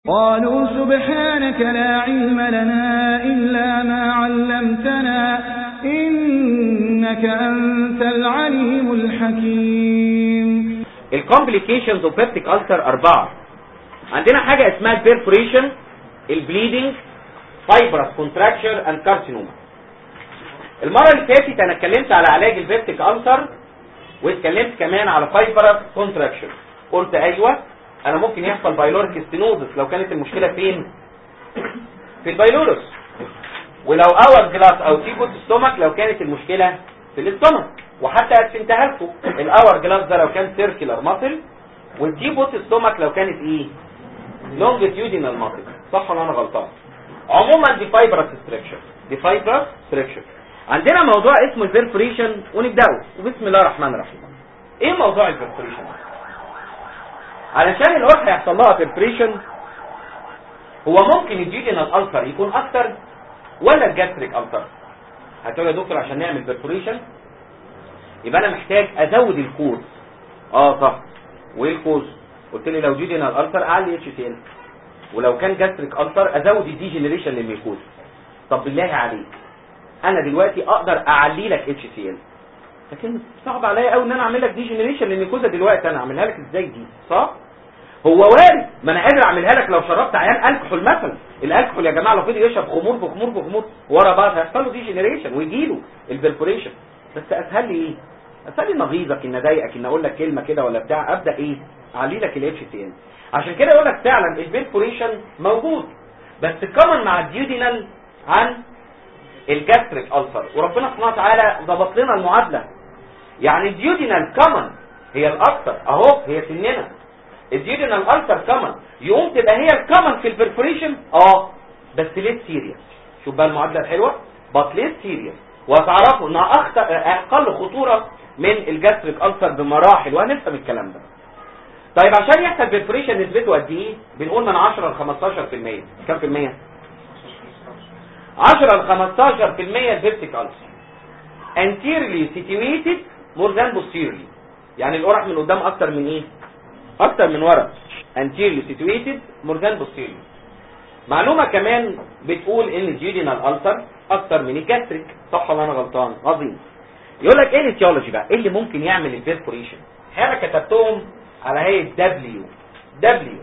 قالوا سبحانك لا علم لنا إلا ما علمتنا إنك أنت العليم الحكيم. الكومبليكيشنز اوف بيبتيك ألسر 4. عندنا حاجة اسمها البيرفوريشن، البليدنج، فايبرس كونتراكشر اند كارسينوما. المرة اللي فاتت انا اتكلمت على علاج البيبتيك ألسر واتكلمت كمان على فايبرس كونتراكشر. قلت ايوه انا ممكن يحصل بايلوريك ستينوزس لو كانت المشكلة فين؟ في البايلورس. ولو اور جلاس او تيبوت ستومك لو كانت المشكلة في الاستومك. وحتى قسمتها لكم، الاور جلاس ده لو كان سيركلر ماسل، والتيبوت ستومك لو كانت ايه؟ لونجيتيودينال ماسل. صح ولا انا غلطان؟ عموما دي فايبرس ستركشر، دي فايبرس ستركشر. عندنا موضوع اسمه البيرفوريشن ونبداه وبسم الله الرحمن الرحيم. ايه موضوع البيرفوريشن؟ علشان القرحه يحصل لها بيرفوريشن هو ممكن الجيجينال ألسر يكون اكتر ولا الجاستريك ألسر؟ هتقول يا دكتور عشان نعمل بيرفوريشن يبقى انا محتاج ازود الكوز. صح. وايه الكوز؟ قلت لي لو جيجينال ألسر اعلي اتش تي ال، ولو كان جاستريك ألسر ازود الدي جينيريشن للميكوز. طب بالله عليك انا دلوقتي اقدر اعلي لك اتش تي ال، لكن صعب عليا قوي ان انا اعمل لك دي جينيريشن للميكوزا دلوقتي. انا اعملها لك ازاي دي؟ صح. هو وارد، ما انا قادر اعملها لك لو شربت عيان الكحول مثلا. الالكحول يا جماعه لو فضل يشرب خمور في خمور في خمور ورا بعض هيحصل له دي جينيريشن ويجي له البرفوريشن. بس اسهل لي ايه؟ اسهل لي نغيظك ان اضايقك ان اقول لك كلمه كده ولا بتاع ابدا ايه؟ اعلي لك الاتش تي ال. عشان كده اقول لك فعلا البرفوريشن موجود، بس كمان مع الديودينال عن الجاستريك ألسر. وربنا سبحانه وتعالى ظبط لنا المعادله. يعني الديودينال كمان هي الاكثر اهو، هي سننا. الديودينال ألسر كمان يقوم تبقى هي الكمان في البرفوريشن بس ليه سيريس. شوف بقى المعادله الحلوه، بس ليه سيريس، وهتعرفوا انها اقل خطوره من الجاستريك ألسر بمراحل، وهنفهم الكلام ده. طيب عشان يحصل برفوريشن نسبته قد ايه؟ بنقول من 10 ل 15%. كم في المية؟ 10 ل 15% البيبتيك ألسر anteriorly situated more than posteriorly. يعني القرح من قدام اكتر من ايه؟ اكتر من ورا. anteriorly situated more than posteriorly. معلومة كمان بتقول ان الجيودينال ألسر اكتر من الجاستريك. صح ولا انا غلطان؟ عظيم. يقول لك ايه الاتيولوجي بقى؟ ايه اللي ممكن يعمل البيرفوريشن؟ انا كتبتهم على هيئة W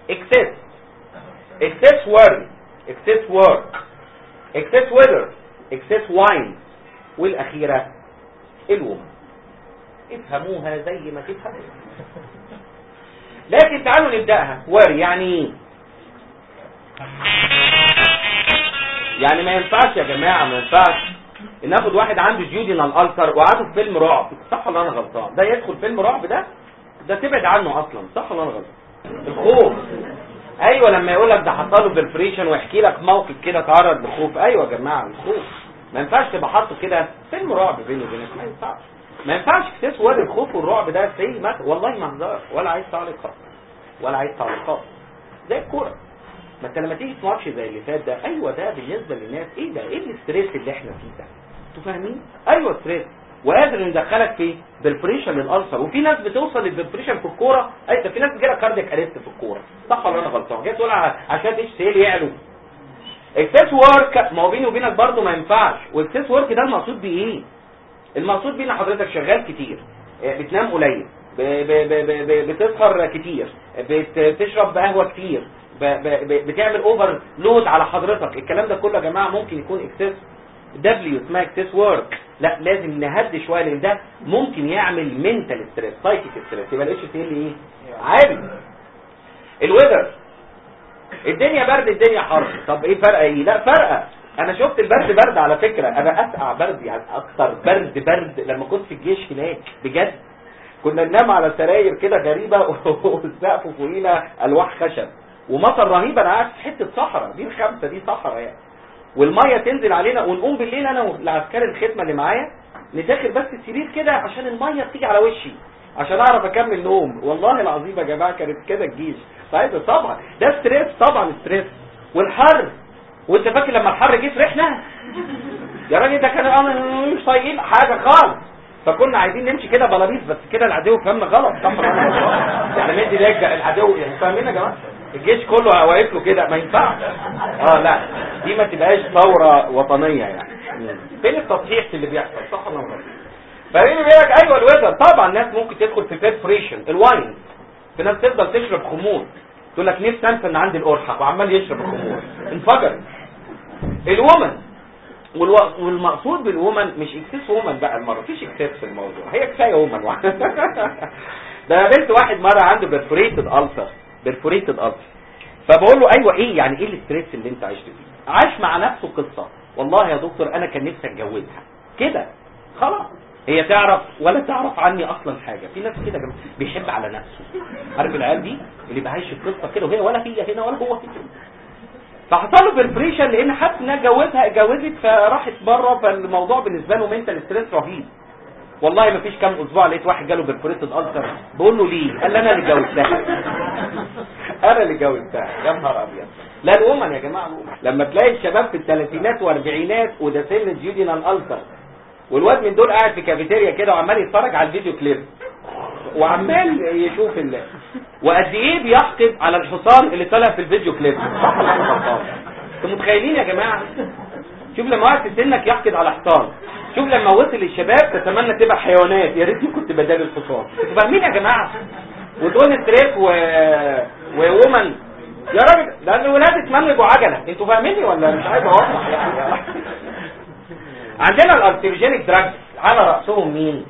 excess worry, excess work, excess weather, excess wine، والاخيرة الوم. افهموها زي ما تفهموا. لكن تعالوا نبدأها. worry يعني ايه؟ يعني ما ينفعش يا جماعة، ما ينفعش ناخد واحد عنده جيودينال ألسر وقعده في فيلم رعب. صح ولا انا غلطان؟ ده يدخل فيلم رعب، ده تبعد عنه اصلا. صح ولا انا غلطان؟ الخوف. ايوه لما يقول لك ده حصل له برفريشن ويحكي لك موقف كده تعرض للخوف. ايوه يا جماعه الخوف ما ينفعش تبقى حاطه كده فيلم رعب بينه وبينك. ما ينفعش، ما ينفعش تسود الخوف والرعب ده زي ما والله ما هزار ولا عايز تعليقات ولا عايز تعليقات. زي الكوره، ما انت لما تيجي ماتش زي اللي فات ده، ايوه ده بالنسبه للناس ايه ده؟ ايه الاستريس اللي احنا فيه ده؟ انتوا فاهمين؟ ايوه ستريس، وقادر ندخلك في برفريشن للألسر. وفي ناس بتوصل للبرفريشن في الكوره. ده في ناس بيجيلها كاردياك اريست في الكوره. صح ولا انا غلطان؟ جاي تقول عشان اتش تي ال يعلو. اكسس ورك، ما هو بيني وبينك برضه ما ينفعش. واكسس ورك ده المقصود بيه ايه؟ المقصود بيه ان حضرتك شغال كتير، بتنام قليل، بتسهر كتير، بتشرب قهوه كتير، بتعمل اوفر لود على حضرتك. الكلام ده كله يا جماعه ممكن يكون اكسس اسمها اكسس ورك. لا لازم نهدي شويه لان ده ممكن يعمل منتال ستريس، سايكيك ستريس. يبقى الاتش تي ال ايه؟ عالي. الويذر، الدنيا برد الدنيا حر. طب ايه فرقه؟ ايه؟ لا فرقه. انا شفت البرد برد على فكره. انا اسقع برد، يعني اكتر برد لما كنت في الجيش هناك بجد. كنا ننام على سراير كده غريبه والسقف فوقينا الواح خشب ومطر رهيب. انا قاعد في حته صحراء، دي الخمسه دي صحراء يعني، والميه تنزل علينا ونقوم بالليل انا والعسكري الخدمه اللي معايا نتاخر بس السرير كده عشان الميه بتيجي على وشي عشان اعرف اكمل نوم. والله العظيم يا جماعه كانت كده الجيش. طيب طبعا ده ستريس، طبعا ستريس. والحر، وانت فاكر لما الحر جه فرحنا يا راجل؟ ده كان انا مش طايقين حاجه خالص. فكنا عايزين نمشي كده بلابيس، بس كده العدو فهمنا غلط. صح يعني مدي لك العدو، يعني فاهمين يا جماعه؟ الجيش كله واقف له كده، ما ينفعش. لا دي ما تبقاش ثوره وطنيه يعني. فين التصحيح اللي بيحصل؟ صح ولا غلط؟ فاهمين بيقول لك ايوه الويزر. طبعا الناس ممكن تدخل في بيرفوريشن الواين، في ناس تفضل تشرب خمور تقول لك نفسي انسى ان عندي القرحه وعمال يشرب الخمور انفجر. الومن والمقصود بالومن مش اكسس وومن بقى، المره مفيش اكسس في الموضوع، هي كفايه وومن واحد. ده قابلت واحد مره عنده بيرفوريتد ألسر، فبقول له ايوه ايه يعني ايه الاستريس اللي انت عايش فيه؟ عاش مع نفسه قصه، والله يا دكتور انا كان نفسي اتجوزها كده خلاص، هي تعرف ولا تعرف عني اصلا حاجه. في ناس كده بيحب على نفسه، عارف العيال دي اللي بعيش القصه كده وهي ولا هي هنا ولا هو هنا. فحصل له بريبريشن لان حد انها اتجوزت فراحت بره، فالموضوع بالنسبه له منتال ستريس رهيب. والله ما فيش كام اسبوع لقيت واحد جاله بريبريتد ألسر، بقول له ليه؟ قال لي انا اللي جوزتها. انا اللي جوزتها. يا نهار ابيض. لا الومن يا جماعه، لما تلاقي الشباب في الثلاثينات والاربعينات وده سن الجيودينال ألسر، والواد من دول قاعد في كافيتيريا كده وعمال يتفرج على الفيديو كليب وعمال يشوف وقد ايه بيحقد على الحصان اللي طالع في الفيديو كليب. انتوا متخيلين يا جماعه؟ شوف لما واحد في سنك يحقد على حصان، شوف لما وصل الشباب تتمنى تبقى حيوانات، يا ريتني كنت بدال الحصان. انتوا فاهمين يا جماعه؟ وتقول ستريس وومن يا راجل، ده الولاد اتمنوا يبقوا عجله. انتوا فاهميني ولا مش عايز اوضح يعني؟ عندنا الارتيرجينيك دراجز على راسهم مين؟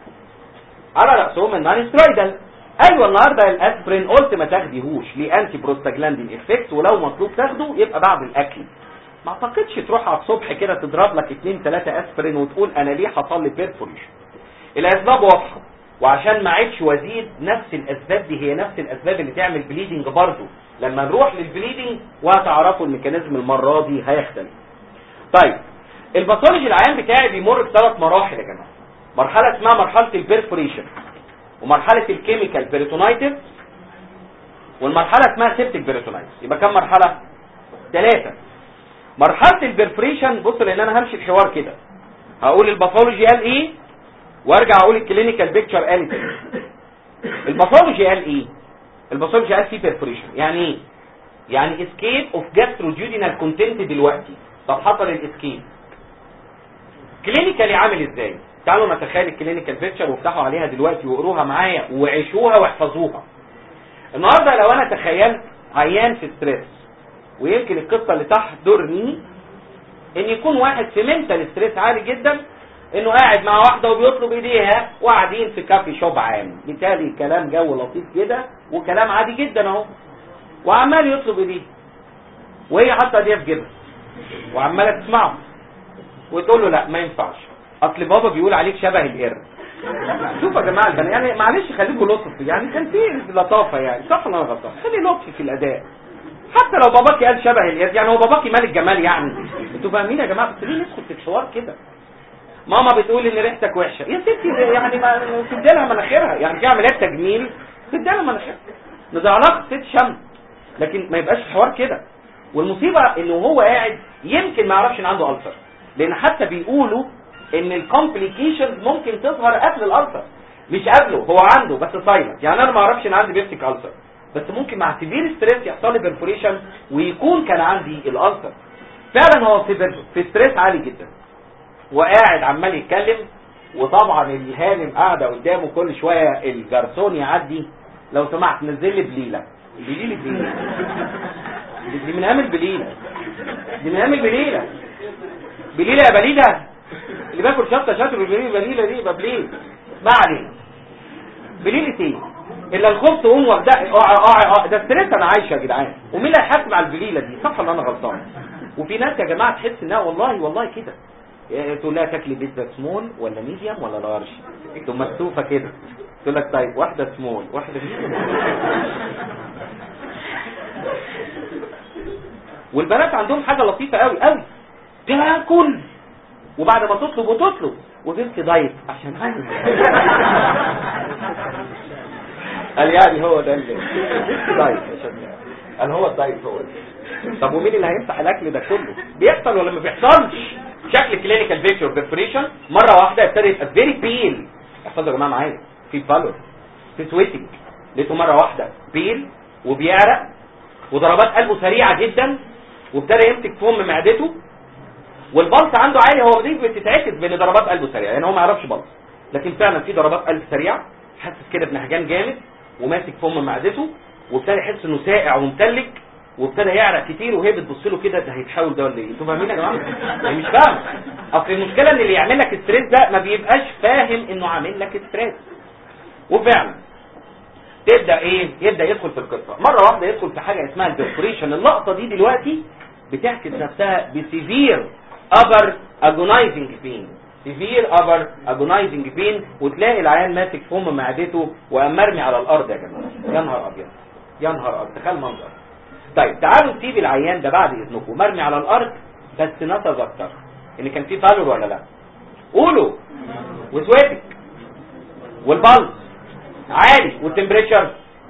على راسهم النون سترويدال. ايوه النهارده الاسبرين قلت ما تاخديهوش، ليه انتي بروستاجلاندين افكت، ولو مطلوب تاخده يبقى بعد الاكل. ما اعتقدش تروح على الصبح كده تضرب لك 2-3 اسبرين وتقول انا ليه حصل لي بيرفوريشن. الاسباب واضحه، وعشان ما عادش وزيد نفس الاسباب دي هي نفس الاسباب اللي تعمل بليدنج برضه. لما نروح للبليدنج وهتعرفوا الميكانيزم المره دي هيختلف. طيب الباثولوجي العيان بتاعي بيمر ب3 مراحل يا جماعه. مرحله اسمها مرحله البيرفوريشن، ومرحله الكيميكال بيريتونايتس، والمرحله اسمها سيبتيك بيريتونايتس. يبقى كم مرحله؟ 3. مرحله البيرفوريشن، بص لان انا همشي الحوار كده، هقول الباثولوجي قال ايه وارجع اقول الكلينيكال بيكتشر قال ايه. الباثولوجي قال ايه؟ الباثولوجي قال في بيرفوريشن. يعني ايه؟ يعني اسكيب اوف جاستروجيودينال كونتنت دلوقتي. طب حصل الاسكيب كلينيكالي عامل ازاي؟ تعالوا نتخيل الكلينيكال بيكتشر وافتحوا عليها دلوقتي واقروها معايا وعيشوها واحفظوها. النهارده لو انا تخيلت عيان في ستريس، ويمكن القصه اللي تحضرني ان يكون واحد في منتال ستريس عالي جدا، انه قاعد مع واحده وبيطلب ايديها وقاعدين في كافي شوب عام، بالتالي كلام جو لطيف كده وكلام عادي جدا اهو، وعمال يطلب ايديها وهي حاطه ايديها في جيبها وعماله تسمعه وتقول له لا ما ينفعش اصل بابا بيقول عليك شبه القرد. شوفوا يا جماعه البنات يعني معلش خليكم لطف، يعني كان في لطافه يعني، صح ولا غلط؟ خلي لطف في الاداء، حتى لو باباكي قال شبه القرد يعني هو باباكي مال الجمال يعني. انتوا فاهمين يا جماعه؟ بس ليه ندخل في الحوار كده؟ ماما بتقول ان ريحتك وحشه يا ستي، يعني ما تدي لها مناخيرها، يعني في عمليات تجميل تدي لها مناخيرها، نضع لها ست شم، لكن ما يبقاش الحوار كده. والمصيبه انه هو قاعد يمكن ما يعرفش ان عنده ألسر، لان حتى بيقولوا ان الكومبليكيشنز ممكن تظهر قبل الألسر، مش قبله، هو عنده بس سايلنت. يعني انا ما اعرفش ان عندي بيبتيك ألسر، بس ممكن مع سيفير ستريس يحصل لي بيرفوريشن ويكون كان عندي الألسر. فعلا هو في ستريس عالي جدا وقاعد عمال يتكلم، وطبعا الهانم قاعده قدامه كل شويه الجرسون يعدي، لو سمحت نزل لي بليله. بليله دي من اهم البليله، دي من اهم البليله. بليله يا بليده اللي باكل شطه شاطر بالبليله دي يبقى بليل. ما علينا بليله ايه الا الخبز تقوم واخدها. ده ستريس انا عايشه يا جدعان، ومين اللي هيحاسب على البليله دي؟ صح ولا انا غلطان؟ وفي ناس يا جماعه تحس انها والله كده تقول لها تاكلي بيتزا سمول ولا ميديوم ولا لارج، تقوم مكتوفه كده تقول لك طيب واحده سمول واحده ميديوم. والبنات عندهم حاجه لطيفه قوي قوي، تاكل وبعد ما تطلب وتمشي دايت عشان عايز. قال يعني هو ده اللي دايت عشان قال هو الدايت هو ده. طب ومين اللي هيمسح الاكل ده كله؟ بيحصل ولا ما بيحصلش؟ شكل كلينيكال بيكتشر بيرفوريشن مره واحده ابتدى يبقى فيري بيل. احفظوا يا جماعه معايا، في بالور، في سويتنج، لقيته مره واحده بيل وبيعرق وضربات قلبه سريعه جدا، وابتدى يمسك فم معدته، والبلس عنده عالي. هو دي بتتعكس بين ضربات قلبه سريعه، يعني هو ما يعرفش بلس، لكن فعلا في ضربات قلب سريعه، حاسس كده بنهجان جامد وماسك فم معدته، وابتدى يحس انه ساقع ومتلج، وابتدى يعرق كتير، وهي بتبص له كده، ده هيتحول ده ولا ايه؟ انتوا فاهمين يا جماعه؟ يعني مش فاهم. اصل المشكله ان اللي يعمل لك ستريس ده ما بيبقاش فاهم انه عامل لك ستريس. وفعلا تبدا ايه؟ يبدا يدخل في القصه مره واحده، يدخل في حاجه اسمها البرفوريشن. اللقطه دي دلوقتي بتعكس نفسها بسيفير ابر اجونايزنج بين، سيفير ابر اجونايزنج بين، وتلاقي العيان ماسك فم معدته وقام مرمي على الارض. يا جماعه يا نهار ابيض، يا نهار ابيض، تخيل منظر. طيب تعالوا نسيب العيان ده بعد اذنكم مرمي على الارض، بس نتذكر ان كان في فالور ولا لا؟ قولوا. وسويتك، والبلس عالي، والتمبريتشر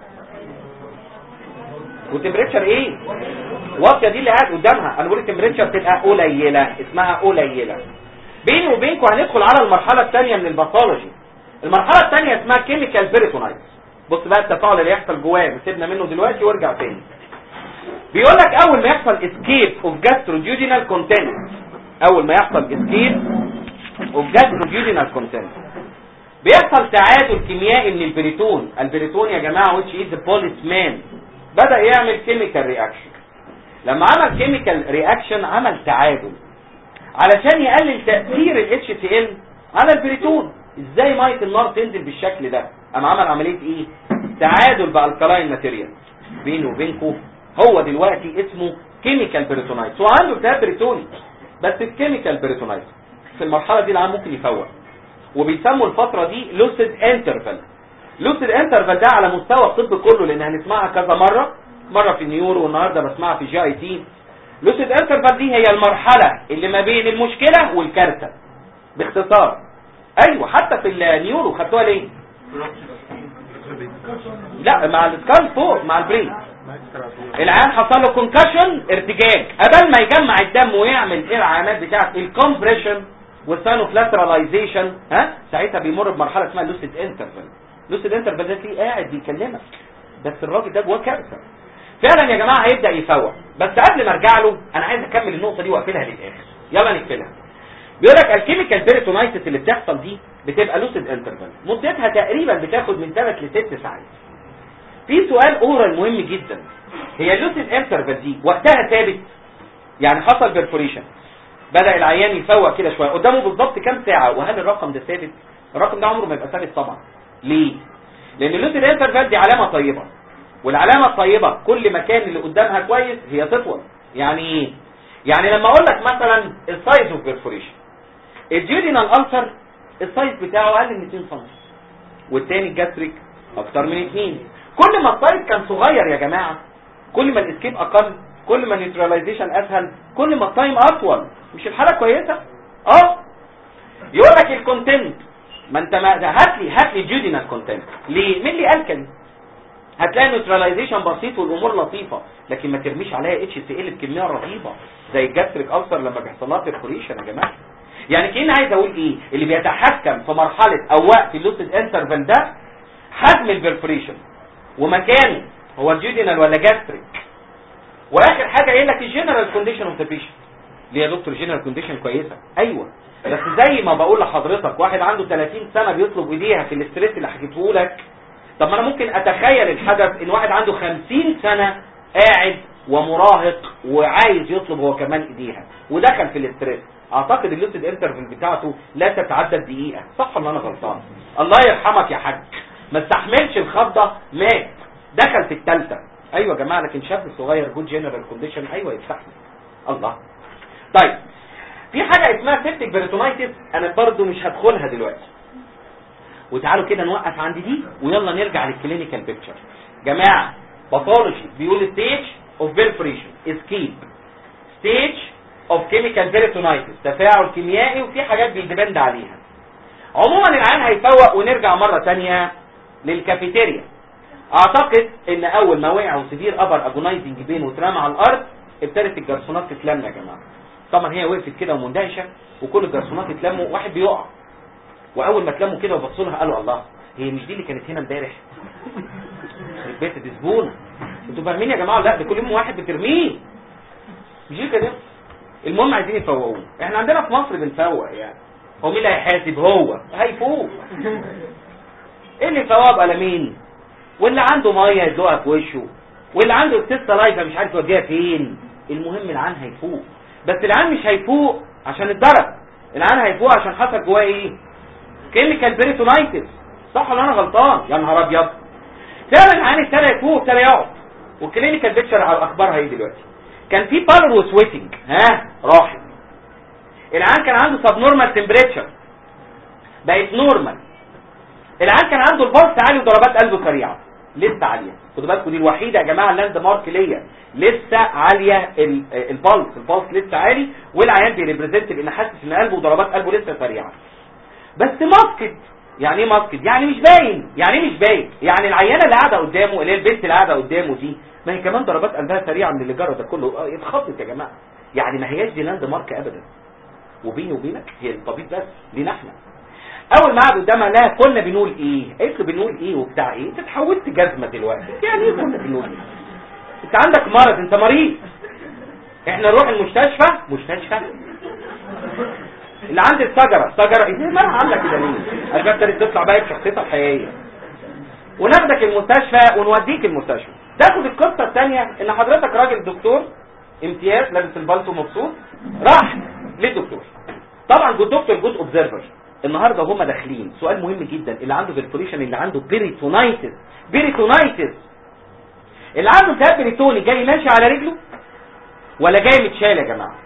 ايه؟ واطيه. دي اللي قاعد قدامها. انا بقول التمبريتشر تبقى قليله، اسمها قليله. بيني وبينكم هندخل على المرحله الثانيه من الباثولوجي. المرحله الثانيه اسمها كيميكال بيريتونايتس. بص بقى التفاعل اللي يحصل جواه، سيبنا منه دلوقتي وارجع تاني. بيقول لك اول ما يحصل اسكيب اوف جاستروجينال كونتنت، اول ما يحصل اسكيب اوف جاستروجينال كونتنت بيحصل تعادل كيميائي من البريتون. البريتون يا جماعه which is a policeman بدا يعمل كيميكال رياكشن. لما عمل كيميكال رياكشن عمل تعادل علشان يقلل تاثير ال HCl على البريتون. ازاي ميه النار تنزل بالشكل ده؟ قام عمل عمليه ايه؟ تعادل بالكلاين ماتيريال. بيني وبينكم هو دلوقتي اسمه كيميكال بيريتونايتس، وعنده التهاب بريتوني بس الكيميكال بيريتونايتس. في المرحله دي العيان ممكن يفوق، وبيسموا الفتره دي لوسيد انترفال. لوسيد انترفال ده على مستوى الطب كله، لان هنسمعها كذا مره في النيورو، والنهارده بسمعها في GIT. لوسيد انترفال دي هي المرحله اللي ما بين المشكله والكارثه باختصار. ايوه، حتى في النيورو خدتوها ليه؟ لا، مع السكال فوق، مع البرين. العيان حصل له كونكشن، ارتجاج، قبل ما يجمع الدم ويعمل ايه العلامات بتاعت الكومبريشن والسانوفلاتراليزيشن، ساعتها بيمر بمرحله اسمها لوسيد انترفال. لوسيد انترفال ده تلاقيه قاعد بيكلمك، بس الراجل ده جواه كارثه فعلا يا جماعه. هيبدا يفوق، بس قبل ما ارجع له انا عايز اكمل النقطه دي واقفلها للاخر. يلا نقفلها. بيقول لك الكيميكال بيريتونايتس اللي بتحصل دي بتبقى لوسيد انترفال، مدتها تقريبا بتاخد من 3 ل 6 ساعات. في سؤال اورال مهم جدا، هي اللوسيد انترفال دي وقتها ثابت؟ يعني حصل بيرفوريشن، بدا العيان يفوق كده شويه، قدامه بالظبط كام ساعه، وهل الرقم ده ثابت؟ الرقم ده عمره ما يبقى ثابت طبعا. ليه؟ لان اللوسيد انترفال دي علامه طيبه، والعلامه الطيبه كل ما كان اللي قدامها كويس هي تطول. يعني ايه؟ يعني لما اقول لك مثلا السايز اوف بيرفوريشن، الجيودينال ألسر السايز بتاعه اقل من 2 سم، والتاني الجاستريك اكتر من 2. كل ما السايز كان صغير يا جماعه كل ما الاسكيب اقل، كل ما النيوتراليزيشن اسهل، كل ما التايم اطول. مش الحاله كويسه؟ يقول لك الكونتنت، ما انت هات لي جيودينال كونتنت. ليه؟ مين اللي قال كده؟ هتلاقي نيوتراليزيشن بسيط والامور لطيفه، لكن ما ترميش عليها HCl بكميه رهيبه زي الجاستريك ألسر لما بيحصل لها بيرفوريشن يا جماعه. يعني كأني عايز اقول ايه؟ اللي بيتحكم في مرحله او وقت اللوسيد انترفال ده حجم البيرفوريشن ومكانه، هو الجيودينال ولا جاستريك. واخر حاجه قايل لك الجنرال كونديشن اوف ذا بيشنت. ليه يا دكتور جنرال كونديشن كويسه؟ ايوه، بس زي ما بقول لحضرتك واحد عنده 30 سنه بيطلب ايديها في الاستريس اللي حكيته لك، طب ما انا ممكن اتخيل الحدث ان واحد عنده 50 سنه قاعد ومراهق وعايز يطلب هو كمان ايديها ودخل في الاستريس. اعتقد اللوسيد انترفال بتاعته لا تتعدى الدقيقه، صح ولا انا غلطان؟ الله يرحمك يا حاج، ما استحملش الخضه مات، دخل في الثالثه. ايوه يا جماعه، لكن شاب صغير جود جنرال كونديشن ايوه يستحمل. الله. طيب في حاجه اسمها سيبتيك بيريتونايتس، انا برضو مش هدخلها دلوقتي، وتعالوا كده نوقف عند دي ويلا نرجع للكلينيكال بيكتشر. جماعه باثولوجي بيقول ستيج اوف بيرفوريشن، اسكيب، ستيج اوف كيميكال بيريتونايتس، تفاعل كيميائي، وفي حاجات بيدبند عليها. عموما العيان هيفوق. ونرجع مره ثانيه للكافيتيريا. اعتقد ان اول ما وقعوا سيفير ابر اجونايزنج بين واترمى على الارض ابتدت الجرثومات تتلم يا جماعه. طبعا هي وقفت كده ومندهشه وكل الجرثومات اتلموا، واحد بيقع، واول ما اتلموا كده وبصوا لها قالوا الله، هي مش دي اللي كانت هنا امبارح؟ البيت دي زبونه. انتوا فاهمين يا جماعه؟ لا ده كل يوم واحد بترميه مش كده. المهم عايزين يفوقوه. احنا عندنا في مصر بنفوق يعني. هو مين اللي هيحاسب؟ هو هيفوق. ايه اللي يفوق بقلمين؟ واللي عنده ميه يدلقها في وشه، واللي عنده التستا لايفه مش عارف يوديها فين. المهم العيان هيفوق، بس العيان مش هيفوق عشان اتضرب، العيان هيفوق عشان حصل جواه ايه؟ كيميكال بيريتونايتس. صح ولا انا غلطان؟ يا نهار ابيض. فعلا العيان ابتدى يفوق، ابتدى يقعد. والكلينيكال بيكتشر على الاخبار هي دلوقتي. كان في بالر وسويتنج، راحت. العيان كان عنده سب نورمال تمبريتشر بقت نورمال. العيان كان عنده البلس عالي وضربات قلبه سريعه لسه عاليه. خدوا بالكم دي الوحيده يا جماعه اللاند مارك ليا لسه عاليه. البلس لسه عالي، والعيان بيريبريزنت بان حاسس ان قلبه وضربات قلبه لسه سريعه. بس ماسكت. يعني ايه ماسكت؟ يعني مش باين. يعني ايه مش باين؟ يعني العيانه اللي قاعده قدامه، اللي هي البنت اللي قاعده قدامه دي، ما هي كمان ضربات قلبها سريعه من اللي جرى ده كله. اتخضت يا جماعه. يعني ما هياش دي لاند مارك ابدا. وبيني وبينك هي الطبيب بس لينا احنا. اول ما قعد قدامها لا كنا بنقول ايه؟ قلت له بنقول ايه وبتاع ايه؟ انت اتحولت جزمه دلوقتي. يعني ايه كنا بنقول ايه؟ انت عندك مرض، انت مريض. احنا نروح المستشفى. مستشفى اللي عند الشجره ازاي ما عامله كده ليه؟ البنت تطلع بقى بشخصيتها الحقيقيه. وناخدك المستشفى ونوديك المستشفى. تاخد القصه الثانيه ان حضرتك راجل دكتور امتياز لابس البلطو مبسوط، راح للدكتور. طبعا جود دكتور جود اوبزرفر. النهارده هم داخلين سؤال مهم جدا، اللي عنده فيرتوريشن، اللي عنده بيريتونايتس اللي عنده التهاب بريتوني جاي ماشي على رجله ولا جاي متشال يا جماعه؟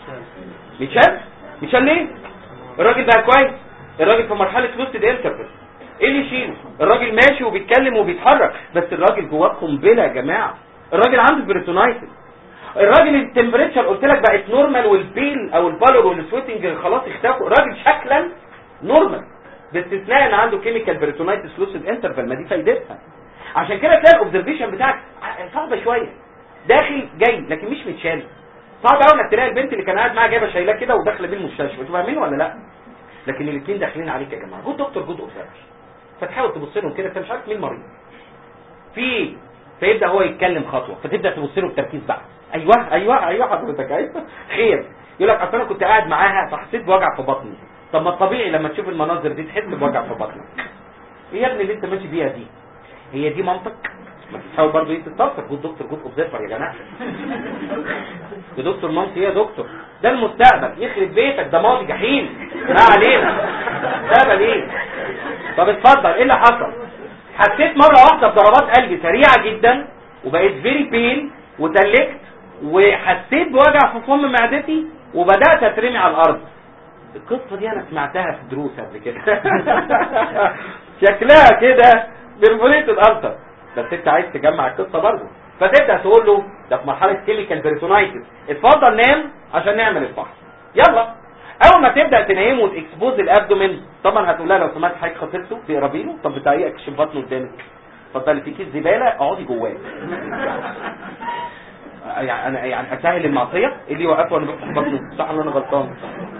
متشال ليه؟ الراجل بقى كويس، الراجل في مرحله لوستد انترفل. ايه اللي يشيله؟ الراجل ماشي وبيتكلم وبيتحرك، بس الراجل جواه قنبله يا جماعه. الراجل عنده بريتونايتس. الراجل التمبريتشر قلت لك بقت نورمال، والبيل او البالور والسويتنج خلاص اختفوا. الراجل شكلا نورمال باستثناء ان عنده كيميكال بريتونايتس لوسيد انترفال. ما دي فايدتها. عشان كده تلاقي الاوبزرفيشن بتاعك صعبه شويه، داخل جاي لكن مش متشال. صعب قوي انك تلاقي البنت اللي كان قاعد معاها جايبه شايلاه كده وداخله بيه المستشفى. انتوا فاهمين ولا لا؟ لكن الاثنين داخلين عليك يا جماعه. جود دكتور جود اوبزرفر. فتحاول تبص لهم كده، انت مش عارف مين المريض فيبدا هو يتكلم خطوه، فتبدا تبص له بتركيز بقى. ايوه حضرتك ايوه خير. يقول لك اصل انا كنت قاعد معاها فحسيت بوجع في بطني. طب ما الطبيعي لما تشوف المناظر دي تحس بوجع في بطنك. ايه يا ابني اللي انت ماشي بيها دي؟ هي دي منطق؟ ما تحاول برضه ايه تتصرف. جود دكتور جود اوبزرفر يا جماعه. يا دكتور مامتي يا دكتور، ده المستقبل. يخرب بيتك، ده ماضي جحيم ما علينا. مستقبل ايه؟ طب اتفضل. ايه اللي حصل؟ حسيت مره واحده بضربات قلبي سريعه جدا، وبقيت فيري بين، وتلكت، وحسيت بوجع في فم معدتي، وبدات اترمي على الارض. القصه دي انا سمعتها في دروس قبل كده. شكلها كده برفوريت الالتر، بس انت عايز تجمع القصه برضه. فتبدا تقول له ده في مرحله كيميكال بيريتونايتس، اتفضل نام عشان نعمل الفحص. يلا. اول ما تبدا تنيمه وتكسبوز الابدومين، طبعا هتقول لها لو سمحت حضرتك خطيبته تقربي له. طب بتاعي اكشف بطنه قدامك. اتفضلي في كيس زباله اقعدي جواه. يعني اسهل المعصيه اللي يوقفه وانا بفتح بطنه. صح ولا انا غلطان؟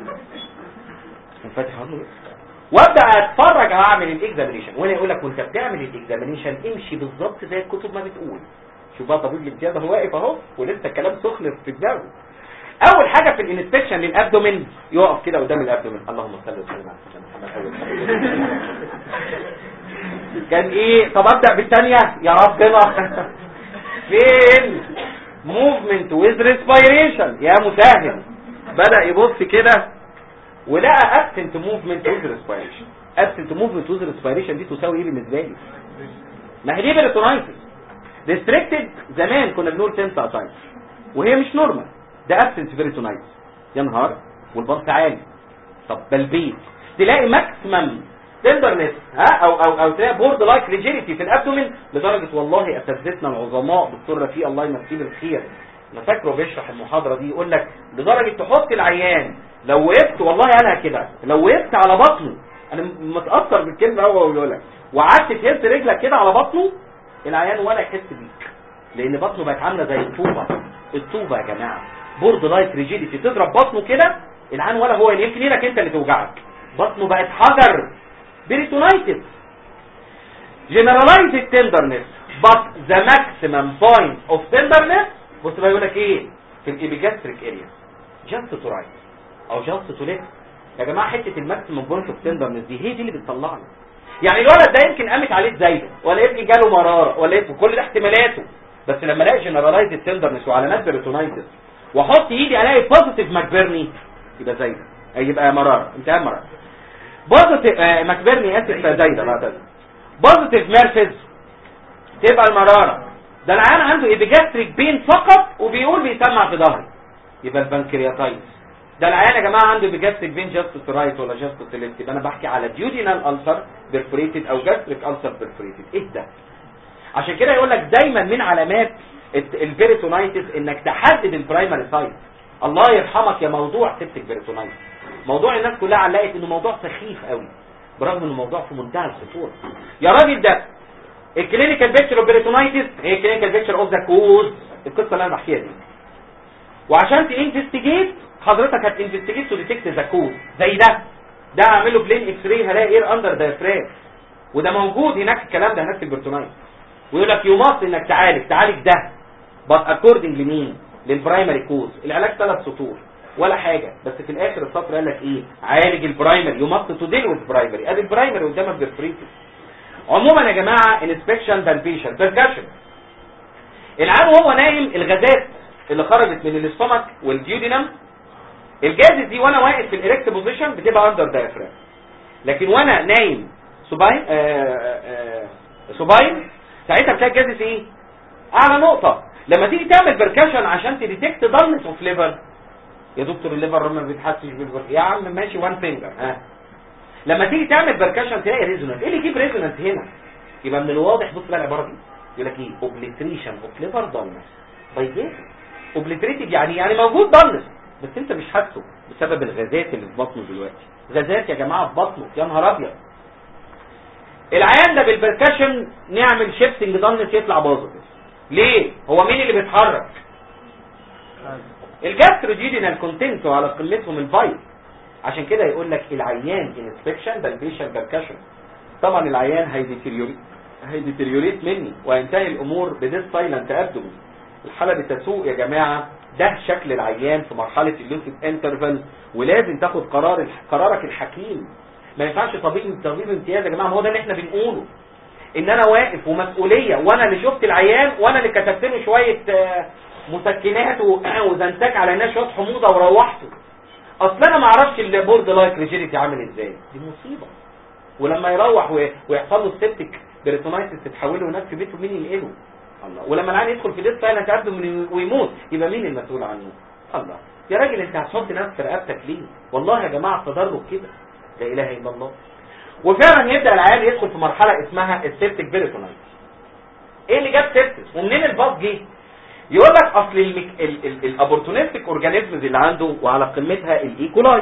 فاتح بطنه وابدا اتفرج اعمل الاكزامينيشن. وانا اقول لك وانت بتعمل الاكزامينيشن امشي بالظبط زي الكتب ما بتقول. شوف بقى طبيب الامتياز هو واقف اهو ولسه الكلام سخن في دماغه. اول حاجه في الانسبكشن للابدومين يقف كده قدام الابدومين. اللهم صل وسلم على سيدنا محمد. كان ايه؟ طب ابدا بالثانيه يا ربنا. فين موفمنت ويز ريسبيريشن يا مسهل. بدا يبص كده ولقى absent movement with respiration. absent movement with respiration دي تساوي ايه بالنسبه لي؟ ما هي دي بريتونايتس. restricted زمان كنا بنقول تنسا وهي مش نورمال. ده absent بريتونايتس. يا نهار والبلس عالي. طب بلبيت تلاقي ماكسيمم تندرنس او تلاقي بورد لايك ريجيديتي في الابدومين لدرجه والله اساتذتنا العظماء دكتور رفيق الله يمسيه بالخير، انا فاكره بيشرح المحاضره دي يقول لك لدرجه تحط العيان لو وقفت، والله قالها كده، لو وقفت على بطنه، انا متاثر بالكلمه هو بيقول لك، وقعدت تهز رجلك كده على بطنه، العيان ولا يحس بيك، لان بطنه بقت عامله زي الطوبه يا جماعه. بورد لايك ريجيديتي تضرب بطنه كده العيان ولا هو، يمكن ايدك انت اللي توجعك، بطنه بقت حجر. بريتونايتس. جنرالايزد تندرنس but the maximum point of tenderness بص بقى يقول لك ايه في الابيجاستريك اريا just to right او just to left. يا جماعه حته الماكسيمم بوينت اوف تندرنس دي هي دي اللي بتطلعنا. يعني الولد ده يمكن قامت عليه زايده ولا يمكن جاله مراره ولا يمكن كل ده احتمالاته، بس لما الاقي جنرالايزد تندرنس وعلامات بريتونايتس واحط ايدي الاقي بوزيتيف ماكبرني يبقى زايده، يبقى مراره انتهى مراره. بوزيتيف ماكبرني اسف زايده بعد بوزيتيف ميرفز تبقى المراره. ده العيان عنده ايبيجاستريك بين فقط وبيقول بيسمع في ظهري يبقى البنكرياتايتس. ده العيان يا جماعه عنده ايبيجاستريك بين جاست رايت ولا جاست ليفت، يبقى انا بحكي على ديودينال ألسر بيرفوريتد او جاستريك ألسر بيرفوريتد. ايه ده؟ عشان كده يقول لك دايما من علامات البيريتونايتس انك تحدد البرايمري سايت. الله يرحمك يا موضوع سيبتك بيريتونايتس، موضوع الناس كلها علقت انه موضوع سخيف قوي برغم انه موضوع في منتهى الخطوره. يا راجل ده الكلينيكال بيكتشر اوف بيريتونايتس هي كلينيكال بيكتشر اوف ذا كوز، القصه اللي انا بحكيها دي. وعشان تانفستيجيت حضرتك هتانفستيجيت تو ديتكت ذا كوز. زي ده هعمل له بلين اكس راي هلاقي اير اندر دايفراج، وده موجود هناك الكلام ده هناك في البيريتونايتس. ويقول لك يو ماست انك تعالج ده بس اكوردنج لمين؟ للبرايمري كوز. العلاج 3 سطور ولا حاجه، بس في الاخر السطر قال لك ايه؟ عالج البرايمري، يو ماست تو ديل وذ برايمري. ادي البرايمري قدامك بيرفوريتد. عموما يا جماعه انسبكشن بالبيشن بيركشن. العيان وهو نايم الغازات اللي خرجت من الاستومك والديودينم الجازز دي وانا واقف في الاريكت بوزيشن بتبقى اندر دايفرام، لكن وانا نايم سوباين ساعتها بتلاقي الجازز ايه؟ اعلى نقطه. لما تيجي تعمل بيركشن عشان تديتكت ضلمه اوف ليفر، يا دكتور الليفر ما بيتحسش بالبر يا عم ماشي وان فينجر لما تيجي تعمل بيركشن تلاقي ريزونانس. ايه اللي يجيب ريزونانس هنا؟ يبقى من الواضح بص بقى العباره دي يقول لك ايه؟ اوبليتريشن اوف ليفر ضلمه باي اوبليتريتد يعني موجود ضلمه بس انت مش حاسه بسبب الغازات اللي في بطنه دلوقتي. غازات يا جماعه في بطنه يا نهار ابيض. العيان ده بالبركشن نعمل شيفتنج ضلمه يطلع بوزيتيف. ليه؟ هو مين اللي بيتحرك؟ الجاستروجينال كونتنت على قمتهم الفايل. عشان كده يقول لك العيان انسبكشن بالبيشن بركشن. طبعا العيان هيديتيريوريت مني وينتهي الامور بديس سايلنت ابدومين. الحاله بتسوء يا جماعه. ده شكل العيان في مرحله اللوسيد انترفال، ولازم تاخد قرارك الحكيم. ما ينفعش طبيب امتياز يا جماعه. هو ده اللي احنا بنقوله، ان انا واقف ومسؤوليه وانا اللي شفت العيان وانا اللي كتبت له شويه مسكنات وزنتك على انها شويه حموضه وروحته. اصل انا ما اعرفش البورد لايك ريجيديتي عامل ازاي. دي مصيبه. ولما يروح ويحصل له السبتك بيريتونايتس تتحوله هناك في بيته مين ينقله؟ الله. ولما العيان يدخل في ديس سايلنت ابدومين ويموت يبقى مين المسؤول عنه؟ الله. يا راجل انت هتحط نفسك في رقبتك ليه؟ والله يا جماعه التدرج كده لا اله الا الله. وفعلا يبدا العيان يدخل في مرحله اسمها السبتك بيريتونايتس. ايه اللي جاب سبتك ومنين الباص جه؟ يقول لك اصل الابورتونستيك اورجانيزمز اللي عنده وعلى قمتها الايكولاي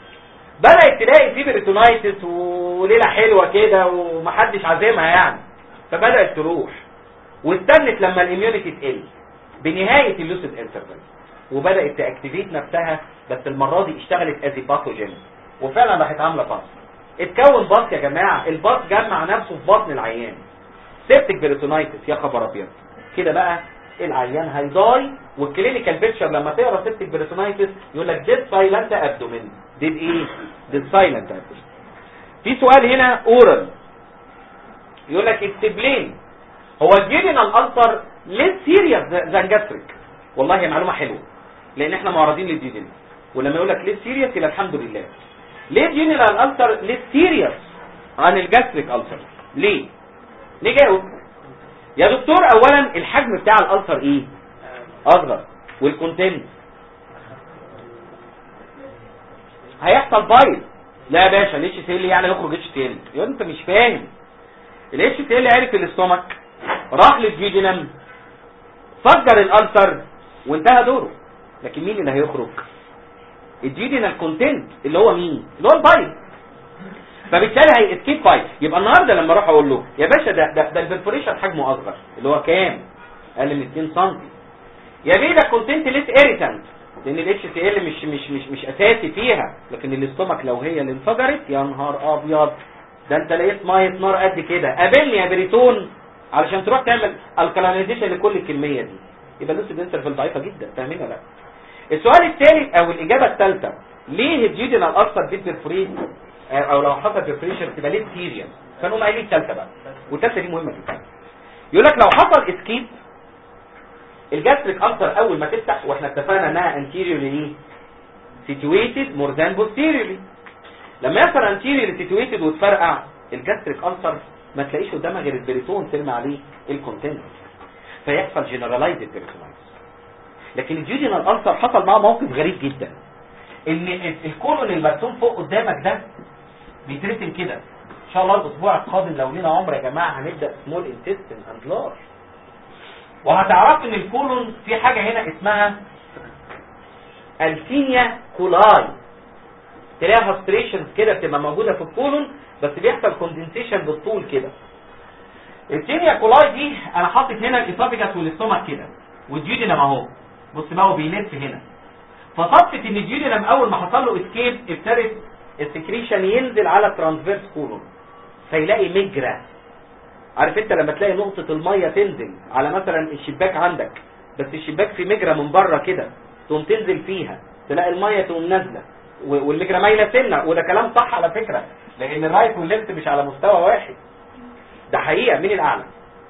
بدات تلاقي فيه بيريتونايتس وليله حلوه كده ومحدش عازمها يعني، فبدات تروح واستنت لما الاميونيتي تقل بنهايه اللوسيد انترفال وبدات تاكتيفيت نفسها، بس المره دي اشتغلت ازي باثوجين وفعلا راحت عامله باص. اتكون باص يا جماعه. الباص جمع نفسه في بطن العيان. سيبتك بيريتونايتس يا خبر ابيض. كده بقى العيان هيضاي. والكلينيكال بيكتشر لما تقرا سيبتك بيريتونايتس يقول لك ديد سايلنت ابدومين. ديد ايه؟ ديد سايلنت ابدومين. في سؤال هنا اورال يقول لك اكتبلين هو الجينينال ألسر ليه سيريس ذان جاستريك؟ والله هي معلومه حلوه لان احنا معرضين للجينينال، ولما يقول لك ليه سيريس يبقى الحمد لله. ليه جينينال ألسر ليه سيريس عن الجاستريك ألسر؟ ليه؟ نجاوب يا دكتور. اولا الحجم بتاع الألسر ايه؟ اصغر. والكونتنت هيحصل بايل. لا يا باشا الاتش سي ال يعني يخرج اتش سي ال. يا انت مش فاهم. الاتش سي ال عرف الاستومك راح للجيجينم فجر الألسر وانتهى دوره. لكن مين اللي هيخرج؟ الجيجينال كونتنت اللي هو مين؟ اللي هو البايل. فبالتالي هيسكيب بايل. يبقى النهارده لما اروح اقول له يا باشا ده البرفوريشن حجمه اصغر اللي هو كام؟ اقل من 2 سم. يا بيه ده كونتنت ليس اريتانت لان الاتش سي ال مش اساسي فيها، لكن الاستومك لو هي اللي انفجرت يا نهار ابيض ده انت لقيت ميه نار قد كده. قابلني يا بريتون علشان تروح تعمل الكالينيزيشن لكل الكميه دي، يبقى اللوسيد انترفال ضعيفه جدا. فاهمين ولا لا؟ السؤال الثالث او الاجابه الثالثه، ليه الجيودينال ألسر دي بيرفوريت او لو حصل بيرفوريشن تبقى ليه سيريس؟ فنقوم قايلين الثالثه بقى، والثالثه دي مهمه جدا. يقول لك لو حصل اسكيب الجاستريك ألسر اول ما تفتح، واحنا اتفقنا انها انتيريورلي سيتويتد مور ذان بوستيريورلي، لما يحصل انتيريورلي سيتويتد وتفرقع الجاستريك ألسر ما تلاقيش قدامها غير البريتون ترمي عليه الكونتنت، فيحصل جنرالايزد بيريتونايتس. لكن الجيودينال ألسر حصل معاه موقف غريب جدا، ان الكولون المرسوم فوق قدامك ده بيترسم كده. ان شاء الله الاسبوع القادم لو لينا عمر يا جماعه هنبدا سمول انتستين اند لارج، وهتعرفوا ان الكولون في حاجه هنا اسمها التينيا كولاي، تلاقيها هاستريشنز كده بتبقى موجوده في الكولون بس بيحصل كوندنسيشن بالطول كده. التينيا كولاي دي انا حاطط هنا الاسوفيجاس والاستومك كده، والجيودينم اهو بص بقى هو بيلف هنا. فصدفه ان الجيودينم اول ما حصل له اسكيب ابتدت السكريشن ينزل على ترانسفيرس كولون، فيلاقي مجرى. عارف انت لما تلاقي نقطه الميه تنزل على مثلا الشباك عندك، بس الشباك في مجرى من بره كده، تقوم تنزل فيها تلاقي الميه تقوم نازله والمجرى مايله سنه. وده كلام صح على فكره، لان الرايت والليفت مش على مستوى واحد، ده حقيقه. مين الاعلى؟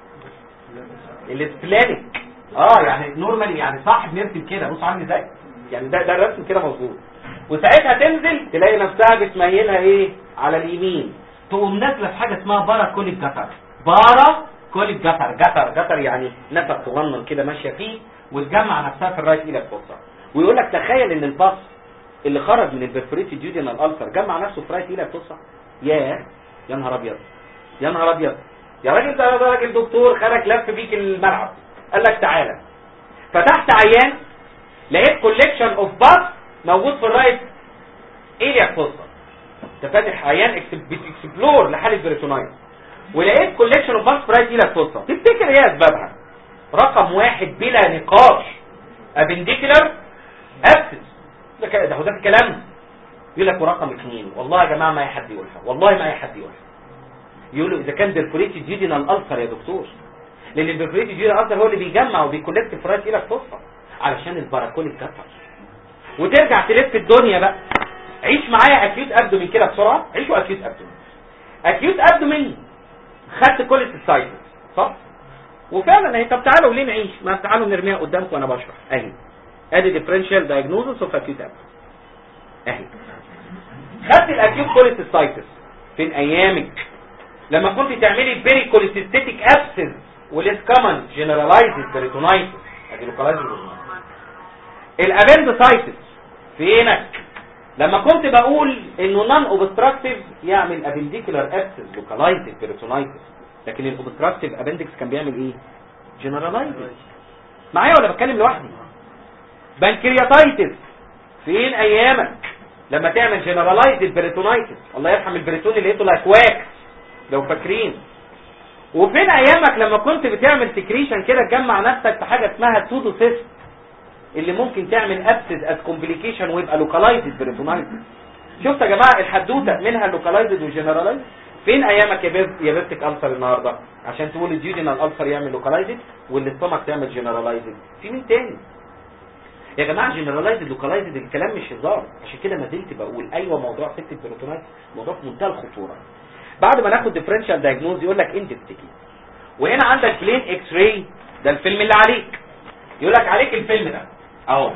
الاسبلانيك. يعني نورمالي يعني صح بنرسم كده، بص عامل ازاي يعني، ده الرسم كده مظبوط. وساعتها تنزل تلاقي نفسها بتميلها ايه على اليمين، تقوم نازله في حاجه اسمها باراكوليك جتر. باراكوليك جتر يعني نفق صغنن كده ماشيه فيه وتجمع نفسها في الرايت ايلك فوسا. ويقول لك تخيل ان الباص اللي خرج من البرفوريتي جيودينال ألسر جمع نفسه في رايت ايلك فوسا. يا نهار ابيض، يا نهار ابيض يا راجل، ده راجل دكتور خرج لف بيك الملعب قال لك تعالى. فتحت عيان لقيت كوليكشن اوف باص موجود في الرايت ايلياك فوسا. انت فاتح عيان بتكسبلور لحاله بريتونايت ولقيت كوليكشن اوف باص في رايت ايلياك فوسا. تفتكر ايه اسبابها؟ رقم واحد بلا نقاش ابنديكولار ابسس. ده هو ده الكلام. يقول لك ورقم اثنين، والله يا جماعه ما اي حد يقولها، والله ما اي حد يقولها. يقولوا اذا كان برفوريتي جيودينال ألسر يا دكتور، لان البرفوريتي جيودينال ألسر هو اللي بيجمع وبيكولكت في رايت ايلك فوسا علشان الباراكوليك جتر. وترجع تلف الدنيا بقى. عيش معايا اكيوت ابدومين كده بسرعه، عيشوا اكيوت ابدومين. اكيوت ابدومين خدت كوليستايتس صح؟ وفعلا اهي. طب تعالوا ليه نعيش؟ ما تعالوا نرميها قدامكم وانا بشرح اهي. ادي ديفرنشال دايجنوزس اوف اكيوت ابدومين اهي. خدت الاكيوت كوليستايتس فين ايامك لما كنت تعملي بيري كوليستيتيك ابسس وليس كومن جنرالايزد بريتونايتس. ادي لوكالايزد الابندسايتس فينك لما كنت بقول انه نون اوبستراكتيف يعمل ابنديكولار ابسس لوكالايزد بريتونايتس، لكن الاوبستراكتيف ابندكس كان بيعمل ايه؟ جنرالايزد. معايا ولا بتكلم لوحدي؟ بنكرياتايتس فين ايامك لما تعمل جنرالايزد بريتونايتس؟ الله يرحم البريتون اللي لقيته الاكواك لو فاكرين. وفين ايامك لما كنت بتعمل سكريشن كده تجمع نفسك في حاجه اسمها سودوسيست اللي ممكن تعمل ابسس از كومبليكيشن ويبقى لوكالايزد بريتونايتس. شفت يا جماعه الحدوته منها اللوكالايزد والجنرالايزد. فين ايامك يا بيبتك ألسر النهارده عشان تقول الجيودينال ألسر يعمل لوكالايزد والاستومك تعمل جنرالايزد؟ في مين تاني يا جماعه؟ جنرالايزد لوكالايزد الكلام مش هزار. عشان كده ما زلت بقول ايوه موضوع سكت بريتونايتس موضوع في منتهى الخطوره. بعد ما ناخد ديفرنشال دايجنوز يقول لك انت بتكي، وهنا عندك بلين اكس راي. ده الفيلم اللي عليك، يقول لك عليك الفيلم ده اهو.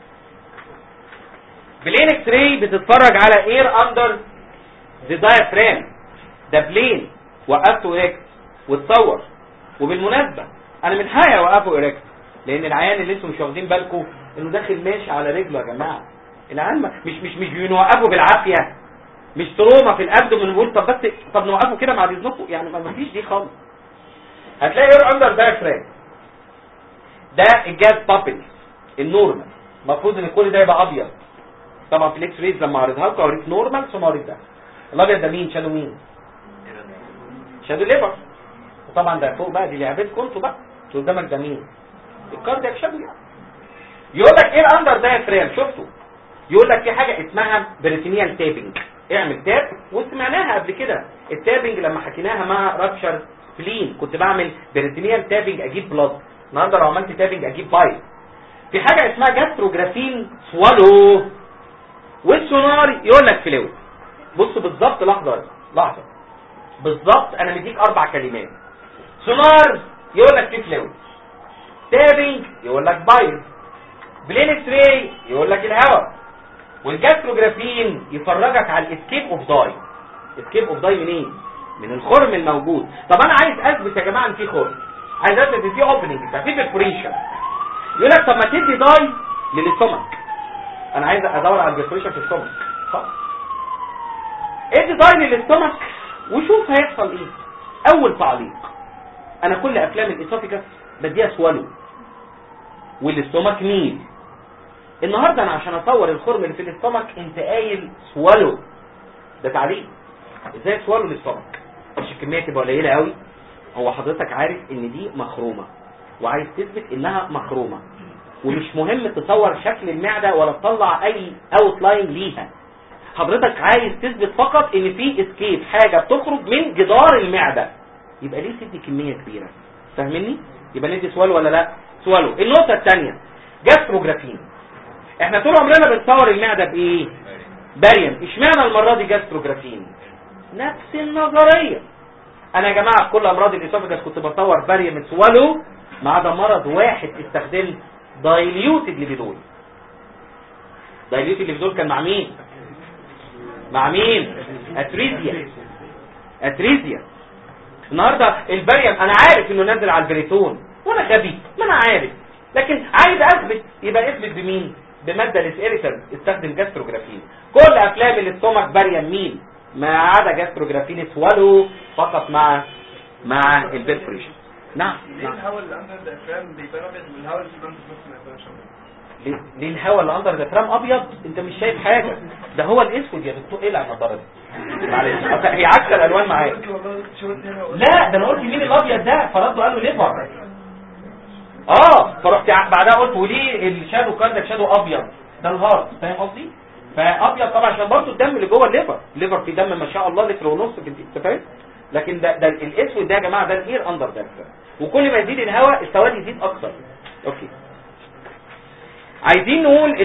بلين اكس راي بتتفرج على اير اندر ذا دايفرام. ده بلين وقفته ايركت وتصور. وبالمناسبه انا من حقي اوقفه ايركت، لان العيان اللي انتم مش واخدين بالكم انه داخل ماشي على رجله يا جماعه. العيان مش بنوقفه بالعافيه، مش تروما في الابدومين نقول طب نوقفه كده بعد اذنكم، يعني ما فيش دي خالص. هتلاقي اير اندر دايفرام ده الجاز بابل النورمال. المفروض ان كل ده يبقى ابيض. طبعا في الاكس ريز لما اعرضها لكم اوريك نورمال ثم اوريك ده. الابيض ده مين؟ شادو مين؟ شادو ليفر. وطبعا ده فوق بقى دي لعبتكم انتوا بقى. قدامك ده مين؟ الكاردياك شادو. يقول لك ايه الاندر دايفرام؟ شفتوا؟ يقول لك في حاجه اسمها بريتينيال تابنج. اعمل تاب، وسمعناها قبل كده التابنج لما حكيناها مع رابشر سبلين كنت بعمل بريتونيال تابنج اجيب بلاد. النهارده لو عملت تابنج اجيب بايل. في حاجه اسمها جاستروجرافين سوالو، والسونار يقول لك فلويد. بص بالظبط، لحظه بالظبط، انا مديك 4 كلمات. سونار يقول لك في فلويد، تابنج يقول لك بايل، بلين ستري يقول لك الهواء، والجاستروجرافين يفرجك على الاسكيب اوف داي. اسكيب اوف داي منين؟ من الخرم الموجود. طب انا عايز اثبت يا جماعه ان في خرم، عايز اثبت ان في اوبننج، في برفوريشن. يقول لك طب ما تدي داي للاستومك. انا عايز ادور على البرفوريشن في الاستومك، صح؟ ادي داي للاستومك وشوف هيحصل ايه. اول تعليق، انا كل افلام الاسوفيجاس بديها سوالو والاستومك ميل. النهارده انا عشان اصور الخرم اللي في الاستومك انت قايل سوالو، ده تعليق. ازاي سوالو الاستومك؟ مش الكميه تبقى قليله قوي. هو حضرتك عارف ان دي مخرومه وعايز تثبت انها مخرومه، ومش مهم تصور شكل المعده ولا تطلع اي اوت لاين ليها. حضرتك عايز تثبت فقط ان في اسكيب، حاجه بتخرج من جدار المعده. يبقى ليه تدي كميه كبيره؟ فاهمني؟ يبقى ندي سوالو ولا لا؟ سوالو. النقطه الثانيه جاستروجرافين. احنا طول عمرنا بنصور المعده بايه؟ باريم. اشمعنى المره دي جاستروجرافين؟ نفس النظريه. انا يا جماعه في كل امراض الاسوفاجس كنت بصور باريم سوالو، ما عدا مرض واحد استخدمت دايليوتد ليبيدول. دايليوتد ليبيدول كان مع مين؟ مع مين؟ اتريزيا. النهارده الباريم انا عارف انه نازل على البريتون وانا غبي، ما انا عارف، لكن عايز اثبت. يبقى اثبت بمين؟ بماده الاسيريتال. استخدم جاستروجرافين. كل افلام الاستومك باريم مين؟ ما عدا جاستروجرافين سوالو فقط مع البرفوريشن. نعم. ليه الهواء اللي اندر الديافرام بيبان ابيض والهواء اللي في النص ما يبانش ابيض؟ ليه الهواء اللي اندر الديافرام ابيض؟ انت مش شايف حاجه، ده هو الاسود يا دكتور. ايه النضاره دي؟ معلش هي عكس الالوان معاك. لا ده انا قلت مين الابيض ده، فردوا قالوا ليفر. فرحت بعدها قلت وليه الشادو كاردك شادو ابيض؟ ده الهارت، فاهم قصدي؟ فابيض طبعا عشان برضه الدم اللي جوه الليفر فيه دم ما شاء الله لتر ونص في انت فاهم. لكن ده الاسود ده يا جماعه ده الاير اندر ده. وكل ما يزيد الهواء السواد يزيد اكتر. اوكي، عايزين نقول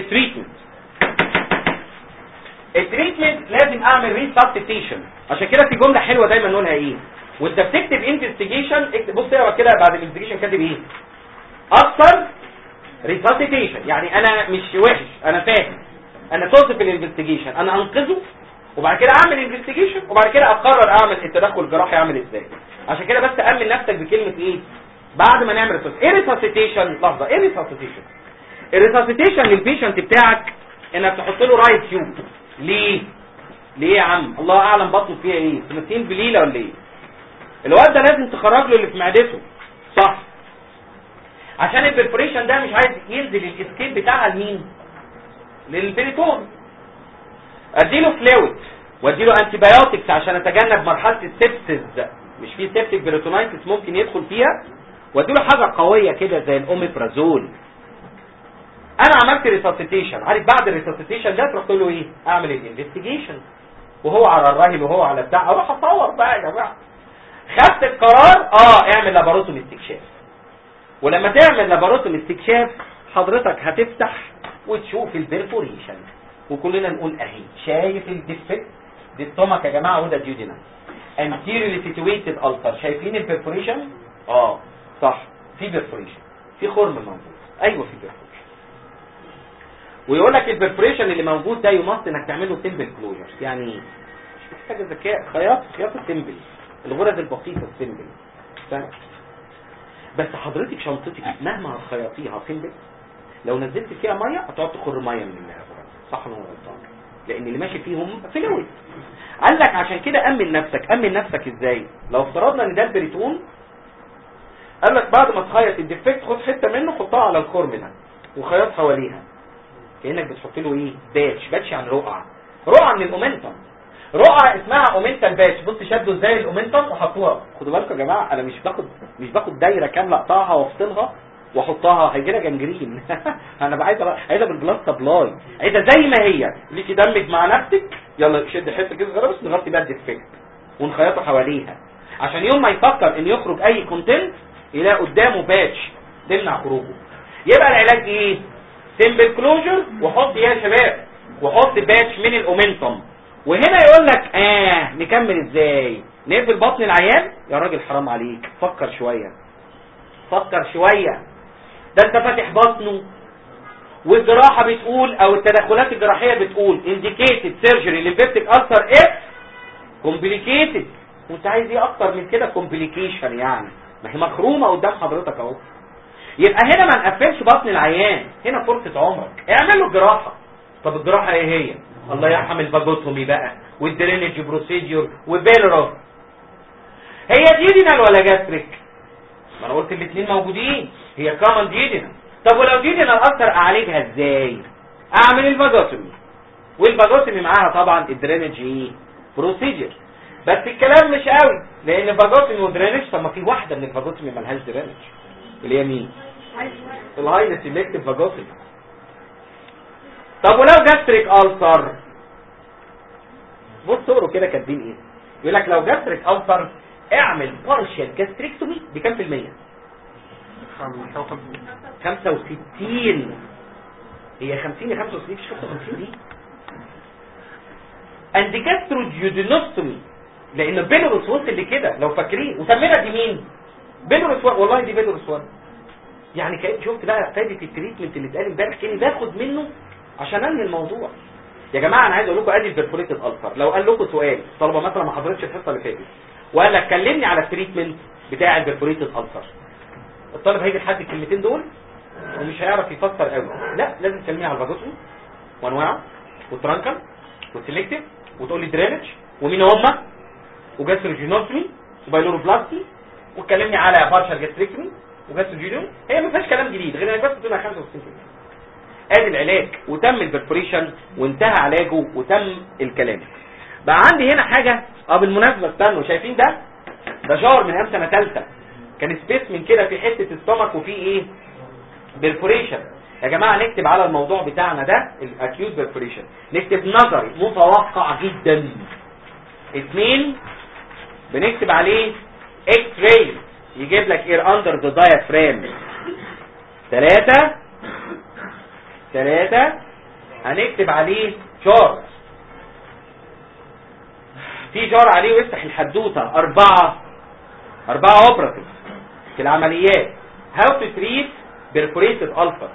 التريتمنت لازم اعمل ريسبستيشن. عشان كده في جمله حلوه دايما نقولها ايه وانت بتكتب انفستيجيشن. بص اقرا كده بعد الانفستيجيشن كاتب ايه؟ اكتر ريسبستيشن. يعني انا مش وحش، انا فاهم، انا توصف الانفستيجيشن، انا انقذه وبعد كده اعمل انفستيجيشن وبعد كده اقرر اعمل التدخل الجراحي اعمل ازاي. عشان كده بس تامن نفسك بكلمه ايه بعد ما نعمل ريسبستيشن. ايه ريسبستيشن؟ لحظه، ايه ريسبستيشن؟ الريسبستيشن للبيشنت بتاعك انك تحط له رايت تيوب. ليه يا عم؟ الله اعلم بطنه فيها ايه، سمتين بليله ولا ايه؟ الواد ده لازم تخرج له اللي في معدته، صح؟ عشان البرفوريشن ده مش عايز ينزل الاسكيب بتاعها لمين؟ للبريتون. اديله فلويد واديله انتي بايوتكس عشان اتجنب مرحله السبسز. مش في سيبتيك بريتونايتس ممكن يدخل فيها، واديله حاجه قويه كده زي الاوميبرازول. انا عملت ريسبستيشن، عارف بعد الريسبستيشن ده رحت له ايه؟ اعمل الانفستيجيشن وهو على الراهل وهو على بتاع، اروح اصور بقى يا جماعه. خدت القرار اعمل لاباروتومي استكشاف. ولما تعمل لاباروتومي استكشاف حضرتك هتفتح وتشوف البرفوريشن وكلنا نقول اهي شايف الديفكت دي السtomach يا جماعه وده ديودينال anteriorly situated ulcer. شايفين البرفوريشن؟ صح، في برفوريشن، في خرم موجود. ايوه في برفوريشن. ويقول لك البرفوريشن اللي موجود ده يمص انك تعمله سيمبل كلوجر. يعني مش محتاجه ذكاء، خياطه سيمبل، الغرز البسيطه السيمبل. بس حضرتك شنطتك مهما هتخيطيها سيمبل لو نزلت فيها ميه هتقعد تخر ميه من الغرز، صح ولا غلطان؟ لان اللي ماشي فيهم فلويد. قال لك عشان كده امن نفسك ازاي؟ لو افترضنا ان ده البريتون، قال لك بعد ما تخيط الديفكت خد حته منه حطها على الخرم ده وخيط حواليها كانك بتحط له ايه؟ باتش يعني رقعه من الاومنتم. رقعه اسمها اومنتال باتش. بص شدوا ازاي الاومنتم وحطوها. خدوا بالكم يا جماعه، انا مش باخد دايره كامله اقطعها وافصلها واحطها، هيجي لها جنجرين. انا عايزها بالبلاس سبلاي، عايزها زي ما هي ليكي دمج مع نفسك. يلا شد حته كده صغيره بس نغطي بقى الديفكت ونخيطه حواليها. عشان يوم ما يفكر ان يخرج اي كونتنت يلاقي قدامه باتش تمنع خروجه. يبقى العلاج ايه؟ سيمبل كلوجر، وحط يا شباب وحط باتش من الاومنتوم. وهنا يقول لك نكمل ازاي؟ نقفل بطن العيان؟ يا راجل حرام عليك، فكر شويه فكر شويه، ده انت فاتح بطنه والجراحه بتقول او التدخلات الجراحيه بتقول انديكيتد سيرجري للبيبتيك ألسر اف كومبليكيتد، وانت عايز ايه اكتر من كده كومبليكيشن؟ يعني ما هي مخرومه قدام حضرتك اهو. يبقى هنا ما نقفلش بطن العيان، هنا فرصه عمرك، اعمل له جراحه. طب الجراحه ايه هي؟ الله يرحم الفاجوتومي بقى والدرينج بروسيديور وبيلروف. هي ديدينال ولا جاستريك؟ ما انا قلت الاثنين موجودين، هي كومن ديدينال. طب ولو ديدينال ألسر اعالجها ازاي؟ اعمل الفاجوتومي، والفاجوتومي معاها طبعا الدرينج بروسيديور. بس الكلام مش قوي، لان فاجوتومي ودرينج، طب ما في واحده من الفاجوتومي مالهاش درينج، اللي هي مين؟ الهايلي سيلكتيف فاجوتومي. طب ولو جاستريك ألسر؟ بص صوروا كده كاتبين ايه؟ يقول لك لو جاستريك ألسر اعمل بارشال جاستريكتومي بكام في المية؟ 65. هي 50 يا 65 مش 55 دي. اند جاستروجيودينوستومي، لان بيلوروس وصل لكده لو فاكرين، وسمينا دي مين؟ بيلوروس. والله دي بيلوروس 1. يعني شفت بقى فايده التريتمنت اللي اتقال امبارح، كاني باخد منه عشان انهي الموضوع. يا جماعه انا عايز اقول لكم ادي البرفوريتد ألسر. لو قال لكم سؤال طلبه مثلا ما حضرتش الحصه اللي فاتت وقال لك كلمني على التريتمنت بتاع البرفوريتد ألسر، الطالب هيجي لحد الكلمتين دول ومش هيعرف يفسر قوي. لا، لازم تكلمني على الفاجوتومي وانواعه والترانكل والسيلكتيف، وتقول لي درينج ومين هم، وجاستروجينوستومي وبايلوروبلاستي، وتكلمني على بارشال جاستريكتومي وجاستروجينوم. هي ما فيهاش كلام جديد غير انك بس تقول 65%. ادي العلاج، وتم البرفوريشن وانتهى علاجه وتم الكلام. بقى عندي هنا حاجه بالمناسبه، استنوا، شايفين ده جار من سنه ثالثه، كان سبيس من كده في حته السtomach وفي ايه؟ برفوريشن. يا جماعه نكتب على الموضوع بتاعنا ده الاكيوت برفوريشن، نكتب نظري متوقع جدا. 2 بنكتب عليه اكس راي يجيب لك اير اندر ذا دايافرام. 3 هنكتب عليه جار، في جار عليه ويفتح الحدوته. 4 اوبراتيف في العمليات. هاو تو تريت برفوريتد ألسر.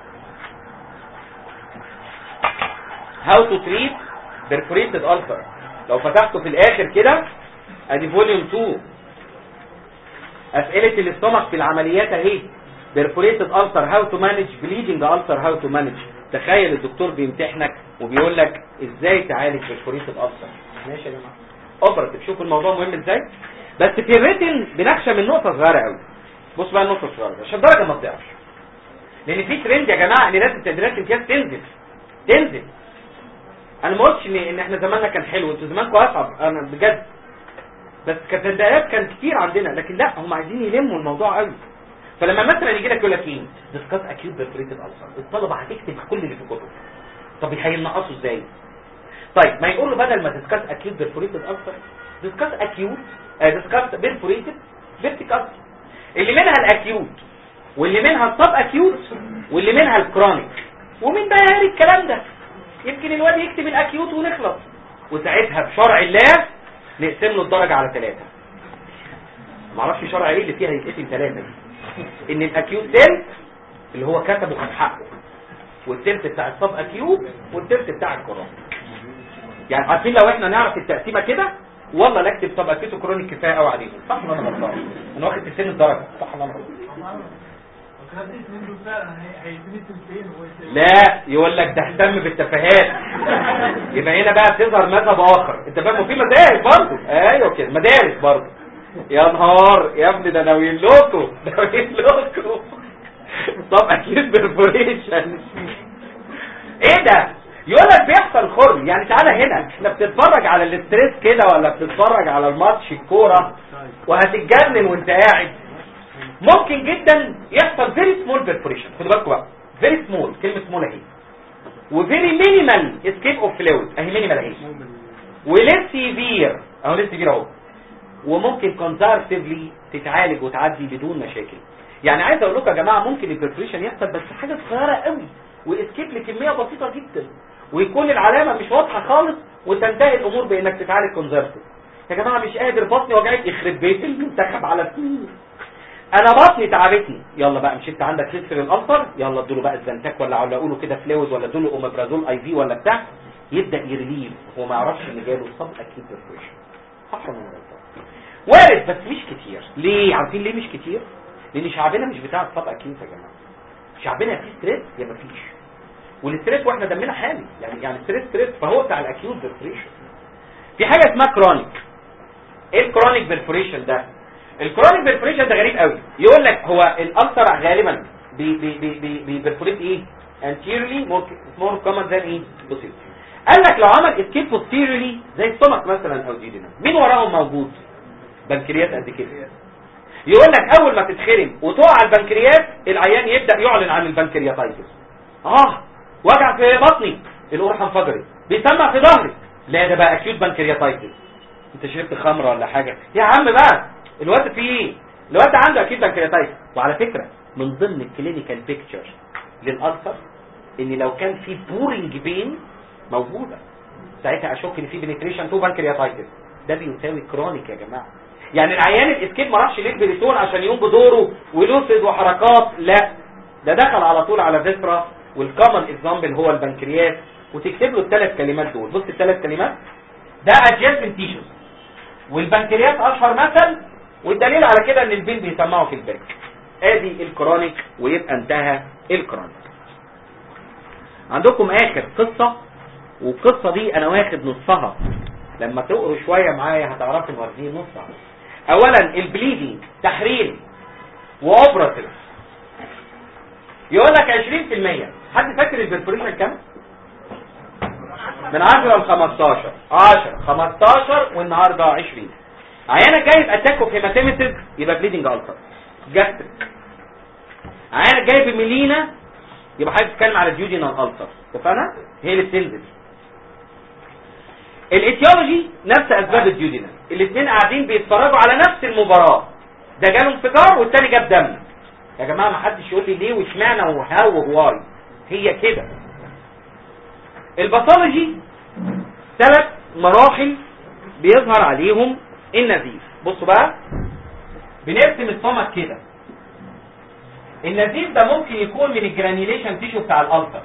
هاو تو تريت برفوريتد ألسر. لو فتحته في الاخر كده ادي فوليوم 2 اسئله الاستومك في العمليات اهي. برفوريتد ألسر هاو تو مانج، بليدنج ألسر هاو تو مانج. تخيل الدكتور بيمتحنك وبيقول لك ازاي تعالج برفوريتد ألسر. ماشي يا جماعه، اوبراتيف. شوفوا الموضوع مهم ازاي. بس في الريتن بنخشى من نقطه صغيره قوي. بص بقى النقطه الصغيره عشان الدرجه ما تضيعش، لان في ترند يا جماعه ان لازم التقديرات الامتياز تنزل. انا ما قلتش ان احنا زماننا كان حلو، انتوا زمانكم اصعب، انا بجد، بس كتندات كان كتير عندنا، لكن لا، هم عايزين يلموا الموضوع قوي. فلما مثلا يجي لك يقول لك ايه؟ ديسكاس اكيوت برفوريتد ألسر، الطلبه هتكتب كل اللي في الكتب. طب هينقصوا ازاي؟ طيب ما يقولوا بدل ما ديسكاس اكيوت برفوريتد ألسر، ديسكاس اكيوت ديسكاس برفوريتد بيبتيك ألسر، اللي منها الاكيوت واللي منها السب اكيوت واللي منها الكرونيك. ومين بقى قال الكلام ده؟ يمكن الواد يكتب الاكيوت ونخلص، وساعتها بشرع الله نقسم له الدرجه على 3. معرفش شرع ايه اللي فيها يتقسم 3 دي. ان الاكيوت تلت اللي هو كتبه خد حقه، والتلت بتاع السب اكيوت والتلت بتاع الكرونيك. يعني عارفين لو احنا نعرف التقسيمه كده والله لا اكتب سب اكيوت وكرونيك كفايه قوي عليهم. صح ولا انا غلطان؟ انا واخد 90 الدرجه. صح ولا انا غلطان؟ لا، يقول لك ده اهتم بالتفاهات. يبقى هنا بقى تظهر مذهب اخر. انت فاهم؟ في مدارس برضه، ايوه كده، مدارس برضه. يا نهار يا ابني، ده ناويين لكم طب اكيد برفوريشن. ايه ده؟ يقول لك بيحصل خرم. يعني تعالى هنا، احنا بتتفرج على الاستريس كده ولا بتتفرج على الماتش الكوره وهتتجنن وانت قاعد؟ ممكن جدا يحصل فيري سمول برفوريشن. خدوا بالكم بقى، فيري سمول، كلمه سمول اهي، وفيري مينيمال اسكيب اوف فلويد اهي، مينيمال اهي، وليس سيفير اهو، ليس سيفير اهو، وممكن كونزرفتيفلي تتعالج وتعدي بدون مشاكل. يعني عايز اقول لكم يا جماعه ممكن البرفوريشن يحصل بس حاجه صغيره قوي واسكيب لكميه بسيطه جدا ويكون العلامه مش واضحه خالص وتنتهي الامور بانك تتعالج كونزرفتيف. يا جماعه مش قادر بطني وجعت، يخرب بيت المنتخب على سنين. انا بطني تعبتني، يلا بقى مش انت عندك لسه الالتر، يلا ادوا له بقى الزنتاك ولا علقوا له كده فلويد ولا ادوا له اوميبرازول اي في ولا بتاع، يبدا يريليف. هو ما يعرفش ان جاله صب اكيد برفوريشن. حصل من الغلطه وارد بس مش كتير. ليه؟ عارفين ليه مش كتير؟ لان شعبنا مش بتاع الصب اكيد يا جماعه. شعبنا فيه ستريس يا ما فيش، والستريس واحنا دمنا حامي، يعني ستريس فهو بتاع الاكيوت برفوريشن. في حاجه اسمها كرونيك. ايه الكرونيك برفوريشن ده؟ الكرونيك برفوريشن ده غريب قوي. يقول لك هو الالسر غالبا بيبرفوريت ايه؟ anteriorly more common than ايه؟ posteriorly. قال لك لو عمل اسكيب posteriorly زي السtomach مثلا او ديدنا، مين وراهم موجود؟ بنكرياس قد كده. يقول لك اول ما تتخرم وتقع البنكرياس العيان يبدا يعلن عن البنكرياتايتس. وجع في بطني، القرحه انفجرت، بيسمع في ظهري، لا ده بقى اكيوت بنكرياتايتس. انت شربت خمره ولا حاجه يا عم بقى؟ الوقت فيه ايه؟ الوقت عنده اكيد بنكرياتايتس. وعلى فكره من ضمن الكلينيكال بيكتشر للالسر ان لو كان في بورنج بين موجوده ساعتها اشك ان في بنتريشن تو بنكرياتايتس. ده بيساوي كرونيك يا جماعه. يعني العيان الاسكيب ما راحش ليه بريتون عشان يقوم بدوره ولوسد وحركات، لا ده دخل على طول على فيسرا، والكومن اكزامبل هو البنكرياس. وتكتب له الثلاث كلمات دول. بص الثلاث كلمات ده adjacent تيشوز، والبنكرياس اشهر مثل، والدليل على كده ان البين بيسمعوا في الباك. ادي الكرونيك ويبقى انتهى الكرونيك. عندكم اخر قصه، والقصه دي انا واخد نصها، لما تقروا شويه معايا هتعرفوا ان واخدين نصها. اولا البليدنج تحرير واوبراتيف. يقول لك 20%. حد فاكر البرفوريشن كام؟ من 10 ل 15. 10 15 والنهارده 20. عيانك جايب اتاك اوف هيماتيميسيس يبقى بليدنج التر جاستريك. عيانك جايب ميلينا يبقى حضرتك بتتكلم على ديودينال التر. اتفقنا؟ هي اللي بتنزل. الاتيولوجي نفس اسباب الديودينال، الاثنين قاعدين بيتفرجوا على نفس المباراه، ده جاله انفجار والتاني جاب دم. يا جماعه ما حدش يقول لي ليه واشمعنى وهاو وواي، هي كده. الباثولوجي 3 مراحل بيظهر عليهم النزيف. بصوا بقى بنرسم الصمت كده. النزيف ده ممكن يكون من الجرانيوليشن تيشو بتاع الالتر،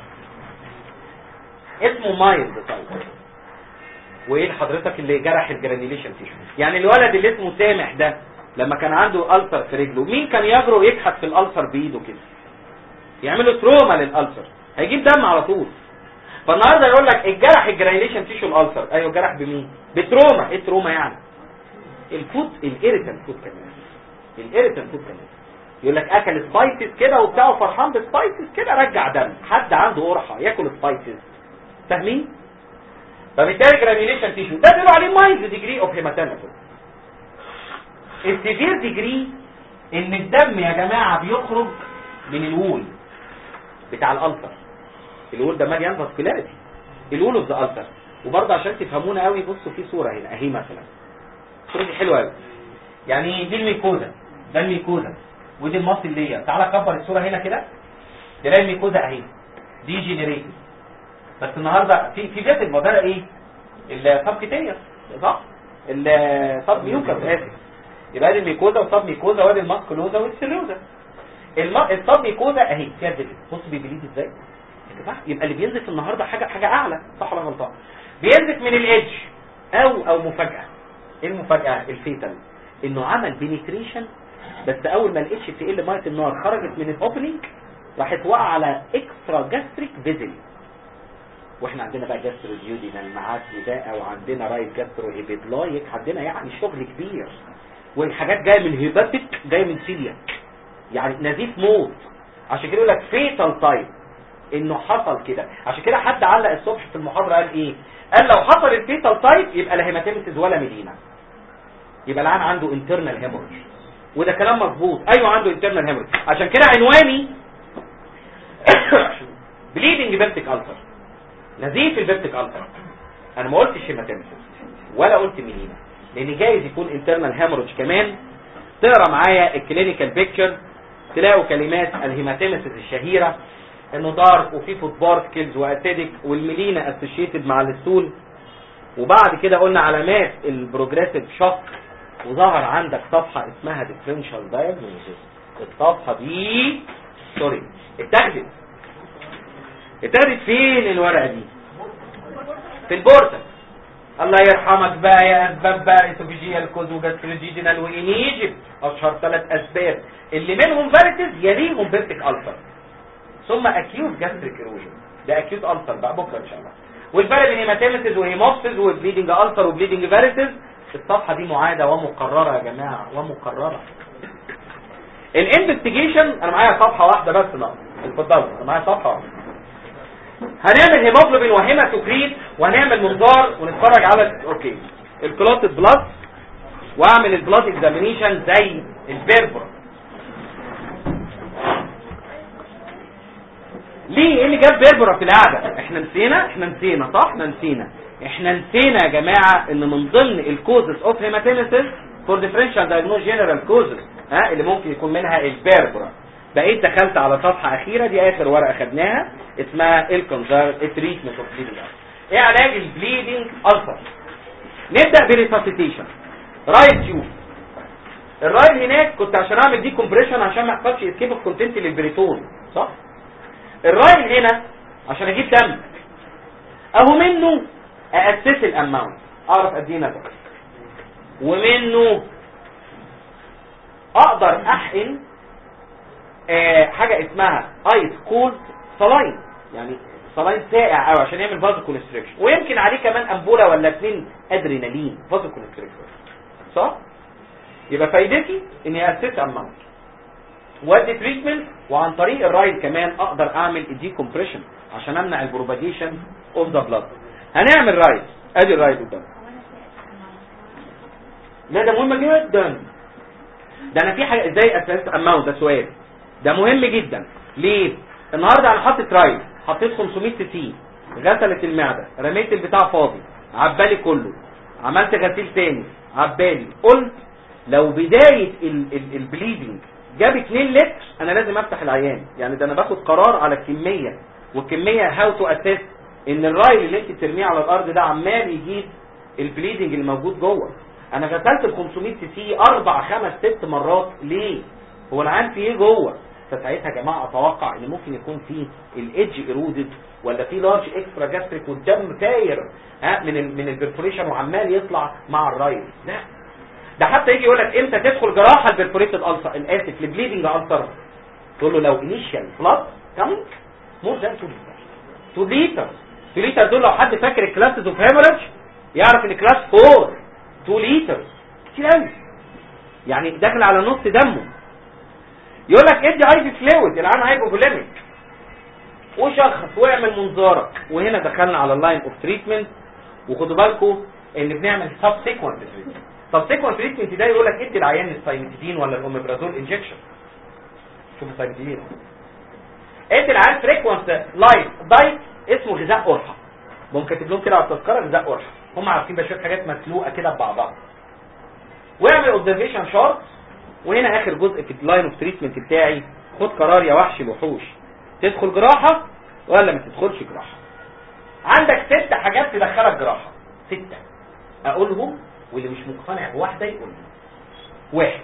اسمه مايلد تايب. وايه حضرتك اللي جرح الجرانيوليشن تيشو؟ يعني الولد اللي اسمه سامح ده لما كان عنده ألسر في رجله، مين كان يجرؤ يكحت في الألسر بايده كده؟ يعمل له تروما للألسر، هيجيب دم على طول. فالنهارده يقول لك الجرح الجرانيوليشن تيشو الألسر، ايوه جرح بمين؟ بتروما. ايه تروما يعني؟ الفوت، الاريتال فوت كمان، الاريتال فوت كمان. يقول لك اكل سبايسز كده وبتاع وفرحان بسبايسز كده، رجع دم. حد عنده قرحه ياكل سبايسز، فاهمين؟ فبالتالي جرانيوليشن تيشو ده بيقولوا عليه مايلد ديجري اوف هيماتيميسيس. السيفير ديجري ان الدم يا جماعه بيخرج من الوول بتاع الالتر. الوول ده مليان فاسكولاريتي، الوول اوف ذا التر. وبرضه عشان تفهمونا قوي بصوا في صوره هنا اهي مثلا، الصوره دي حلوه قوي. يعني دي الميكوزا، ده الميكوزا، ودي المصل اللي هي. تعالى كبر الصوره هنا كده تلاقي الميكوزا اهي دي جينيريتد. بس النهارده في بيت المدار ايه؟ السبكتيريا صح؟ السب ميوكس اسف. يبقى دي الميكوزا والسب ميكوزا وادي الماسكولوزا والسيلوزا. السب ميكوزا اهي فيها ديليت. بص بيبليد ازاي؟ يبقى اللي بينزف النهارده حاجه اعلى، صح ولا غلطان؟ بينزف من الايدج او مفاجاه. ايه المفاجاه؟ الفيتال، انه عمل بينيتريشن بس اول ما الاتش تي ال ميه النار خرجت من الاوبننج راحت واقعه على اكسترا جاستريك فيزل. واحنا عندنا بقى جاسترو ديودينال معاك وداء، وعندنا رايت جاسترو هيبيدلايك، عندنا يعني شغل كبير. والحاجات جايه من هيباتيك، جايه من سيليا، يعني نزيف موت. عشان كده يقول لك فيتال تايب انه حصل كده. عشان كده حد علق الصبح في المحاضره قال ايه؟ قال لو حصل الفيتال تايب يبقى لا هيماتيمسيس ولا ميلينا، يبقى العيان عنده انترنال هيموريج. وده كلام مظبوط، ايوه عنده انترنال هيموريج. عشان كده عنواني بليدنج بيبتيك ألسر، نزيف البيبتيك ألسر. انا ما قلتش هيماتيمسيس ولا قلت ميلينا، لان جايز يكون انترنال هيموريدج كمان. تقرا معايا الكلينيكال بيكتشر تلاقوا كلمات الهيماتيمسيس الشهيره انه دارك وفي فوت بارتكلز واسيدك والميلينا اسوشيتد مع الستول. وبعد كده قلنا علامات البروجريسيف شوك، وظهر عندك صفحه اسمها ديفرنشال دايجنوستس. الصفحه دي اتاخدت فين الورقه دي؟ في البورصه. الله يرحمك بقى يا اسباب بقى اسوفيجيال كوز وجاستروجينال وانيجيب، اشهر 3 اسباب اللي منهم فاريتس يليهم بيرتيك ألسر ثم اكيوت جاستريك ايروجن. ده اكيوت ألسر بقى بكره ان شاء الله. والفرق بين هيماتيمسيس وهيموبسيس وبليدنج ألسر وبليدنج فاريتس. الصفحه دي معاده ومقرره يا جماعه ومقرره. الانفستيجيشن انا معايا صفحه واحده بس ناقص. اتفضلوا انا معايا صفحه واحده. هنعمل هيموجلوبين وهيماتوكريت وهنعمل منظار ونتفرج على الكلوتد بلاد واعمل البلاد اكزامينيشن زي البيربرا. ليه؟ ايه اللي جاب بيربرا في القعده؟ احنا نسينا صح؟ احنا نسينا يا جماعه ان من ضمن الكوزز اوف هيماتيمسيس فور ديفرنشال دايجنوز جنرال كوزز اللي ممكن يكون منها البيربرا. بقيت دخلت على صفحه اخيره دي اخر ورقه خدناها اسمها الكونزر التريتمنت اوف بليدنج. ايه علاج البليدنج ألسر؟ نبدا بريساسيتيشن. رايت تيوب. الرايت هناك كنت عشان اعمل دي كومبريشن عشان ما يحصلش اسكيب اوف كونتنت للبريتون صح؟ الرايت هنا عشان اجيب دم اهو منه اسس الاماونت اعرف قد ايه نفس، ومنه اقدر احقن حاجه اسمها ايس كولد صلاين، يعني صلاين ساقع قوي عشان يعمل فازو كونستريكشن، ويمكن عليه كمان امبوله ولا 2 ادرينالين فازو كونستريكشن صح؟ يبقى فايدتي اني اسس اماونت وادي تريتمنت، وعن طريق الرايد كمان اقدر اعمل الدي كومبريشن عشان امنع البروباجيشن اوف ذا بلاد. هنعمل رايد، ادي الرايد قدام. لا ده مهم جدا. ده انا في حاجه ازاي اسس اماونت، ده سؤال ده مهم جدا. ليه؟ النهارده انا حاطط رايد، حطيت 500 سي، غسلت المعده، رميت البتاع فاضي، عبالي كله، عملت غسيل تاني عبالي، قلت لو بدايه البليدنج جاب 2 لتر انا لازم افتح العيان. يعني ده انا باخد قرار على الكميه، والكميه هاو تو اسيس ان الرايل اللي انت بترميه على الارض ده عمال يجيب البليدنج اللي موجود جوه. انا غسلت ال 500 سي 4 5 6 مرات. ليه؟ هو العيان فيه ايه جوه؟ فساعتها يا جماعه اتوقع ان ممكن يكون فيه الايدج ايرودد، ولا في لارج اكسترا جاستريك والدم تاير من البرفوريشن وعمال يطلع مع الرايل. لا ده حتى يجي يقول لك امتى تدخل جراحه البرفوريتد ألسر، الاسف البليدنج ألسر، تقول له لو انيشال بلاد كامينج مور ذان 2 لتر. 2 لتر دول لو حد فاكر الكلاسز اوف هيموريدج يعرف ان كلاس 4 2 لتر كتير قوي، يعني داخل على نص دمه. يقول لك ادي اي في فلويد، العيان هايبوفوليميك، وشخص واعمل منظارك. وهنا دخلنا على اللاين اوف تريتمنت. وخدوا بالكم ان بنعمل سبسيكوينت تريتمنت. سبسيكوينت تريتمنت ده يقول لك ادي العيان السايمتيدين ولا الاوميبرازول انجكشن. شوف السايمتيدين، ادي العيان فريكوينت لايف دايت اسمه غذاء قرحه، ممكن كاتب لهم كده على التذكره غذاء قرحه، هم عارفين بقى شويه حاجات مسلوقه كده ببعضها. واعمل اوبزرفيشن شارت. وهنا اخر جزء في اللاين اوف تريتمنت بتاعي، خد قرار يا وحش الوحوش، تدخل جراحه ولا ما تدخلش جراحه. عندك 6 حاجات تدخلك جراحه، 6 اقولهم واللي مش مقتنع بواحده يقول لي. 1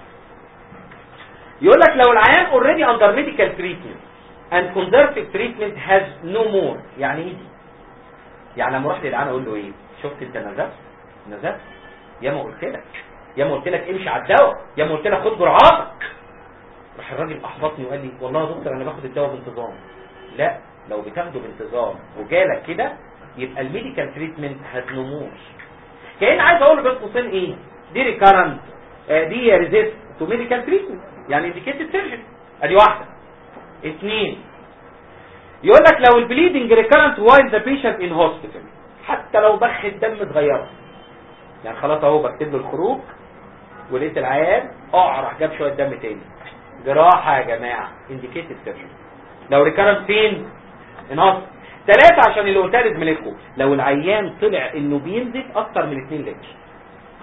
يقول لك لو العيان اوريدي اندر ميديكال تريتمنت اند كونزرفتيف تريتمنت هاز نو مور. يعني ايه دي؟ يعني لما اروح للعيان اقول له ايه؟ شفت انت نزفت يا ما قلت لك امشي على الدواء، يا ما قلت لك خد جرعاتك. راح الراجل احبطني وقال لي والله يا دكتور انا باخد الدواء بانتظام. لا، لو بتاخده بانتظام وجالك كده يبقى الميديكال تريتمنت هاز نو مور. كأن عايز اقول بين قوسين ايه؟ دي ريكارنت، دي ريزيست تو ميديكال تريتمنت، يعني انديكيتد سيرجري. ادي 1. 2 يقول لك لو البليدنج ريكارنت وايل ذا بيشنت ان هوسبيتال، حتى لو ضخ الدم اتغيرت، يعني خلاص اهو بكتب له الخروج ولقيت العيان راح جاب شويه دم تاني، جراحه يا جماعه انديكيتد سيرجري. لو ريكارنت فين؟ ان هوسبيتال. 3 عشان اللي قلتها لزميلتكم، لو العيان طلع انه بينزف اكتر من 2 لتر،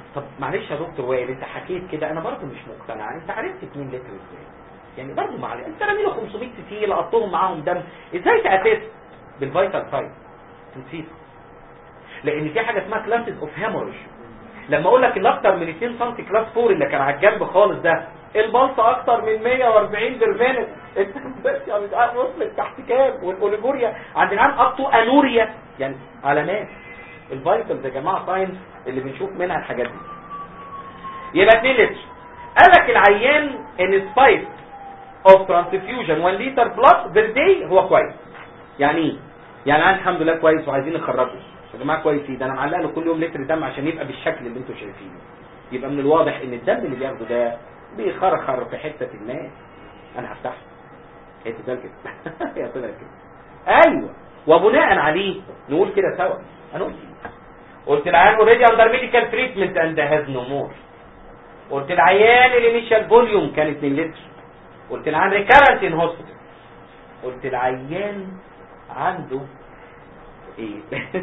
طب معلش يا دكتور وائل، انت حكيت كده انا برضه مش مقتنع، انت عرفت 2 لتر ازاي؟ يعني برضه معلش انت رامي له 500 سي سي لقطتهم معاهم دم، ازاي تأتيت بالفيتال ساين؟ نسيت. لان في حاجه اسمها كلاسز اوف هيموريج. لما اقول لك اللي اكتر من 2 سم كلاس 4 اللي كان على الجنب خالص ده البلص اكتر من 140 برمانت، انت مش عارف وصلت تحت كام، والاوليجوريا عند العام ابطو انوريا، يعني علامات الفيتالز يا جماعه ساينز اللي بنشوف منها الحاجات دي. يبقى 2 لتر. قال لك العيان ان سبايس اوف ترانسفيوجن 1 لتر بلس بير داي هو كويس. يعني ايه؟ يعني انا الحمد لله كويس وعايزين نخرجه يا جماعه كويس. ده انا معلق له كل يوم لتر دم عشان يبقى بالشكل اللي انتم شايفينه. يبقى من الواضح ان الدم اللي بياخده ده بيخرخر في حته ما. انا هفتحه حته ده كده يا طلع كده ايوه. وبناء عليه نقول كده سوا. انا قلت العيان اوريدي اندر ميديكال تريتمنت اند هاز نو مور. قلت العيان الانيشال فوليوم كان 2 لتر. قلت العيان ريكارنت ان هوسبيتال. قلت العيان عنده ايه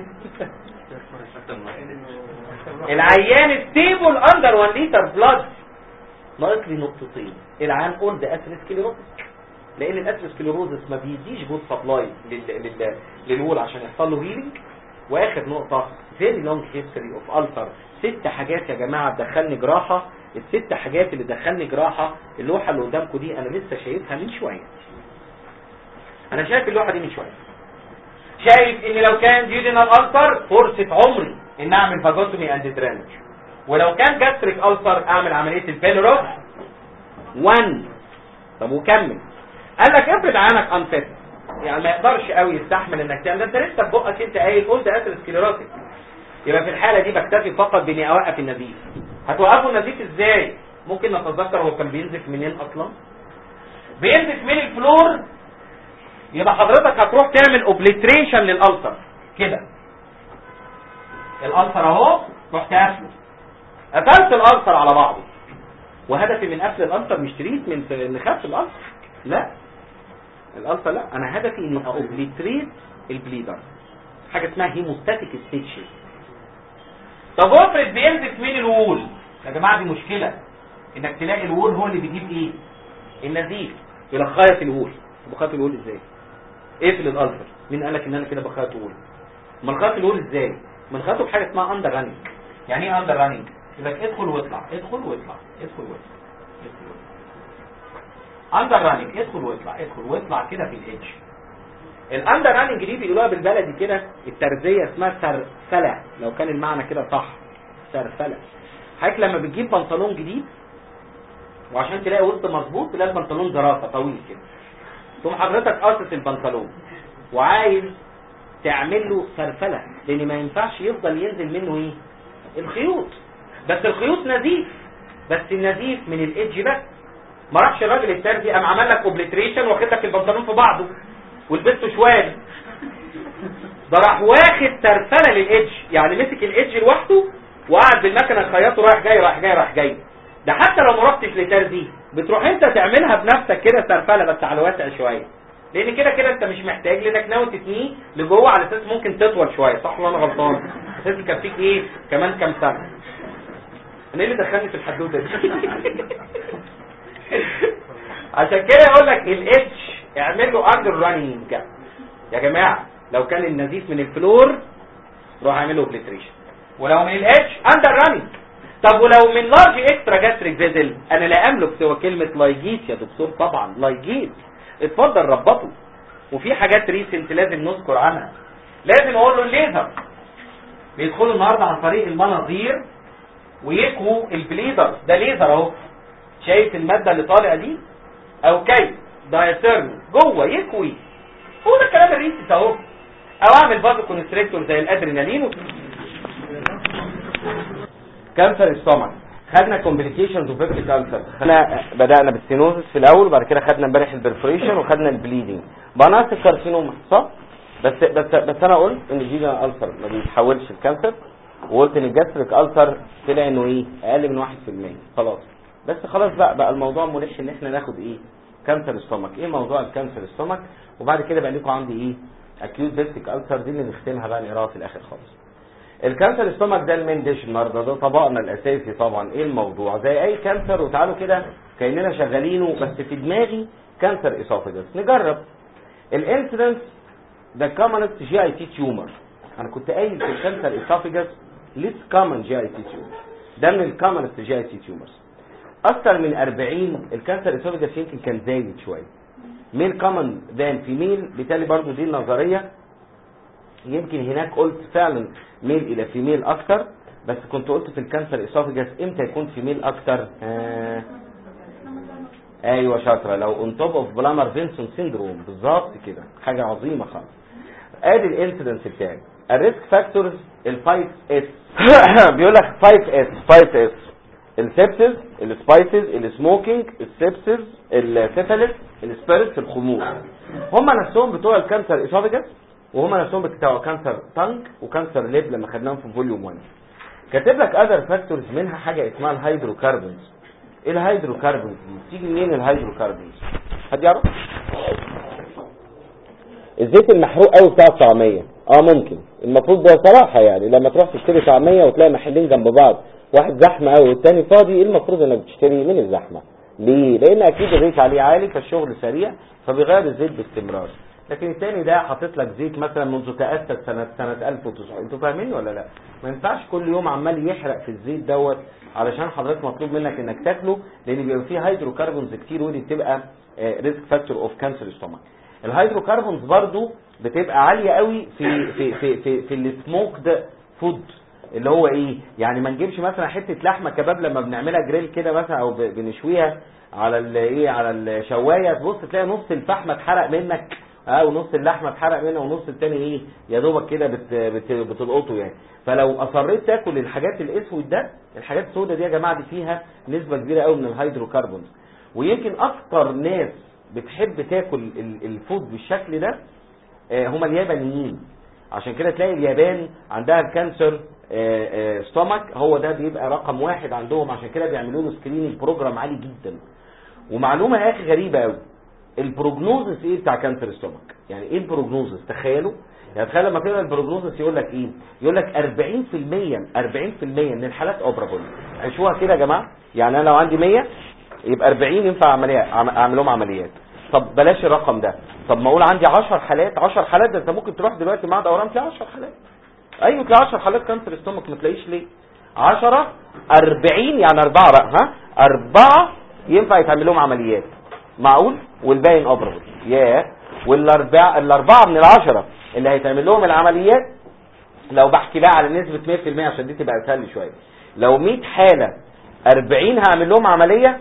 العيان ستيبل اندر 1 لتر بلاد. ناقص لي نقطتين. العيان اولد اثيروسكليروزس، لان الاثيروسكليروزس ما بيديش جود سبلاي للول عشان يحصل له هيلينج. واخر نقطه فيري لونج هيستوري اوف التر. 6 حاجات يا جماعه تدخلني جراحه. ال6 حاجات اللي دخلني جراحه اللوحه اللي قدامكم دي انا لسه شايفها من شويه. انا شايف اللوحه دي من شويه. شايف ان لو كان ديودينال ألسر فرصة عمري ان اعمل فاجوتومي اند درينج، ولو كان جاستريك ألسر اعمل عملية البيلروف 1. طب وكمل. قال لك افرض عينك انفيت، يعني ما يقدرش قوي يستحمل انك تعمل. انت لسه ببقك انت قايل قلت اثيروسكليروتيك. يبقى في الحالة دي بكتفي فقط باني اوقف النزيف. هتوقفوا النزيف ازاي؟ ممكن نتذكر هو كان بينزف منين اصلا؟ بينزف من الفلور. يبقى حضرتك هتروح تعمل اوبليتريشن للألسر كده. الألسر اهو رحت قافله، قفلت الألسر على بعضه. وهدفي من قفل الألسر مش تريتمنت نخف الألسر، لا الألسر لا، انا هدفي اني اوبليتريت البليدر، حاجه اسمها هيموستاتيك ستيتشن. طب افرض بينزف من الوول يا جماعه، دي مشكله انك تلاقي الوول هو اللي بيجيب ايه؟ النزيف. يبقى خيط الوول. بخيط الوول ازاي؟ اقفل الألسر. مين قالك ان انا كده بخيط الوول؟ امال خيط الوول ازاي؟ من خيطه بحاجه اسمها اندر رانينج. يعني ايه اندر رانينج؟ يبقى ادخل واطلع ادخل واطلع ادخل واطلع ادخل واطلع. اندر رانينج ادخل واطلع ادخل واطلع كده في الايدج. الاندر رانينج دي بيقولوها بالبلدي كده الترزيه اسمها سرسله، لو كان المعنى كده صح. سرسله. حضرتك لما بتجيب بنطلون جديد وعشان تلاقي وسط مظبوط تلاقي البنطلون زرافه طويل كده، ثم حضرتك قاصص البنطلون وعايز تعمل له سرسله، لان ما ينفعش يفضل ينزل منه ايه؟ الخيوط. بس الخيوط نزيف، بس النزيف من الايدج بس. ما راحش الراجل الترزي قام عمل لك اوبليتريشن واخد لك البنطلون في بعضه ولبسته شوال. ده راح واخد سرسله للايدج، يعني مسك الايدج لوحده وقعد بالمكنه خياطه رايح جاي رايح جاي رايح جاي. ده حتى لو ما رحتش لترزي بتروح انت تعملها بنفسك كده سرسله بس على واسع شويه، لان كده كده انت مش محتاج، لانك ناوي تتنيه لجوه على اساس ممكن تطول شويه. صح ولا انا غلطان؟ اساس يكفيك ايه كمان كام سنه. انا ايه اللي دخلني في الحدوته دي؟ عشان كده اقول لك الاتش اعمل له اندر رانينج يا جماعه. لو كان النزيف من الفلور روح اعمل له اوبليتريشن، ولو من الاتش اندر رانينج. طب ولو من لارج اكسترا جاستريك فيزل انا لا املك سوى كلمه لايجيت يا دكتور. طبعا لايجيت اتفضل ربطه. وفي حاجات ريسنت لازم نذكر عنها. لازم اقول له الليزر بيدخلوا النهارده عن طريق المناظير ويكووا البليدر. ده ليزر اهو، شايف الماده اللي طالعه دي؟ او كي دايثيرم جوه يكوي. هو ده الكلام الريسنت اهو. او اعمل فازو كونستريكتور زي الادرينالين. كانسر السtomach خدنا كومبليكيشنز اوف بيبتيك كانسر. بدانا بالسينوزس في الاول، وبعد كده خدنا امبارح البرفوريشن وخدنا البليدنج. بنات الكارسينوما صح؟ بس انا قلت ان دي الالسر ما بيتحولش الكانسر، وقلت ان الجاستريك السر طلع انه ايه؟ اقل من 1%. خلاص بس خلاص بقى الموضوع ملح ان احنا ناخد ايه؟ كانسر السtomach. ايه موضوع الكانسر السtomach؟ وبعد كده بقى لكم عندي ايه؟ اكيوت بيبتيك السر دي اللي نختمها بقى نقراها في الاخر خالص. الكانسر ستومك ده المين ديش النهارده، ده طبقنا الاساسي طبعا. ايه الموضوع؟ زي اي كانسر، وتعالوا كده كاننا شغالينه، بس في دماغي كانسر اسوفيجس. نجرب الانسيدنس. ده كومنست جي اي تي تيومر. انا كنت قايل في الكانسر اسوفيجس ليس كومن جي اي تي تيومر، ده من الكومنست جي اي تي تيومرز. اكتر من 40 الكانسر اسوفيجس يمكن كان زايد شويه. ميل كومن ذان فيميل، بالتالي برضو دي النظريه. يمكن هناك قلت فعلا ميل الى فيميل اكتر، بس كنت قلت في الكانسر اسوفيجس امتى يكون فيميل اكتر؟ ايوه شاطره، لو اون توب اوف بلامر فينسون سيندروم، بالظبط كده، حاجه عظيمه خالص. ادي الانسيدنس بتاعي. الريسك فاكتورز ال5 اس بيقول لك 5 اس: السبسس، السبايسز، السموكينج، السبسس، السيفاليس، السبيرتس، الخمور. هم نفسهم بتوع الكانسر اسوفيجس، وهم نفسهم بتوع كانسر تانك وكانسر ليب لما خدناهم في فوليوم 1. كاتب لك اذر فاكتورز، منها حاجه اسمها الهيدروكربونز. ايه الهيدروكربونز دي؟ تيجي منين الهيدروكربونز؟ حد يعرف؟ الزيت المحروق قوي بتاع الطعميه. ممكن، المفروض ده صراحه يعني لما تروح تشتري طعميه وتلاقي محلين جنب بعض، واحد زحمه قوي والتاني فاضي، ايه المفروض انك تشتري من الزحمه؟ ليه؟ لان اكيد الريت عليه عالي فالشغل سريع فبيغير الزيت باستمرار. لكن التاني ده حاطط لك زيت مثلا منذ تأسس سنه 1900. انتوا فاهمين ولا لا؟ ما ينفعش كل يوم عمال يحرق في الزيت دوت علشان حضرتك مطلوب منك انك تاكله، لان بيبقى فيه هيدروكربونز كتير، ودي بتبقى ريسك فاكتور اوف كانسر ستومك. الهيدروكربونز برضو بتبقى عاليه قوي في السموكد فود، اللي هو ايه يعني؟ ما نجيبش مثلا حته لحمه كباب لما بنعملها جريل كده مثلا، او بنشويها على الايه، على الشوايه، تبص تلاقي نص الفحمه اتحرق منك، ونص اللحمه اتحرق منها، ونص التاني ايه يا دوبك كده بتلقطه يعني. فلو اصريت تاكل الحاجات الاسود ده، الحاجات السوداء دي يا جماعه دي فيها نسبه كبيره قوي من الهيدروكربونز. ويمكن اكتر ناس بتحب تاكل الفود بالشكل ده هما اليابانيين. عشان كده تلاقي اليابان عندها الكانسر ستومك، هو ده بيبقى رقم واحد عندهم، عشان كده بيعملوا له سكريننج بروجرام عالي جدا. ومعلومه يا اخي غريبه قوي، البروجنوزس ايه بتاع كانسر ستومك؟ يعني ايه البروجنوزس؟ تخيلوا يعني، تخيل لما تقرا البروجنوزس يقول لك ايه؟ يقول لك 40% من الحالات اوبرابل. عيشوها كده يا جماعه، يعني انا لو عندي 100 يبقى 40 ينفع اعمل لهم عمليات. طب بلاش الرقم ده، طب ما اقول عندي 10 حالات. 10 حالات ده انت ممكن تروح دلوقتي معهد اورام تلاقي 10 حالات. ايوه تلاقي 10 حالات كانسر ستومك، ما تلاقيش ليه؟ 10 40 يعني 4 ينفع يتعمل لهم عمليات، معقول؟ والباقي اوبرابل. والاربعه من ال10 اللي هيتعمل لهم العمليات، لو بحكي بقى على نسبه 100% عشان دي تبقى اسهل شويه، لو 100 حاله 40 هعمل لهم عمليه،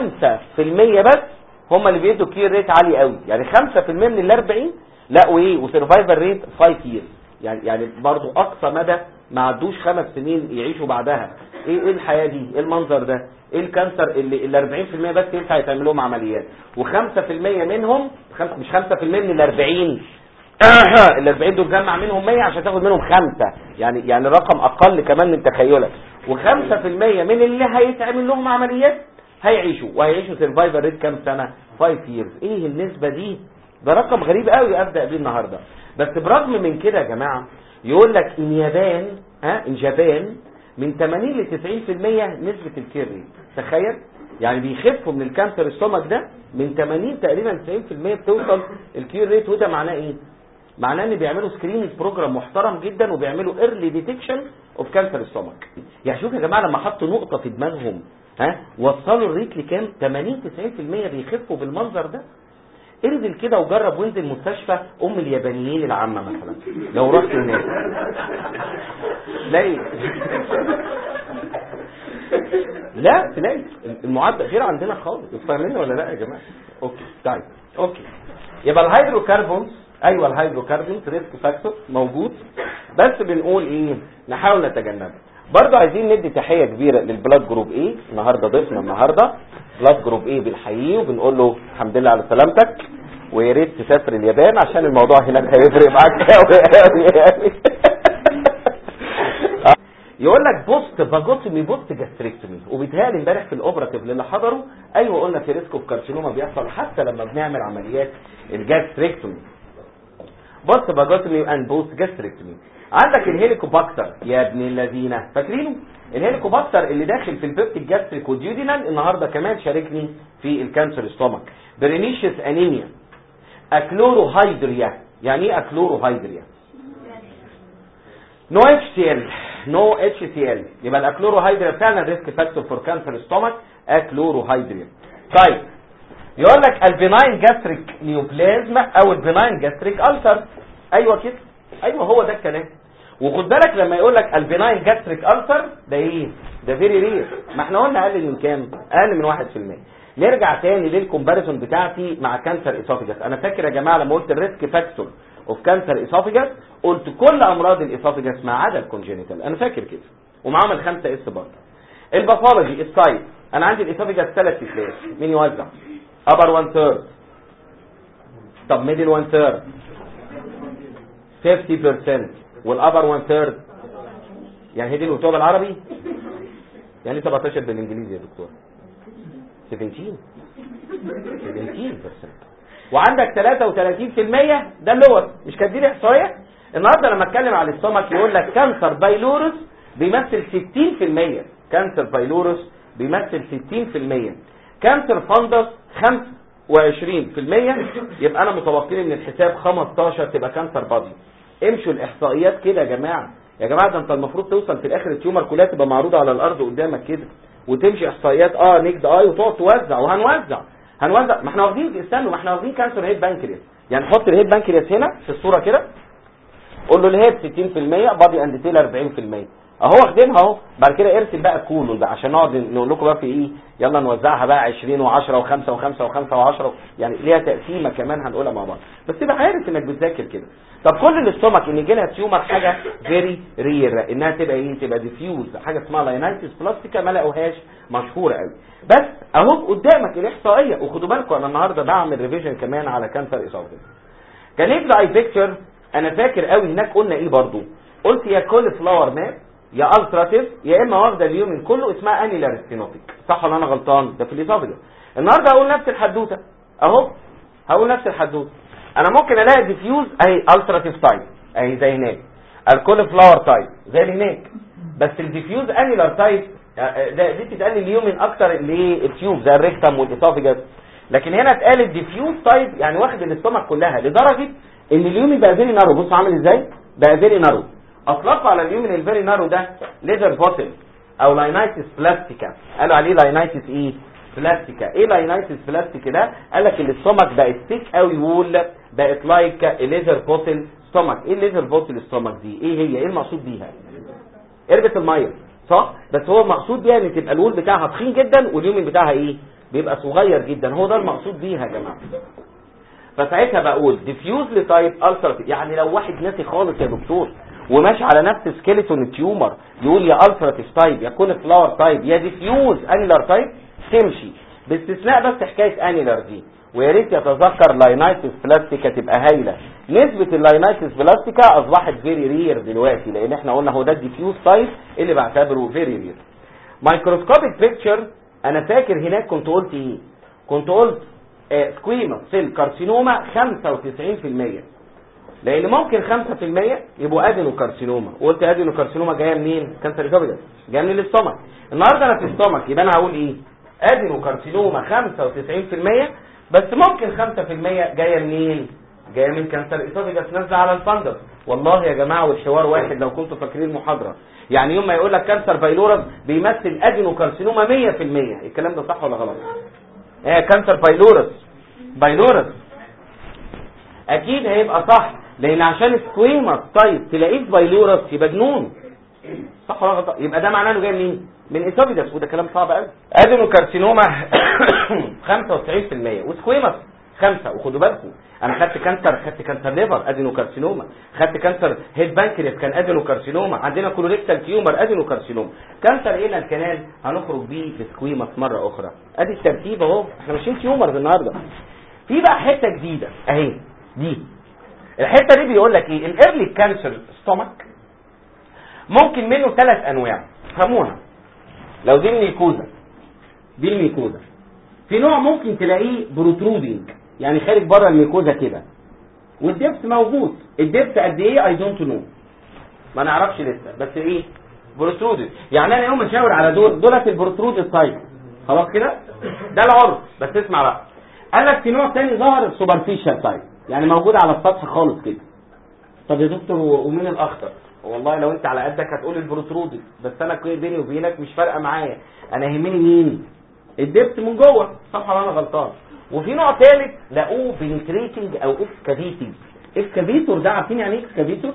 5% بس هم اللي بيدوا كير ريت عالي قوي. يعني 5% من ال40 لا، وايه، وسرفايفل ريت 5 years، يعني برضو اقصى مدى ما عدوش 5 سنين يعيشوا بعدها. ايه الحياه دي؟ ايه المنظر ده؟ ايه الكانسر اللي 40% بس ينفع يتعمل لهم عمليات، و5% منهم، مش 5% من ال40 ال40 دول جمع منهم 100 عشان تاخد منهم 5، يعني رقم اقل كمان من تخيلك. و5% من اللي هيتعمل لهم عمليات هيعيشوا، وهيعيشوا سرفايفل ريت كام سنه؟ 5 years. ايه النسبه دي؟ ده رقم غريب قوي ابدا بيه النهارده. بس برغم من كده يا جماعه يقول لك ان جابان من 80 ل 90% نسبه الكير ريت. تخيل يعني بيخفوا من الكانسر ستومك ده من 80 تقريبا 90% بتوصل الكير ريت. وده معناه ايه؟ معناه ان بيعملوا سكريننج بروجرام محترم جدا، وبيعملوا ايرلي ديتكشن اوف كانسر ستومك. يعني شوف يا جماعه لما حطوا نقطه في دماغهم، وصلوا الريت لكام؟ 80 90% بيخفوا بالمنظر ده. انزل كده وجرب، وانزل مستشفى اليابانيين العامه مثلا لو رحت هناك تلاقي المعدل غير عندنا خالص. فاهمين ولا لا يا جماعه؟ اوكي يبقى الهيدروكربونز، ايوه الهيدروكربونز ريسك فاكتور موجود، بس بنقول ايه؟ نحاول نتجنبه. برضه عايزين ندي تحيه كبيره للبلاد جروب ايه النهارده، ضيفنا النهارده بلاد جروب ايه، بنحييه وبنقول له الحمد لله على سلامتك، ويا ريت تسافر اليابان عشان الموضوع هناك هيفرق معاك قوي يعني. يقول لك بوست فاجوتومي بوست جاستريكتومي، وبيتهيألي امبارح في الاوبراتيف اللي حضروا ايوه قلنا في ريسك اوف كارسينوما بيحصل حتى لما بنعمل عمليات الجاستريكتومي. بوست باجوتومي اند بوست جاستريكتومي. عندك الهيليكوباكتر يا ابن الذين، فاكرينه؟ الهيليكوباكتر اللي داخل في البيبتيك جاستريك والديودينال النهارده كمان شاركني في الكانسر ستومك. برينيشيس انيميا، اكلوروهيدريا. يعني ايه اكلوروهيدريا؟ نو اتش سي ال، نو اتش سي ال، يبقى الاكلوروهيدريا فعلا ريسك فاكتور فور كانسر ستومك، اكلوروهيدريا. طيب يقول لك البناين جاستريك نيوبلازم او البناين جاستريك ألسر. ايوه كده، ايوه هو ده الكلام. وخد بالك لما يقول لك البناين جاستريك ألسر ده ايه؟ ده فيري رير. ما احنا قلنا اقل من كام؟ اقل من 1%. نرجع تاني للكومباريزون بتاعتي مع كانسر اسوفيجاس. انا فاكر يا جماعه لما قلت الريسك فاكتور اوف كانسر اسوفيجاس قلت كل امراض الاسوفيجاس ما عدا الكونجينيتال، انا فاكر كده، ومعاهم الخمسه اس برضه. الباثولوجي السايت، انا عندي الاسوفيجاس 3 تكلاس، مين يوزع؟ upper 1/3، طب middle 1/3 50%، والupper 1/3 يعني هي دي الكتاب بالعربي، يعني 17 بالانجليزي يا دكتور، 17%. وعندك 33% ده اللور. مش كانت دي احصائيه؟ النهارده لما اتكلم على الاستومك يقول لك كانسر بايلورس بيمثل 60%، كانسر بايلورس بيمثل 60%، كانسر فندس 25%. يبقى انا متوقعين من الحساب 15 تبقى كانسر بادي. امشوا الاحصائيات كده يا جماعه، يا جماعه ده انت المفروض توصل في الاخر التيومر كلها تبقى معروضه على الارض قدامك كده، وتمشي احصائيات نيكد اي وتقعد توزع. وهنوزع ما احنا واخدين، استنوا، ما احنا واخدين كانسر هيد بانكرياس. يعني حط الهيد بانكرياس هنا في الصوره كده، قول له الهيد 60%، بادي اند تيل 40%، اهو واخدينها اهو. بعد كده ارسم بقى الكولون بقى عشان نقعد نقول لكم بقى في ايه، يلا نوزعها بقى 20 و10 و5 و5 و5 و10، يعني ليها تقسيمه كمان هنقولها مع بعض، بس تبقى عارف انك بتذاكر كده. طب كل الاستومك ان يجي لها تيومر حاجه فيري رير انها تبقى ايه، تبقى ديفيوز، حاجه اسمها لاينايتس بلاستيكا ما لقوهاش، مشهوره قوي. بس اهو قدامك الاحصائيه. وخدوا بالكم انا النهارده بعمل ريفيجن كمان على كانسر اسوفيجاس. كان اي بيكتشر انا فاكر قوي هناك قلنا ايه برضو، قلت يا كول فلاور ماب يا التراتيف يا اما واخده اليومين كله اسمها انيلار ستينوتيك. صح ولا انا غلطان؟ ده في الاسوفيجاس. النهارده هقول نفس الحدوته اهو، هقول نفس الحدوته. انا ممكن الاقي ديفيوز اهي التراتيف تايب اهي زي هناك، الكول فلاور تايب زي هناك، بس الديفيوز انيلار تايب دي بتتقال اليومين اكتر اللي التيوب زي الريكتم والاسوفيجاس. لكن هنا اتقال الديفيوز تايب يعني واخد الاستومك كلها، لدرجه ان اليومين بقى فيري نارو. بصوا عامل ازاي بقى فيري نارو. اطلقوا على اليومين الفيري نارو ده ليزر بوتل او لاينايتس بلاستيكا، قالوا عليه لاينايتس ايه بلاستيكا. ايه لاينايتس بلاستيكا ده؟ قال لك الاستومك بقت ثيك قوي وول، بقت لايك ليزر بوتل ستومك. ايه الليزر بوتل ستومك دي؟ ايه هي؟ ايه المقصود بيها؟ قربة الميه صح، بس هو المقصود بيها ان تبقى الوول بتاعها تخين جدا واليومين بتاعها ايه بيبقى صغير جدا، هو ده المقصود بيها يا جماعه. فساعتها بقول ديفيوز لتايب التراتيف. يعني لو واحد ناسي خالص يا دكتور وماشي على نفس سكيلتون التيومر يقول يا التراتيف تايب يا كون فلاور تايب يا ديفيوز انيلار تايب تمشي، باستثناء بس حكايه انيلار دي. ويا ريت يتذكر لاينايتس بلاستيكا تبقى هايله. نسبه اللاينايتس بلاستيكا اصبحت فيري رير دلوقتي، لان احنا قلنا هو ده الديفيوز تايب اللي بعتبره فيري رير. مايكروسكوبيك بيكتشر انا فاكر هناك كنت قلت ايه؟ كنت قلت سكويما سيل كارسينوما 95%، لان ممكن 5% يبقوا ادينو كارسينوما. وقلت ادينو كارسينوما جايه منين؟ كانسر اسوفيجاس، جايه من الاستومك. النهارده انا في الاستومك، يبقى انا هقول ايه؟ ادينو كارسينوما 95%، بس ممكن 5% جايه منين؟ جايه من كانسر اسوفيجاس نازله على الفندس. والله يا جماعه والحوار واحد لو كنتوا فاكرين المحاضره. يعني يوم ما يقول لك كانسر بايلورس بيمثل ادينو كارسينوما 100%، الكلام ده صح ولا غلط؟ كانسر بايلورس اكيد هيبقى صح، لان عشان سكويما طيب تلاقيه بايلورس يبقى جنون، صح ولا غلط؟ يبقى ده معناه انه جاي منين؟ من اسوفيجاس، وده كلام صعب قوي. ادينو كارسينوما 95% وسكويما 5. وخدوا بالكم انا خدت كانسر ليفر ادينو كارسينوما، خدت كانسر هيد بانكرياس كان ادينو كارسينوما، عندنا كولوريكتال تيومر ادينو كارسينوما، كانسر ايه الكنال هنخرج بيه في سكويما مره اخرى. ادي الترتيب اهو، احنا ماشيين تيومرز النهارده. في بقى حته جديده اهي، دي الحته دي بيقول لك ايه؟ الايرلي كانسر ستومك ممكن منه 3 انواع، فهموها. لو دي الميكوزا، دي الميكوزا، في نوع ممكن تلاقيه بروترودينج يعني خارج بره الميكوزا كده، والدبس موجود. الدبس قد ايه؟ اي دونت نو، ما نعرفش لسه، بس ايه؟ بروترودد. يعني انا يوم اشاور على دولت البروترودد تايب، خلاص كده ده العرض. بس اسمع بقى، قال لك في نوع تاني ظهر السوبرفيشال تايب، يعني موجود على السطح خالص كده. طب يا دكتور ومين الاخطر؟ والله لو انت على قدك هتقول البروترودد، بس انا بيني وبينك مش فارقه معايا، انا يهمني مين؟ الدبس من جوه، صح ولا انا غلطان؟ وفي نوع ثالث لقوه بنتريتنج او اكسكافيتنج. اكسكافيتور ده عارفين يعني ايه اكسكافيتور؟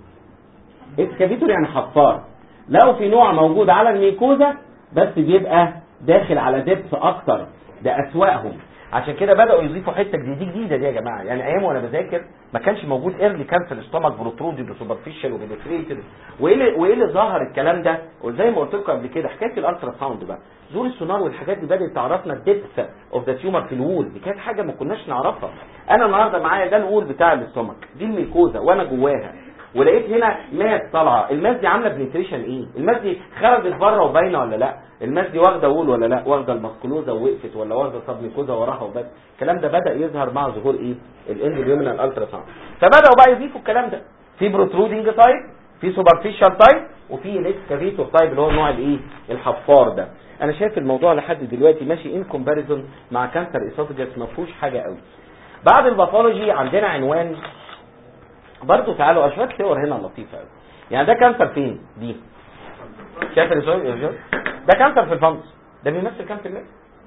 اكسكافيتور يعني حفار. لو في نوع موجود على الميكوزا بس بيبقى داخل على دبس اكتر، ده اسواقهم. عشان كده بداوا يضيفوا حته جديده دي يا جماعه. يعني ايام وانا بذاكر ما كانش موجود ايرلي كانسر ستومك بروترودد وسوبرفيشال وبنتريتد. وايه اللي ظهر الكلام ده؟ وزي ما قلت لكم قبل كده حكايه الالترا ساوند بقى، زور السونار والحاجات دي بدات تعرفنا الدبس اوف ذا تيومر في الوول. دي كانت حاجه ما كناش نعرفها. انا النهارده معايا ده الوول بتاع الاستومك، دي الميكوزا وانا جواها، ولقيت هنا ماس طالعه. الماس دي عامله بنتريشن ايه؟ الماس دي خرجت بره وباينه ولا لا؟ الماس دي واخده وول ولا لا؟ واخده الماسكولوزا ووقفت ولا واخده سب ميكوزا وراها وبس؟ الكلام ده بدا يظهر مع ظهور ايه؟ الاندومينال الترا ساوند. فبداوا بقى يضيفوا الكلام ده، في بروترودنج تايب، في سوبرفيشال تايب، وفي الاكسكافيتور تايب اللي هو النوع الايه؟ الحفار ده. انا شايف الموضوع لحد دلوقتي ماشي ان كومباريزون مع كانسر اسوفجس، ما فيهوش حاجه قوي. بعد الباثولوجي عندنا عنوان برضو، تعالوا اشوف صور هنا لطيفه قوي. يعني ده كانسر فين؟ دي شايف الرسول ده كانسر في الفانكس، ده بيمثل كام في المية؟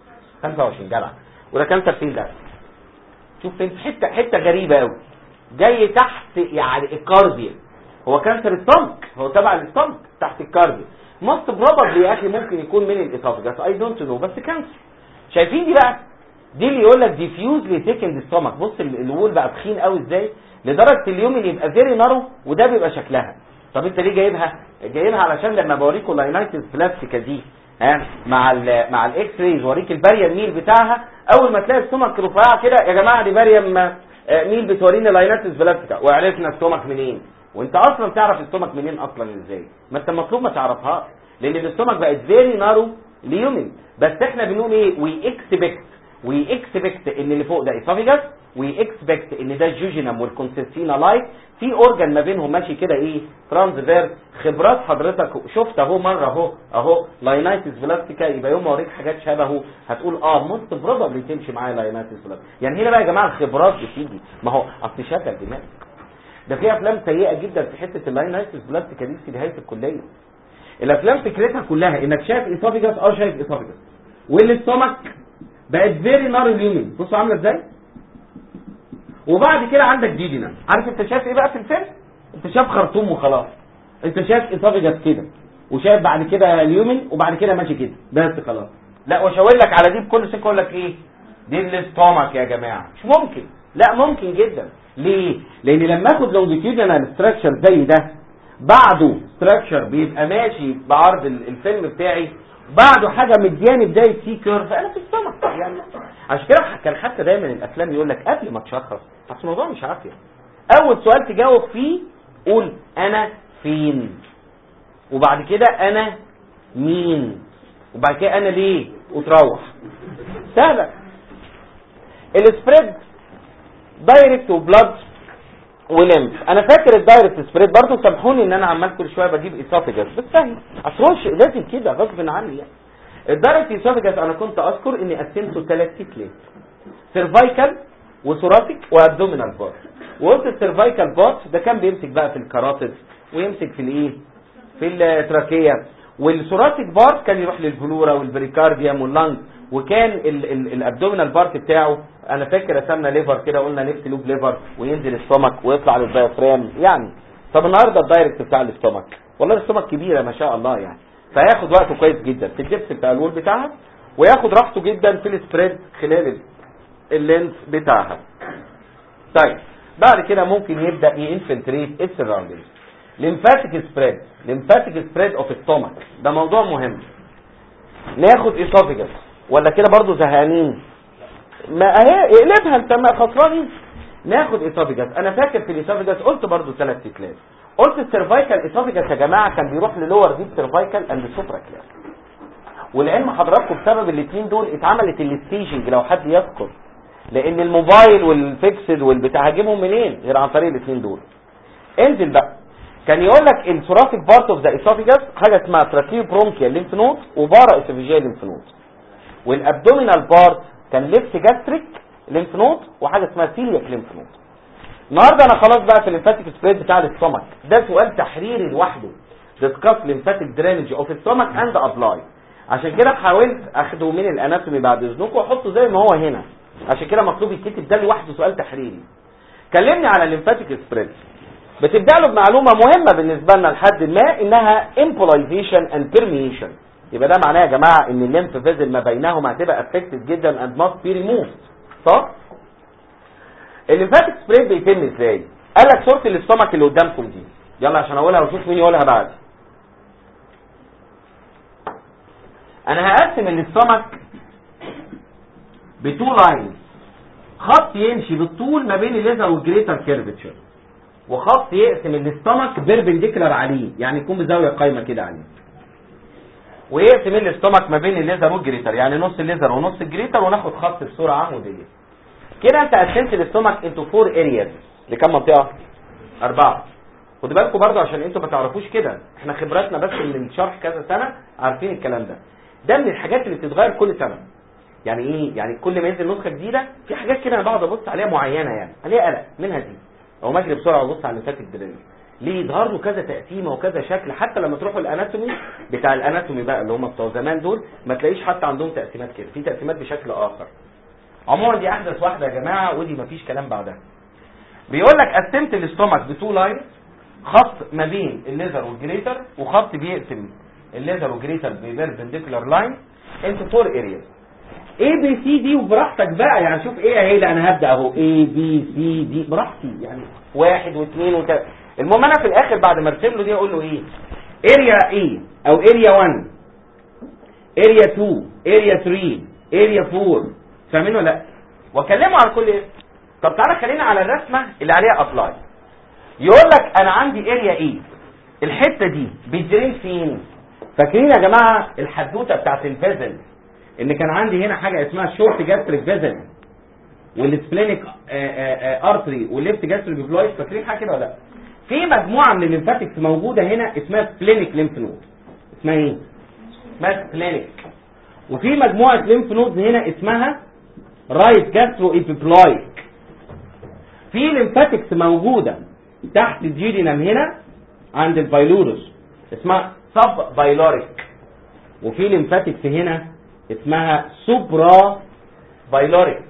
25 جدع. وده كانسر فين ده؟ شوف فين، حته غريبه قوي جاي تحت يعني الكارديا. هو كانسر الستومك، هو تبع الستومك تحت الكارديا. ماست بروبابلي يا اخي ممكن يكون من الاسوفجاس، اي دونت نو، بس كانسر. شايفين دي بقى؟ دي اللي يقول لك ديفيوزلي ثيكند ستومك. بص الوول بقى تخين قوي ازاي لدرجه اليوم اللي يبقى فيري نارو، وده بيبقى شكلها. طب انت ليه جايبها علشان لما بوريكم اللاينايتس بلاستيكا دي مع الاكس رايز اوريك الباريم ميل بتاعها، اول ما تلاقي الستومك رفيعه كده يا جماعه دي باريم ميل بتورينا اللاينايتس بلاستيكا. وعرفنا الستومك منين؟ وانت اصلا تعرف الستومك منين اصلا ازاي؟ ما انت المطلوب ما تعرفهاش، لان الستومك بقت فيري نارو ليومن. بس احنا بنقول ايه؟ وي اكسبكت ان اللي فوق ده اسوفيجاس، وي اكسبكت ان ده الجوجينم والكونسيستينا لايك، في اورجان ما بينهم ماشي كده ايه؟ ترانسفير. خبرات حضرتك شفت اهو مره اهو لاينايتس بلاستيكا، يبقى يوم ما اوريك حاجات شبهه هتقول موست بروبابلي تمشي معايا لاينايتس بلاستيكا. يعني هنا بقى يا جماعه الخبرات بتيجي، ما هو اصل شغل دماغ. ده في افلام سيئه جدا في حته اللاينايتس بلاستيكا دي في نهايه الكليه. الافلام فكرتها كلها انك شايف اسوفيجاس، شايف اسوفيجاس، والاستومك بقت فيري نار اليومين. بصوا عامله ازاي. وبعد كده عندك جيجينا. عارف انت شايف ايه بقى في الفيلم؟ انت شايف خرطوم وخلاص. انت شايف اسوفيجاس كده، وشايف بعد كده اليومين، وبعد كده ماشي كده بس خلاص. لا واشاور لك على دي بكل ثقه، اقول لك ايه؟ دي الاستومك يا جماعه. مش ممكن، لا ممكن جدا. ليه؟ لان لما اخد لونجيتيودنال ستراكشر زي ده، بعده ستراكشر بيبقى ماشي بعرض الفيلم بتاعي، بعده حاجه مدياني بدايه سي كيرف، انا في السمك يعني. عشان كده كان حتى دايما الافلام يقول لك قبل ما تشخص، اصل الموضوع مش عافيه، اول سؤال تجاوب فيه قول انا فين، وبعد كده انا مين، وبعد كده انا ليه، وتروح. سهله. السبريد دايركت وبلاد ولمف. انا فاكر الدايركت سبريد برضو، سامحوني ان انا عمال كل شويه بجيب اسوفيجاس، بس سهل اصل لازم كده غصب عني يعني. الدايركت اسوفيجاس انا كنت اذكر اني قسمته 3 تيكلات، سيرفايكال وثوراسيك وابدومينال بارت. وقلت السيرفايكال بارت ده كان بيمسك بقى في الكاراتيد ويمسك في الايه؟ في التراكيه. والثوراسيك بارت كان يروح للبلورا والبريكارديوم واللنج. وكان الابدومينال بارت بتاعه انا فاكر رسمنا ليفر كده، قلنا ليفت لوب ليفر، وينزل الستومك ويطلع للدايفرام يعني. طب النهارده الدايركت بتاع الستومك، والله الستومك كبيره ما شاء الله يعني، فهياخد وقته كويس جدا في الدبس بتاع الوول بتاعها، وياخد راحته جدا في السبريد خلال اللينس بتاعها. طيب بعد كده ممكن يبدا ينفلتريت السراوندنج. ليمفاتيك سبريد اوف ستومك، ده موضوع مهم. ناخد اسوفيجاس ولا كده برضو زهقانين؟ ما اهي اقلبها انت ما خسرانين. ناخد اسوفيجاس. انا فاكر في الاسوفيجاس قلت برضو 3 تيكلات. قلت السيرفايكال اسوفيجاس يا جماعه كان بيروح للور ديب سيرفايكال اند سوبرا كلاس. والعلم حضراتكم بسبب الاثنين دول اتعملت الستيجنج لو حد يذكر. لان الموبايل والفيكسد والبتاع هجيبهم منين غير عن طريق الاثنين دول. انزل بقى. كان يقول لك الثوراسيك بارت اوف ذا اسوفيجاس حاجه اسمها تراكيو برونكيال ليمف نود وبارا اسوفيجيال ليمف نود، والابدومينال بارت كان ليفت جاستريك ليمف نود وحاجه اسمها سيلياك ليمف نود. النهارده انا خلاص بقى في الليمفاتيك سبريد بتاع الاستومك، ده سؤال تحريري لوحده، ديسكاس ليمفاتيك درينج اوف الاستومك اند ابلاي. عشان كده حاولت اخده من الاناتومي بعد اذنكم واحطه زي ما هو هنا، عشان كده مطلوب يتكتب ده لوحده سؤال تحريري. كلمني على الليمفاتيك سبريد، بتبدا له بمعلومه مهمه بالنسبه لنا لحد ما انها امبولايزيشن اند بيرميشن. يبقى ده معناه يا جماعه ان الليمف فيزل ما بينهما هتبقى افكتد جدا اند ماست بي ريموفد، صح؟ الليمفاتيك سبريد بيتم ازاي؟ قال لك صوره الاستومك اللي قدامكم دي، يلا عشان اقولها واشوف مين يقولها بعد. انا هقسم الاستومك بتو لاينز، خط يمشي بالطول ما بين الليزر والجريتر كيرفتشر، وخط يقسم الاستومك بيربنديكولار عليه، يعني يكون بزاويه قايمه كده عليه، ويقسم الاستومك ما بين الليزر والجريتر، يعني نص الليزر ونص الجريتر، وناخد خط بصوره عموديه كده. انت قسمت الاستومك انتو 4 ارياز. لكم منطقه؟ 4. خدوا بالكم برضه عشان انتوا ما تعرفوش كده، احنا خبراتنا بس من الشرح كذا سنه عارفين الكلام ده. ده من الحاجات اللي بتتغير كل سنه. يعني ايه؟ يعني كل ما ينزل نسخه جديده في حاجات كده انا بقعد ابص عليها معينه، يعني عليها قلق منها دي، او مجري بسرعه وابص على الليمفاتيك درينج ليه يظهر له كذا تقسيمه وكذا شكل. حتى لما تروحوا الاناتومي بتاع الاناتومي بقى اللي هم بتوع زمان دول ما تلاقيش حتى عندهم تقسيمات كده، في تقسيمات بشكل اخر. عموما دي احدث واحده يا جماعه، ودي مفيش كلام بعدها. بيقول لك قسمت الاستومك بتو لاين، خط ما بين الليزر والجريتر، وخط بيقسم الليزر والجريتر ببيربنديكولار لاين انتو 4 ارياز. اي بي سي دي وبراحتك بقى، يعني شوف ايه هي. انا هبدا اهو اي بي سي دي براحتي، يعني 1 و2 وكذا. المهم انا في الاخر بعد ما ارسم له دي اقول له ايه؟ اريا اي او اريا 1، اريا 2، اريا 3، اريا 4. فاهمين ولا لا؟ واكلمه على كل ايه. طب تعالى خلينا على الرسمه اللي عليها ابلاي. يقول لك انا عندي اريا ايه، الحته دي بتدرين فين؟ فاكرين يا جماعه الحدوته بتاعت الفيزل ان كان عندي هنا حاجه اسمها شورت جاستريك فيزل والسبلينيك ارتري والليفت جاستريك بلويد؟ فاكرين حاجه كده ولا لا؟ في مجموعه من الليمفاتكس موجوده هنا اسمها سبلينيك ليمف نود. اسمها ايه؟ اسمها سبلينيك. وفي مجموعه ليمف نود هنا اسمها رايت جاسترو ايبيبلويد. في ليمفاتكس موجوده تحت الجيرينم هنا عند البايلورس اسمها سب بايلوريك، وفي ليمفاتكس هنا اسمها سوبرا بايلوريك،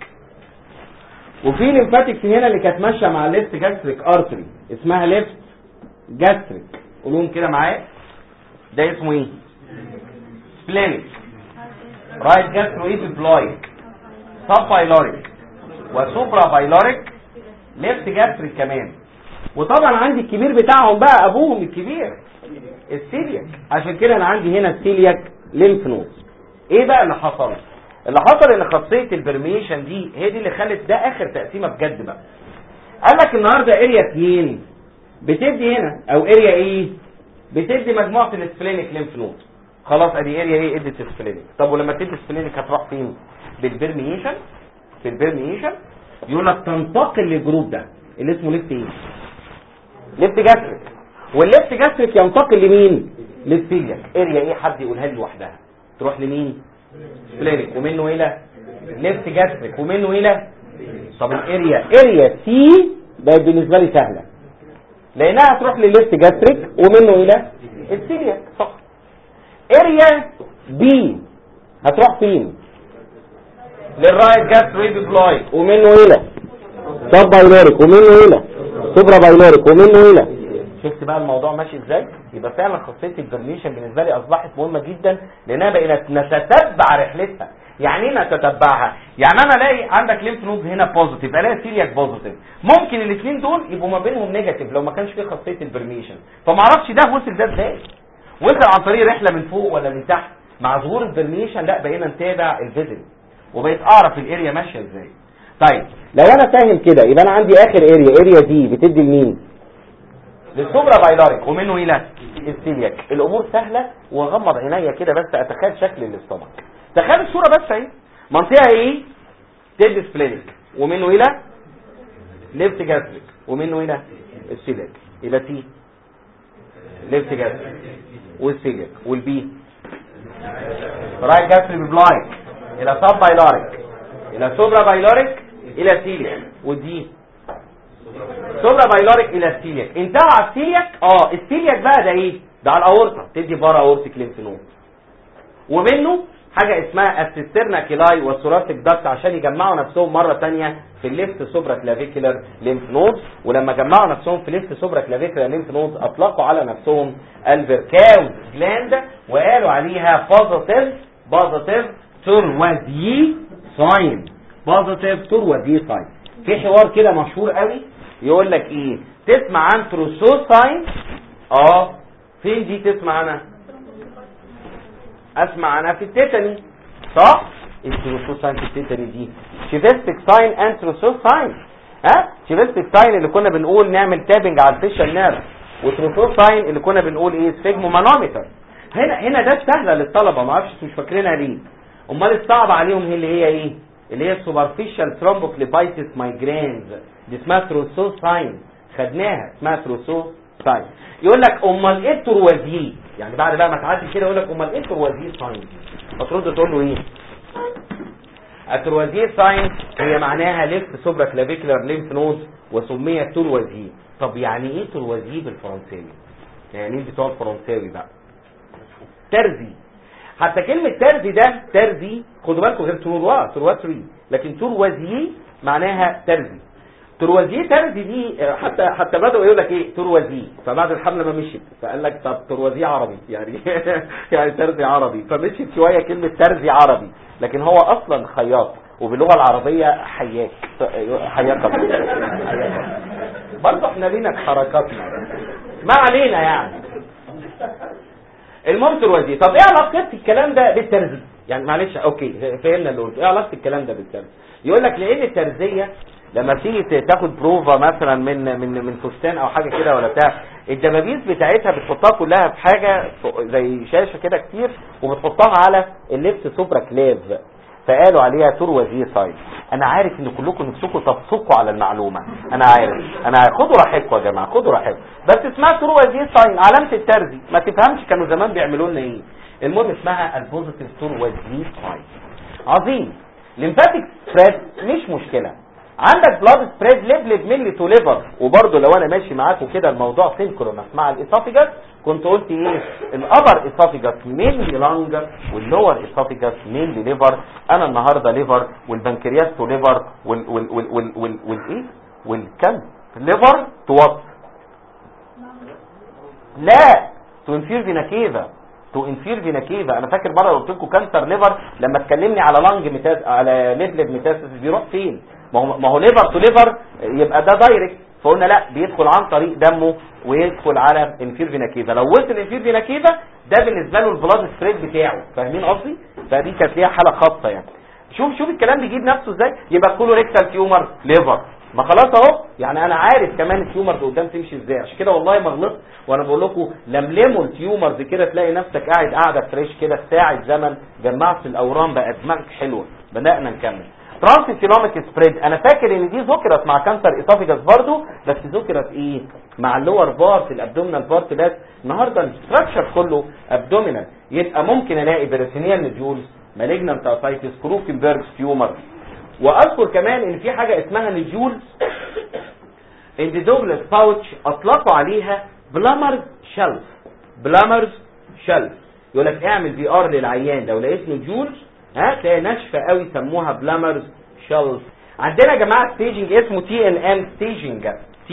وفي ليمفاتكس هنا اللي كانت ماشيه مع الليفت جاستريك ارتري اسمها ليفت جاستريك. قولوهم كده معايا، ده اسمه ايه؟ سبلينيك، رايت جاسترو ايبيبلويد، سب بايلوريك، وسوبرا بايلوريك، ليفت جاستريك كمان. وطبعا عندي الكبير بتاعهم بقى ابوهم الكبير السيلياك، عشان كده انا عندي هنا السيلياك ليمف نود. ايه بقى اللي حصل؟ اللي حصل ان خاصيه البرميشن دي هي دي اللي خلت ده اخر تقسيمه بجد بقى. قال لك النهارده اريا 2 بتدي هنا، او اريا ايه بتدي مجموعه السبلينيك ليمف نود. خلاص ادي اريا ايه ادت السبلينيك. طب ولما تدي السبلينيك هتروح فين؟ بالبرميشن. في البرميشن يقول لك تنتقل للجروب ده اللي اسمه ليفت ايه؟ ليفت جاستريك. والليفت جاستريك ينتقل لمين؟ للسيلياك. اريا ايه حد يقولها لي لوحدها؟ تروح لمين؟ سبلينيك، ومنه الى ليفت جاستريك، ومنه الى. طب اريا سي بقت بالنسبه لي سهله لانها هتروح للليفت جاستريك ومنه الى السيلياك فقط. اريا بي هتروح فين؟ للرايت جاستريك بلايد ومنه الى سب بايلوريك، ومنه الى سوبرا بايلوريك، ومنه الى. شفت بقى الموضوع ماشي ازاي؟ يبقى فعلا خاصيه البرميشن بالنسبه لي اصبحت مهمه جدا، لانها بقينا نتتبع رحلتها. يعني ايه نتتبعها؟ يعني انا الاقي عندك ليمف نود هنا بوزيتيف، الاقي سيلياك بوزيتيف، ممكن الاثنين دول يبقوا ما بينهم نيجاتيف لو ما كانش في خاصيه البرميشن. فما اعرفش ده وصل ده ازاي، وصل عن طريق رحله من فوق ولا من تحت. مع ظهور البرميشن لا بقينا نتابع الفيزل، وبقيت اعرف الاريا ماشيه ازاي. طيب لو انا فاهم كده يبقى انا عندي اخر اريا دي بتدي لمين؟ للسوبرا بايلوريك، ومنه الى السيلياك. الامور سهله، واغمض عينيا كده بس اتخيل شكل الاستومك. تخيل الصوره بس اهي، منطقه ايه؟ تدي سبلينيك، ومنه الى ليفت جاستريك، ومنه الى السيلياك، الى تي ليفت جاستريك والسيلياك، والبي رايت جاستريك بلايك الى سب بايلاريك الى سوبرا بايلاريك الى سيلياك، والدي سوبرا بايلاريك الى السيلياك. انتهى على السيلياك. السيلياك بقى ده ايه؟ ده على الاورطه، تدي بارا اورتيك ليمف نود، ومنه حاجه اسمها السيسترنا كيلاي والثوراسيك داكت عشان يجمعوا نفسهم مره ثانيه في الليفت سوبرا كلافيكولار ليمف نود. ولما جمعوا نفسهم في الليفت سوبرا كلافيكولار ليمف نود اطلقوا على نفسهم الفيركاوز جلاند وقالوا عليها بوزيتيف تروازيي ساين. بوزيتيف تروازيي ساين. في حوار كده مشهور قوي يقول لك ايه؟ تسمع عن تروسوساين؟ فين دي تسمع عنها؟ اسمع عنها في التيتاني، صح؟ التروسوساين في التيتاني دي شيفستيك ساين اند تروسوساين. شيفستيك ساين اللي كنا بنقول نعمل تابنج على الفيشال نيرف، وتروسوساين اللي كنا بنقول ايه؟ سفيجمومانومتر. هنا ده سهله للطلبه، ما اعرفش مش فاكرينها ليه. امال الصعب عليهم اللي هي ايه؟ اللي هي السوبرفيشال ثرومبوفليبايتس مايجرينز، دي اسمها تروسوساين، خدناها اسمها تروسوساين. يقول لك امال ايه التروازيه؟ يعني بعد بقى ما تعدي كده يقول لك امال ايه التروازيه ساين؟ المفروض تقول له ايه؟ التروازيه ساين هي معناها ليفت سوبرا كلافيكولار ليمف نود وسميت تروازيه. طب يعني ايه تروازيه بالفرنساوي؟ يعني مين بتوع الفرنساوي بقى؟ ترزي. حتى كلمه ترزي ده ترزي خدوا بالكم غير ترواتري، لكن تروازيه معناها ترزي. تروازيه ترزي دي حتى بدأوا يقول لك ايه؟ تروازيه. فبعد الحمله ما مشيت فقال لك طب تروازيه عربي يعني يعني ترزي عربي، فمشيت شويه كلمه ترزي عربي، لكن هو اصلا خياط وباللغه العربيه حياك برضه احنا لينا حركاتنا ما علينا يعني. المهم تروازيه. طب ايه علاقه الكلام ده بالترزي؟ يعني معلش اوكي فهمنا اللي قلته. ايه علاقه الكلام ده بالترزي؟ يقول لك لان الترزيه لما تيجي تاخد بروفا مثلا من فستان او حاجه كده ولا بتاع، الدبابيس بتاعتها بتحطها كلها في حاجه زي شاشه كده كتير وبتحطها على الليفت سوبرا كليف، فقالوا عليها تروازيه ساين. انا عارف ان كلكم نفسكم تفسقوا على المعلومه، انا عارف خدوا راحتكم يا جماعه، خدوا راحتكم، بس اسمها تروازيه ساين علامه الترزي. ما تفهمش كانوا زمان بيعملوا لنا ايه. المهم اسمها البوزيتيف تروازيه ساين. عظيم. ليمفاتيك سبريد مش مشكله. عندك بلاد سبريد ليفل ملي تو ليفر، وبرده لو انا ماشي معاكم كده الموضوع سينكرونس مع الاسوفيجاس كنت قلت ايه؟ الابر اسوفيجاس مينلي لانج واللور اسوفيجاس مينلي ليفر. انا النهارده ليفر والبنكرياس تو ليفر والايه والكلب ليفر تو وات؟ لا تو انفير فينا كيفا. انا فاكر مره قلت لكم كانسر ليفر لما تكلمني على لانج ميتاز على ليفل ميتاسيس بيروح فين؟ ما هو ليفر تو ليفر يبقى ده دايركت، فقلنا لا بيدخل عن طريق دمه ويدخل على انفير فينا كيفا. لو وصل انفير فينا كيفا ده بالنسبه له البلاد سبريد بتاعه، فاهمين قصدي؟ فدي كانت ليها حاله خاصه يعني. شوف الكلام بيجيب نفسه ازاي. يبقى كله ريكتال تيومر ليفر، ما خلاص اهو. يعني انا عارف كمان التيومر اللي قدام تمشي ازاي، عشان كده والله ما غلطت وانا بقول لكم لملموا التيومرز كده تلاقي نفسك قاعده فريش كده ساعه زمن، جمعت الاورام بقى دماغك حلوه. بدانا نكمل. ترانسيتيلوميك سبريد انا فاكر ان دي ذكرت مع كانسر اسوفيجاس برضو، بس ذكرت ايه؟ مع اللور بارت الابدومينال بارت. بس النهارده الاستراكشر كله ابدومينال. يبقى ممكن الاقي بريتينيال نوديولز، مالجنانت اسايتس، كروكنبرج تيومر. واذكر كمان ان في حاجه اسمها نوديولز ان دوجلاس باوتش اطلقوا عليها بلامرز شلف. يقول لك اعمل بي ار للعيان لو لقيت نوديولز تلاقي ناشفه قوي سموها بلامرز شلف. عندنا يا جماعه ستيجنج اسمه تي ان ام ستيجنج.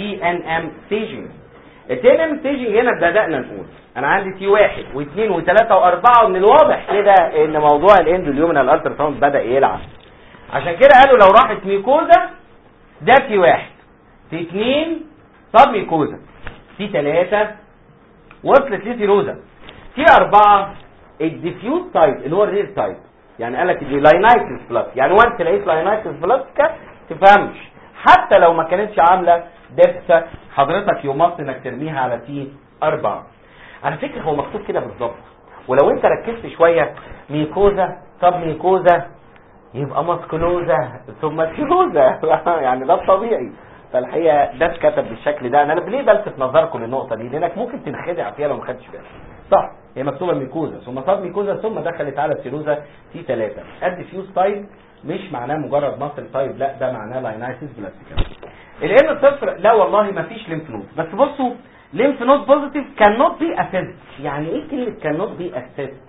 التي ان ام ستيجنج هنا بدانا نقول انا عندي تي 1 و2 و3 و4، ومن الواضح كده ان موضوع الاندوليومينال الترا ساوند بدا يلعب. عشان كده قالوا لو راحت ميكوزا ده تي 1، تي 2 صاب ميكوزا، تي 3 وصلت لتيروزا، تي 4 الديفيوز تايب اللي هو الرير تايب. يعني قال لك دي لاينايتس بلس، يعني وانت لقيت لاينايتس بلس تفهمش حتى لو ما كانتش عامله دبسه حضرتك يمص انك ترميها على تي 4. على فكره هو مكتوب كده بالظبط، ولو انت ركزت شويه ميكوزا طب ميكوزا يبقى ماسكولوزا ثم سيروزا يعني ده الطبيعي. فالحقيقه ده اتكتب بالشكل ده. انا ليه بلفت نظركم للنقطه دي؟ لانك ممكن تنخدع فيها لو ما خدتش بالك. صح، هي مكتوبه ميكوزا ثم صار ميكوزا ثم دخلت على السيروزا تي 3. الديفيوز تايب مش معناه مجرد ماسل تايب، لا ده معناه لاينايتس بلاستيكا. الان الصفر لا والله ما فيش ليمف نود. بس بصوا ليمف نود بوزيتيف كان نوت بي اسيست. يعني ايه كلمه كان نوت بي اسيست؟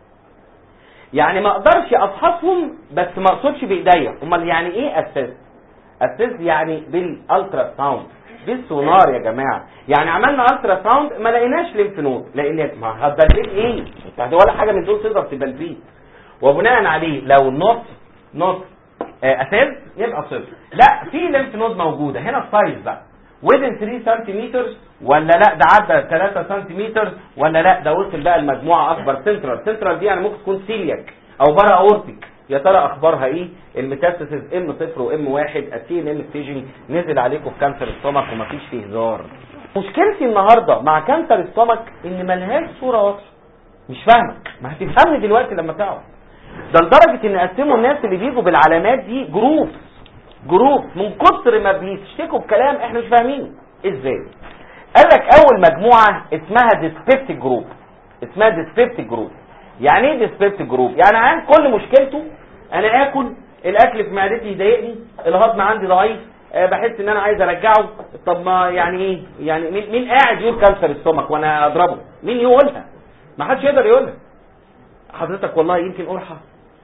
يعني ما اقدرش افحصهم بس ما اقصدش بايديا. امال يعني ايه اسيست؟ اسيست يعني بالالترا ساوند بالسونار يا جماعه. يعني عملنا الترا ساوند ما لقيناش ليمف نود، لان ما هتبلبيت ايه؟ انت ولا حاجه من دول تقدر تبلبيت. وبناء عليه لو نوت اساس يبقى صفر. لا في ليمف نود موجوده. هنا السايز بقى ويدن 3 سنتيمتر ولا لا ده عدى 3 سنتيمتر ولا لا ده وصل بقى المجموعه اكبر. سنترال دي يعني ممكن تكون سيلياك او برا اورتيك. يا ترى اخبارها ايه؟ الميتاستاسيس ام 0 وام 1 التي ان ام ستيجنج نزل عليكم في كانسر الستومك ومفيش فيه هزار. مشكلتي النهارده مع كانسر الستومك ان ملهاش صوره واضحه. مش فاهمك، ما هتفهمني دلوقتي لما تعرف. ده لدرجه ان قسموا الناس اللي بيجوا بالعلامات دي جروب من كتر ما بيشتكوا بكلام احنا مش فاهمينه. ازاي؟ قال لك اول مجموعه اسمها ديسبيبتيك جروب. اسمها ديسبيبتيك جروب. يعني ايه ديسبيبتيك جروب؟ يعني عن كل مشكلته انا اكل الاكل في معدتي يضايقني، الهضم عندي ضعيف، بحس ان انا عايز ارجعه. طب ما يعني ايه؟ يعني مين قاعد يقول كانسر السtomach وانا اضربه؟ مين يقولها؟ ما حدش يقدر يقولها. حضرتك والله يمكن قرحه،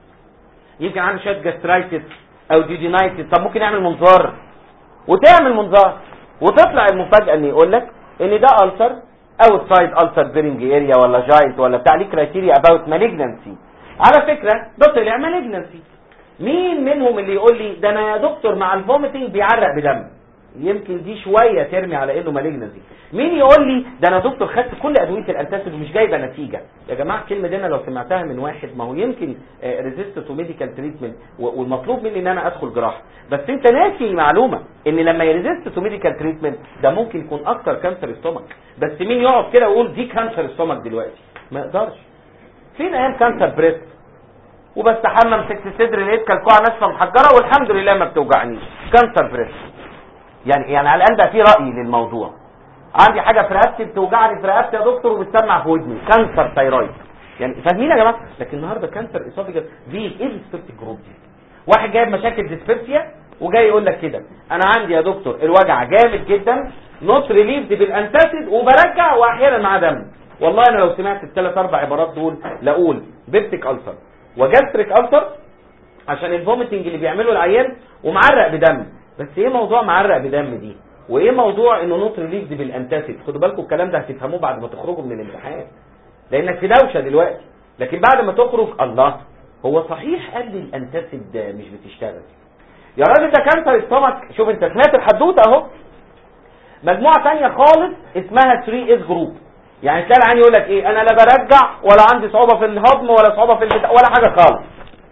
يمكن عامل شويه جاسترايتس او ديودينايتس. طب ممكن يعمل منظار وتعمل منظار وتطلع المفاجاه ان يقول لك ان ده ألسر او سايد ألسر بيرنج اريا ولا جاينت ولا بتاع ليه كرايتيريا اباوت مالجنسي. على فكره ده طلع مالجنسي. مين منهم اللي يقول لي ده انا يا دكتور مع الفوميتنج بيعرق بدم؟ يمكن دي شويه ترمي على انه مالجنسي. مين يقول لي ده انا دكتور خدت كل ادويه الانتاسيد ومش جايبه نتيجه؟ يا جماعه الكلمه دي انا لو سمعتها من واحد ما هو يمكن ريزيست تو ميديكال تريتمنت والمطلوب مني ان انا ادخل جراحه. بس انت ناسي معلومه ان لما يريزيست تو ميديكال تريتمنت ده ممكن يكون اكتر كانسر ستومك. بس مين يقعد كده ويقول دي كانسر ستومك دلوقتي؟ ما يقدرش. فين ايام كانسر بريست وبستحمى مسكت صدري لقيت كلكوعه ناشفه محجره والحمد لله ما بتوجعنيش؟ كانسر بريست. يعني على الاقل بقى في راي للموضوع. عندي حاجه في رقبتي بتوجعني في رقبتي يا دكتور وبتسمع في ودني، كانسر ثايرويد. يعني فاهمين يا جماعه؟ لكن النهارده كانسر اسوفيجاس دي ايه الديسبيبتيك جروب دي؟ واحد جايب مشاكل ديسبيبسيا وجاي يقول لك كده انا عندي يا دكتور الوجع جامد جدا نوت ريليفد بالانتاسيد وبرجع واحيانا مع دم. والله انا لو سمعت الثلاث اربع عبارات دول لاقول بيبتيك ألسر وجاستريك ألسر عشان الفوميتنج اللي بيعمله العيان ومعرق بدم. بس ايه موضوع معرق بدم دي؟ وايه موضوع انه نوت ريليفد بالانتاسيد؟ خدوا بالكم الكلام ده هتفهموه بعد ما تخرجوا من الامتحان لانك في دوشه دلوقتي. لكن بعد ما تخرج الله هو صحيح قال لي الانتاسيد مش بتشتغل يا راجل ده كانسر ستومك. شوف انت سمعت الحدوته اهو. مجموعه ثانيه خالص اسمها 3 اس جروب. يعني تلاقي العيان يقول لك ايه انا لا برجع ولا عندي صعوبه في الهضم ولا صعوبه في ولا حاجه خالص،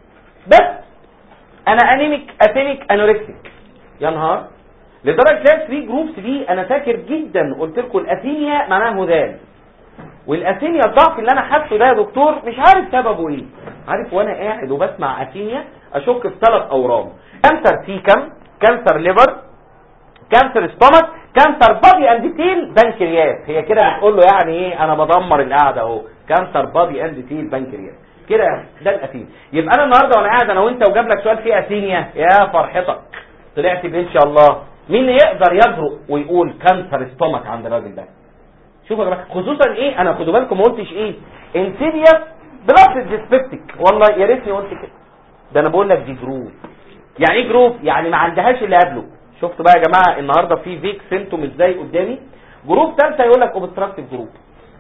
بس انا انيميك اتينيك انوركتيك. يا نهار. لدرجه تلاقي 3 جروبس دي انا فاكر جدا قلت لكم الاثينيا معناها هدال، والاثينيا الضعف اللي انا حاسه ده يا دكتور مش عارف سببه ايه. عارف وانا قاعد وبسمع اثينيا اشك في 3 اورام: كانسر سيكم، كانسر ليفر، كانسر ستومك، كانسر بادي اند تيل بنكرياس. هي كده بتقول له يعني ايه انا بدمر القعده اهو. كانسر بادي اند تيل بنكرياس كده. ده الاثينيا. يبقى انا النهارده وانا قاعد انا وانت وجاب لك سؤال فيه اثينيا يا فرحتك طلعت بان شاء الله. مين يقدر يجرؤ ويقول كانسر ستومك عند الراجل ده؟ شوفوا يا جماعه خصوصا ايه انا خدوا بالكم ما قلتش ايه انسيديوس بلس ديسبيبتيك. والله يا ريتني قلت كده. ده انا بقول لك دي جروب. يعني ايه جروب؟ يعني ما عندهاش اللي قبله. شفتوا بقى يا جماعه النهارده في فيك سيمتوم ازاي قدامي. جروب ثالثه يقول لك اوبستراكتيف جروب.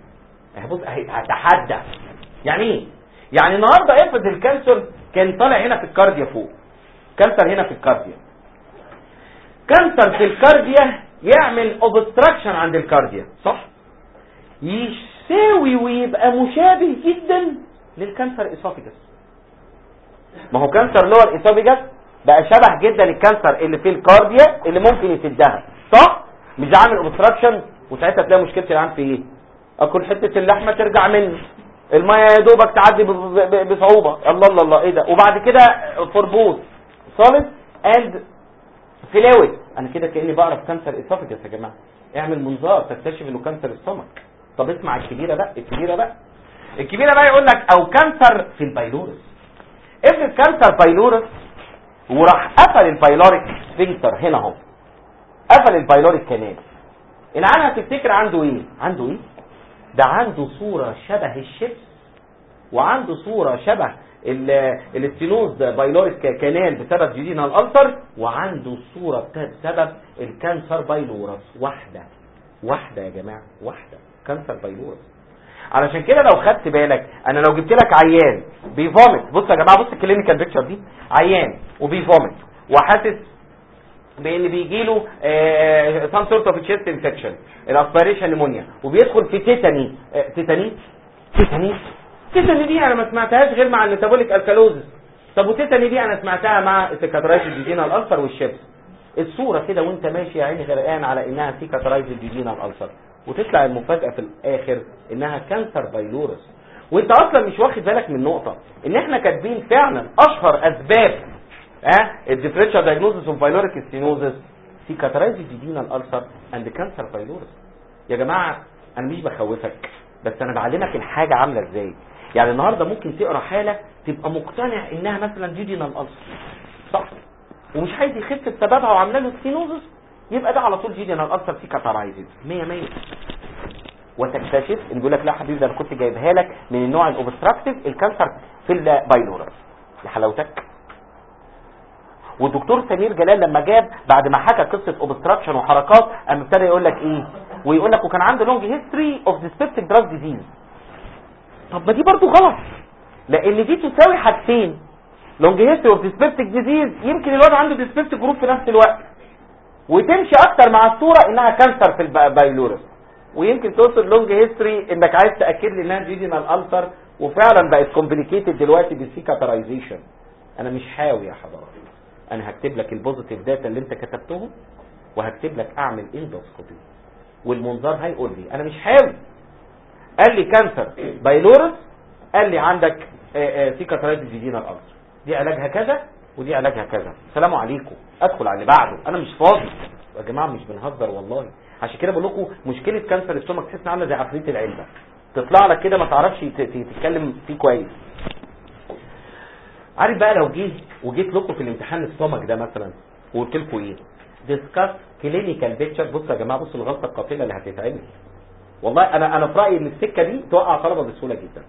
بص هتحدى يعني ايه؟ يعني النهارده افرض الكانسر كان طالع هنا في الكارديا فوق، كانسر هنا في الكارديا، كانسر في الكارديا يعمل اوبستراكشن عند الكارديا صح؟ يساوي ويبقى مشابه جدا للكانسر اسوفيجاس. ما هو كانسر لور اسوفيجاس بقى شبه جدا الكانسر اللي في الكارديا اللي ممكن يسدها صح؟ مش عامل اوبستراكشن. وساعتها تلاقي مشكله العام في ايه؟ اكل حته اللحمه ترجع مني الميه يا دوبك تعدي بصعوبه. الله الله الله ايه ده؟ وبعد كده فور بوث سوليد اند فلويد. انا كده كاني بعرف كانسر اسوفيجس يا جماعه. اعمل منظار تكتشف انه كانسر السtomach. طب اسمع الكبيره بقى يقول لك او كانسر في البايلورس. افرض كانسر بايلورس وراح قفل البايلوريك سفنكتر هنا اهو، قفل البايلوريك كانال. العيان هتفتكر عنده ايه؟ ده عنده صوره شبه الشيبس، وعنده صوره شبه الاستينوز بايلوريك كانال بسبب جيجينال ألسر، وعنده صوره بسبب الكانسر بايلورس. واحده يا جماعه، واحده كانسر بايلورس. علشان كده لو خدت بالك، انا لو جبت لك عيان بيفومت، بص يا جماعه، بص الكلينيكال بيكتشر دي، عيان وبيفومت وحاسس بان بيجي له سام سورت اوف تشيست انفكشن، الاسبيريشن نيمونيا، وبيدخل في تيتاني دي انا ما سمعتهاش غير مع الميتابوليك الكالوزس. طب وتيتاني دي انا سمعتها مع السيكاترايتس جيجينال ألسر والشيبس. الصوره كده وانت ماشي يا عيني غرقان على انها سيكاترايتس جيجينال ألسر، وتطلع المفاجاه في الاخر انها كانسر بايلورس. وانت اصلا مش واخد بالك من نقطه ان احنا كاتبين فعلا اشهر اسباب الديفرنشال دايجنوزس اوف بايلوريك ستينوزس سيكاترايتس جيجينال ألسر اند كانسر بايلورس. يا جماعه انا مش بخوفك، بس انا بعلمك الحاجه عامله ازاي. يعني النهارده ممكن تقرا حاله تبقى مقتنع انها مثلا جيجينال ألسر، صح، ومش عايز يخف بسببها وعامله له ستينوزس، يبقى ده على طول جيجينال ألسر سيكاترايتس 100. وتكتشف ان بيقول لك لا حبيبي ده انا كنت جايبها لك من النوع الاوبستراكتيف الكانسر في البايلورس. يا حلاوتك. والدكتور سمير جلال لما جاب بعد ما حكى قصه اوبستراكشن وحركات، قام ابتدى يقول لك ايه، ويقول لك وكان عنده لونج هيستوري اوف ديسبيبتيك دراج ديزيز. طب ما دي برضو غلط، لان دي تساوي حاجتين، لونج هيستوري اوف ديسبيبتيك ديزيز يمكن الواد عنده ديسبيبتيك جروب في نفس الوقت، وتمشي اكتر مع الصوره انها كانسر في البايلورس، ويمكن توصل لونج هيستوري انك عايز تاكد لي انها جيجينال ألسر، وفعلا بقت كومبليكيتد دلوقتي بالسيكاترايزيشن. انا مش حاوي يا حضرات، انا هكتب لك البوزيتيف داتا اللي انت كتبتهم، وهكتب لك اعمل اندوسكوبي، والمنظار هيقول لي انا مش حاوي. قال لي كانسر بايلورس، قال لي عندك سيكاترايتس جيجينال ألسر، دي علاجها كذا ودي علاجها كذا، السلام عليكم، ادخل على اللي بعده. انا مش فاضي يا جماعه، مش بنهزر والله. عشان كده بقول لكم مشكله كانسر الستومك تحس انها عامله زي عفريت العلبه، تطلع لك كده ما تعرفش تتكلم فيه كويس. عارف بقى لو جيت لكم في الامتحان الستومك ده مثلا وقلت لكم ايه، ديسكاس كلينيكال بيكتشر. بصوا يا جماعه، بصوا الغلطه القاتله اللي هتتعمل، والله انا في رايي ان السكه دي توقع طلبه بسهوله جدا.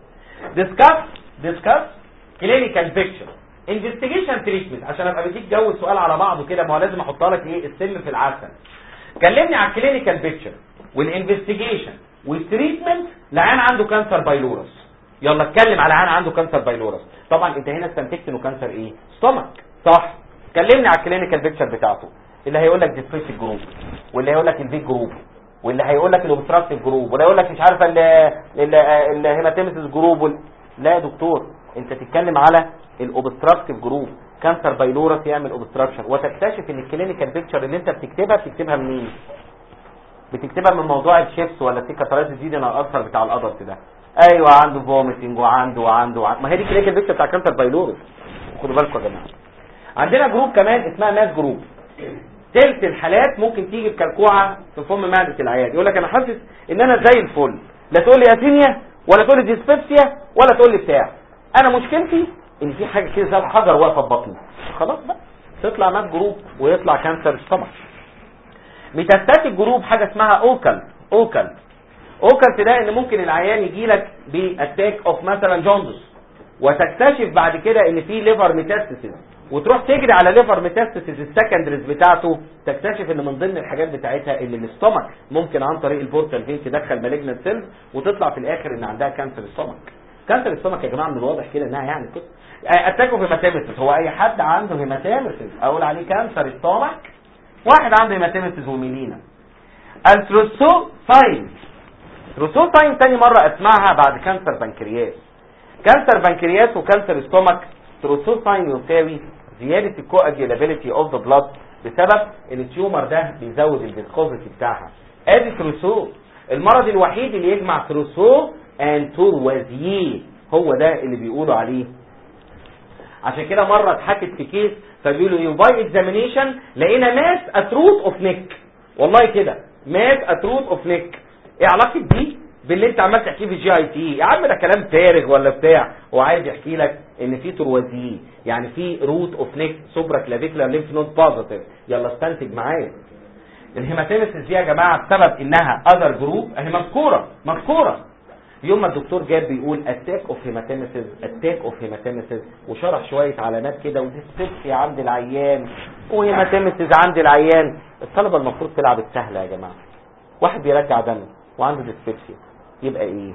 ديسكاس كلينيكال بيكتشر انفستيجيشن تريتمنت، عشان ابقى بديك جو السؤال على بعضه كده، ما هو لازم احطها لك ايه السم في العسل. كلمني على الكلينيكال بيكتشر والانفستيجيشن والتريتمنت لعيان عنده كانسر بايلورس. يلا اتكلم على عيان عنده كانسر بايلورس. طبعا انت هنا استنتجت انه كانسر ايه؟ ستومك، صح. كلمني على الكلينيكال بيكتشر بتاعته، اللي هيقول لك ديسبريسيف جروب، واللي هيقول لك البيج جروب، واللي هيقول لك الاوبستراكتيف جروب، واللي هيقول لك مش عارفه الهيماتيمسيس جروب لا يا دكتور، انت تتكلم على الاوبستراكتيف جروب، كانسر بايلورس يعمل اوبستراكشن. وتكتشف ان الكلينيكال بيكتشر اللي انت بتكتبها منين؟ بتكتبها من موضوع الشيبس ولا سيكاترايتس جيجينال ألسر بتاع الادلت ده. ايوه عنده فوميتنج وعنده ما هي دي الكلينيكال بيكتشر بتاع كانسر بايلورس. خدوا بالكم يا جماعه. عندنا جروب كمان اسمها ماس جروب. تلت الحالات ممكن تيجي بكلكوعه في فم معده العيان، يقول لك انا حاسس ان انا زي الفل، لا تقول لي اسينيا ولا تقول لي ديسبيبسيا ولا تقول لي بتاع، انا مشكلتي ان في حاجه كده زي الحجر واقفه في بطني. خلاص بقى تطلع مات جروب ويطلع كانسر طبعا. ميتاستاتيك جروب حاجه اسمها اوكل ده ان ممكن العيان يجي لك باتاك اوف مثلا جوندس، وتكتشف بعد كده ان في ليفر ميتاستاسيس، وتروح تجري على ليفر ميتاستاسيس السكندريز بتاعته، تكتشف ان من ضمن الحاجات بتاعتها ان الاستومك ممكن عن طريق البورتال فين تدخل مالجنت سيلز، وتطلع في الاخر ان عندها كانسر الستومك. كانسر الستومك يا جماعه من الواضح كده انها يعني كده اتاك اوف هيماتيمسيس. هو اي حد عنده هيماتيمسيس اقول عليه كانسر الستومك؟ واحد عنده هيماتيمسيس وميلينا. التروسوساين تاني مرة اسمعها بعد كانسر بنكرياس. كانسر بنكرياس وكانسر ستومك، تروسوساين يساوي زيادة الكواجيلابيلتي اوف ذا بلاد بسبب ان التيومر ده بيزود الفيسكوزيتي بتاعها. ادي تروسو، المرض الوحيد اللي يجمع تروسو and تروازييه، هو ده اللي بيقولوا عليه. عشان كده مره اتحكت في كيس فبيقولوا ايه باي اكزامينيشن لقينا ماس اتروت اوف نيك، والله كده ماس اتروت اوف نيك. ايه علاقه دي باللي انت عمال تحكيه في الجي اي تي؟ يا عم ده كلام فارغ ولا بتاع. هو عايز يحكي لك ان في تروازييه، يعني في روت اوف نيك سوبرا كلافيكولار ليمف نود بوزيتيف. يلا استنتج معايا. الهيماتيمسيس دي يا جماعه بسبب انها اذر جروب اهي مذكوره. يوم ما الدكتور جاب بيقول اتاك اوف هيماتيمسيس وشرح شويه علامات كده وديسبيبسيا عند العيان وهيماتيمسيس عند العيان. الطلبه المفروض تلعب السهله يا جماعه. واحد بيرجع دم وعنده ديسبيبسيا يبقى ايه؟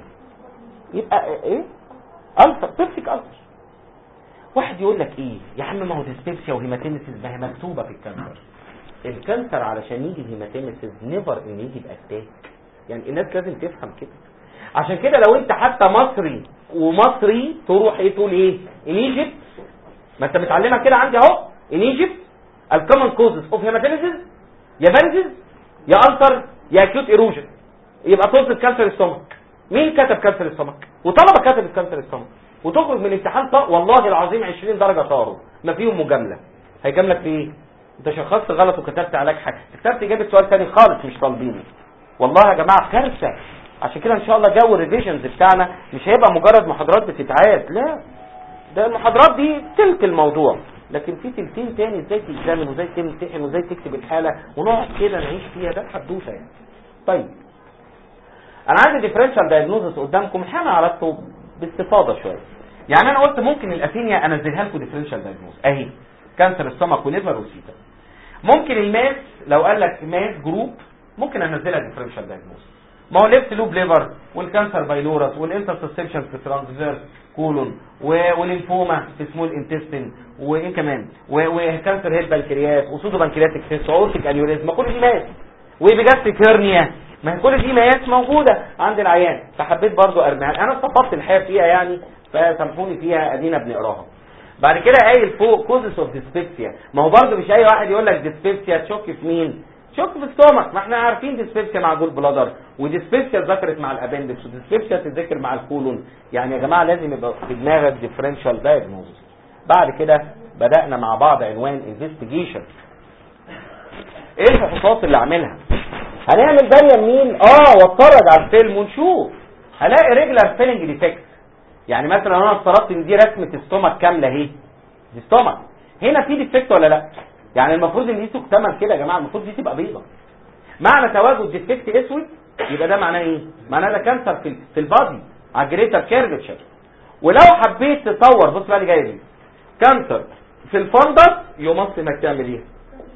ألسر، بيبسيك ألسر. واحد يقول لك ايه يا عم ما هو ديسبيبسيا وهيماتيمسيس ما هي مكتوبه في الكانسر علشان يجي الهيماتيمسيس نيفر ان يجي باتاك. يعني الناس لازم تفهم كده. عشان كده لو انت حتى مصري تروح تقول ايه ان ايجيبت، ما انت متعلمها كده عندي اهو، ان ايجيبت الكومن كوزز اوف هيماتيمسيس يا فانزز يا ألسر يا اكيوت ايروجن. يبقى توصف كانسر السtomach. مين كتب كانسر السtomach؟ وطلبه كتبت كانسر السtomach، وتخرج من الامتحان والله العظيم 20 درجه طاروا ما فيهم مجامله. هيجاملك في ايه؟ انت شخصت غلط وكتبت علاج حاجه، كتبت اجابه سؤال ثاني خالص مش طالبينه. والله يا جماعه كارثه. عشان كده ان شاء الله جو الريفيجنز بتاعنا مش هيبقى مجرد محاضرات بتتعاد، لا ده المحاضرات دي تلت الموضوع، لكن في تلتين تاني ازاي تتزامن وازاي تمتحن وازاي تكتب الحاله ونقعد كده نعيش فيها. ده حدوته يعني. طيب انا عندي ديفرنشال دايجنوزس قدامكم الحقيقه عرفته باستفاضه شويه. يعني انا قلت ممكن الافينيا انزلها لكم ديفرنشال دايجنوز اهي، كانسر السtomach وليفر وسيتا. ممكن الماس لو قال لك ماس جروب ممكن انزلها ديفرنشال دايجنوز. ما هو ليفت لوب ليفر والكانسر بايلورس والانترسبشن في ترانسفيرس كولون والليمفوما في سمول انتستين وايه كمان وكانسر هيد بنكرياس وسودو بنكرياتيك سيست واورتيك انيوريزم، كل دي ماس. وبيجاستريك هيرنيا، ما هي كل دي ماس موجوده عند العيان. فحبيت برضو ارميها، انا استفدت الحقيقه فيها يعني فسامحوني فيها ادينا بنقراها. بعد كده قايل فوق كوزس اوف ديسبيبسيا. ما هو برضو مش اي واحد يقول لك ديسبيبسيا تشك في مين؟ شك في الستومك. ما احنا عارفين ديسبيبسيا مع جول بلادر، وديسبيبسيا ذكرت مع الابندكس، وديسبيبسيا تتذكر مع الكولون. يعني يا جماعه لازم يبقى في دماغك ديفرنشال دايجنوستس. بعد كده بدانا مع بعض عنوان انفستيجيشن. ايه الفحوصات اللي اعملها؟ هنعمل ده يمين واتفرج على الفيلم ونشوف. هلاقي ريجلر فيلنج ديفكت. يعني مثلا انا افترضت ان دي رسمه الستومك كامله اهي، دي ستومك، هنا في ديفكت ولا لا؟ يعني المفروض ان دي تكتمل كده يا جماعه، المفروض دي تبقى بيضه. معنى تواجد ديفكت اسود يبقى ده معناه ايه؟ معناه ده كانسر في البادي على الجريتر كيرفتشر. ولو حبيت تطور بص بقى اللي جاي دي كانسر في الفندس يوم اصل انك تعمل ايه؟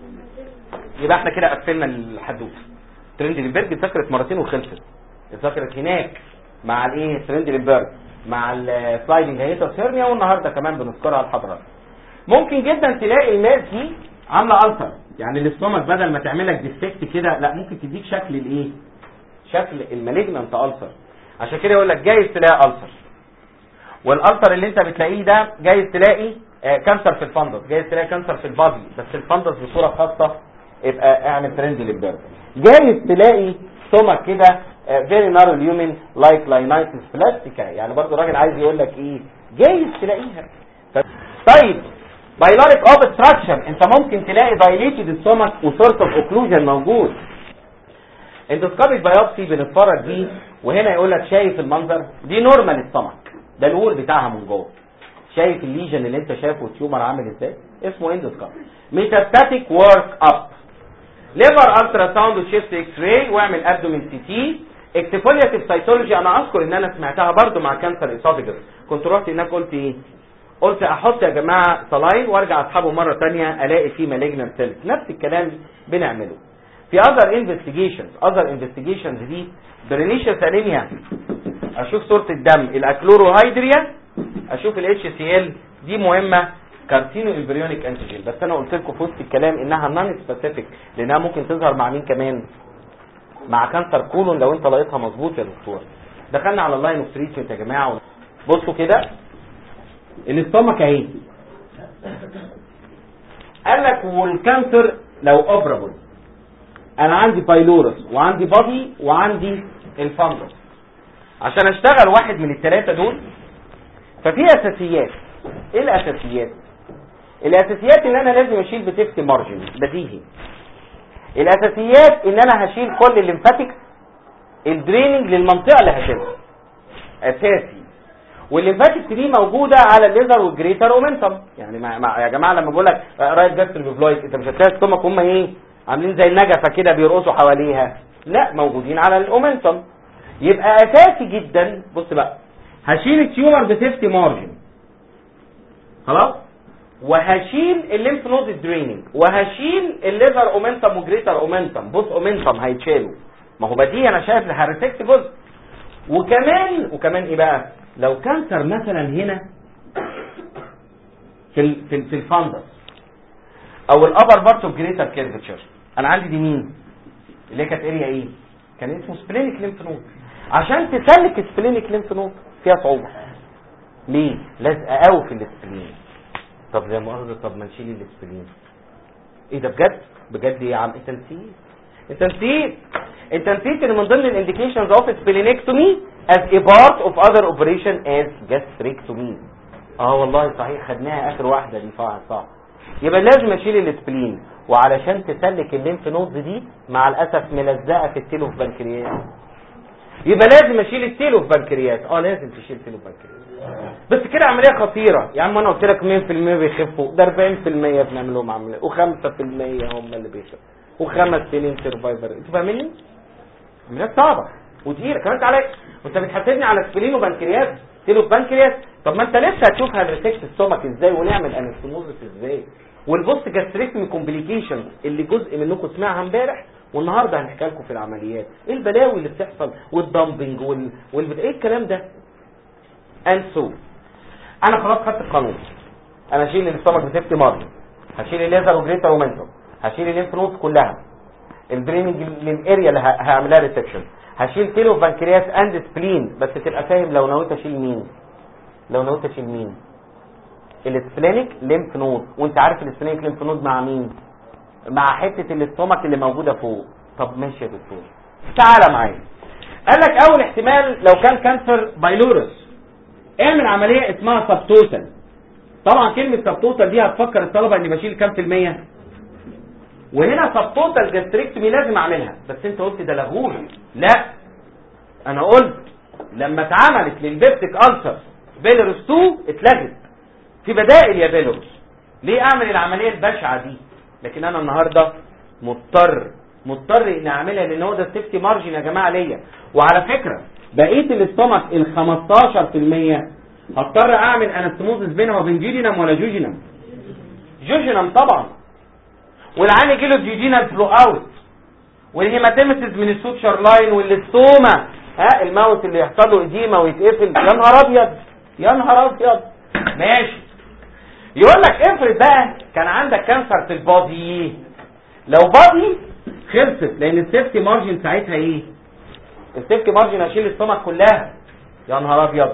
يبقى احنا كده قفلنا الحدوته. ترندلنبرج اتذكرت مرتين وخلصت. اتذكرت هناك مع الايه ترندلنبرج مع السلايدنج هيتس هيرنيا، والنهارده كمان بنذكرها على الحضرات. ممكن جدا تلاقي الناس دي عامله ألسر، يعني الاستومك بدل ما تعمل لك ديفكت كده لا ممكن تديك شكل الايه؟ شكل المالجنانت ألسر. عشان كده يقول لك جايز تلاقي ألسر، والألسر اللي انت بتلاقيه ده جايز تلاقي كانسر في الفندس، جايز تلاقي كانسر في البادي، بس الفندس بصوره خاصه يبقى اعمل ترندلنبرج. جايز تلاقي ستومك كده فيري نارو اليومن لايك لاينايتس بلاستيكا، يعني برضو الراجل عايز يقول لك ايه؟ جايز تلاقيها. طيب بايلوريك اوبستراكشن، انت ممكن تلاقي دايليتد ستومك وسورس اوف اوكلوجن موجود. اندوسكوبيك بايوبسي بنتفرج بيه، وهنا يقول لك شايف المنظر دي نورمال ستومك، ده الوول بتاعها من جوه. شايف الليجن اللي انت شايفه التيومر عامل ازاي؟ اسمه اندوسكوبي. ميتاستاتيك ورك اب، ليفر الترا ساوند وتشيست اكس راي، واعمل ابدومين سي تي. اكتيفولياتيف سايتولوجي انا اذكر ان انا سمعتها برضو مع كانسر اسوفيجس، كنت رحت هناك قلت ايه؟ قلت احط يا جماعه صلاين وارجع اسحبه مره ثانيه الاقي فيه مالجنانت سيلز. نفس الكلام بنعمله في اذر انفستيجيشنز دي. برينيشيس انيميا اشوف صوره الدم، الاكلوروهيدريا اشوف الاتش سي ال، دي مهمه. كارسينو امبريونيك انتيجين، بس انا قلت لكم في وسط الكلام انها نون سبيسيفيك لانها ممكن تظهر مع مين كمان؟ مع كانسر كولون لو انت لقيتها مظبوط يا دكتور. دخلنا على اللاين اوف تريتمنت يا جماعه. بصوا كده الاستومك اهي، قال لك والكانسر لو اوبرابل انا عندي بايلورس وعندي بادي وعندي الفندس. عشان اشتغل واحد من الثلاثه دول ففي اساسيات. ايه الاساسيات؟ الاساسيات ان انا لازم اشيل بسيفتي مارجن بديهي. الاساسيات ان انا هشيل كل الليمفاتيك الدريننج للمنطقه اللي هشيلها اساسي. والليمفاتيك دي موجوده على الليزر والجريتر اومنتم. يعني يا جماعه لما بقول لك رايت جاستروفلويد انت مش هتلاقي ستومك هم ايه عاملين زي النجفه كده بيرقصوا حواليها، لا موجودين على الاومنتم. يبقى اساسي جدا. بص بقى هشيل التيومر بسيفتي مارجن خلاص، وهشيل الليمف نود دريننج، وهشيل الليزر اومنتم وجريتر اومنتم. بص اومنتم هيتشالوا، ما هو بديهي انا شايف الهارسكت جزء. وكمان ايه بقى؟ لو كانسر مثلا هنا في الفاندس او الابر بارت اوف جريتر كيرفتشر، انا عندي دي مين اللي كانت اريا ايه؟ كان اسمه سبلينيك ليمف نود. عشان تسلك سبلينيك ليمف نود فيها صعوبه. ليه؟ لازقه قوي في السبلين. طب زي ما قلت طب ما نشيل السبلين. ايه ده بجد يا عم؟ انت نسيت ان من ضمن الانديكيشنز اوف سبلينكتومي as a part of other operation as gastrectomy. والله صحيح خدناها اخر واحده دي صح. يبقى لازم اشيل السبلين، وعلشان تسلك الليمف نودز دي مع الاسف ملزقه في التيلوف بنكرياس، يبقى لازم اشيل التيلوف بنكرياس. لازم تشيل التيلوف بنكرياس. بس كده عمليه خطيره يا عم. انا قلت لك 100% بيخفوا، ده 40% بنعملهم عمليه، و5% هم اللي بيخفوا، و5 سنين سرفايفر. انتوا فاهميني؟ عمليات صعبه وتقيله كمان. تعالى وانت بتحاسبني على سبلين وبنكرياس تيلوف بنكرياس. طب ما انت لسه هتشوف هنريسكت السtomach ازاي ونعمل انستموزس ازاي والبوست جاستريكتومي كومبليكيشن اللي جزء منكم سمعها امبارح والنهارده هنحكي لكم في العمليات. ايه البلاوي اللي بتحصل والدامبنج ايه الكلام ده؟ انسو انا خلاص خدت القانون. انا هشيل الستومك بسيفتي مارجن، هشيل الليزر وجريتر ومنتوم، هشيل الليمف نودز كلها، الدريننج للاريا اللي هعملها ريسكشن، هشيل تيلوف بنكرياس اند سبلين. بس تبقى فاهم لو نويت اشيل مين؟ السبلينيك ليمف نود. وانت عارف السبلينيك ليمف نود مع مين؟ مع حته الاستومك اللي موجوده فوق. طب ماشي يا دكتور تعالى معايا. قال لك اول احتمال لو كان كانسر بايلورس اعمل عمليه اسمها سبتوتال. طبعا كلمه سبتوتال دي هتفكر الطلبه اني بشيل كام في الميه، وهنا سبتوتال جاستريكتومي لازم اعملها. بس انت قلت ده لغوها. لا انا قلت لما اتعملت للبيبتيك ألسر بيلروس 2 اتلغت، في بدائل يا بيلروس. ليه اعمل العمليه البشعه دي؟ لكن انا النهارده مضطر ان اعملها لان هو ده السيفتي مارجن يا جماعه ليا. وعلى فكره بقيه الاستومك ال 15% هضطر اعمل انستموزس بينها وبين جيجينم ولا جوجينم طبعا. والعين يجي له جيجينال فلو اوت، والهيماتيمسيس من السوتشر لاين والاستوما الماوس اللي يحصل له اديمه ويتقفل. يا نهار ابيض ماشي. يقول لك افرض بقى كان عندك كانسر في البادي. لو بادي خلصت لان السيفتي مارجن ساعتها ايه؟ السيفتي مارجن هشيل السtomach كلها. يا نهار ابيض.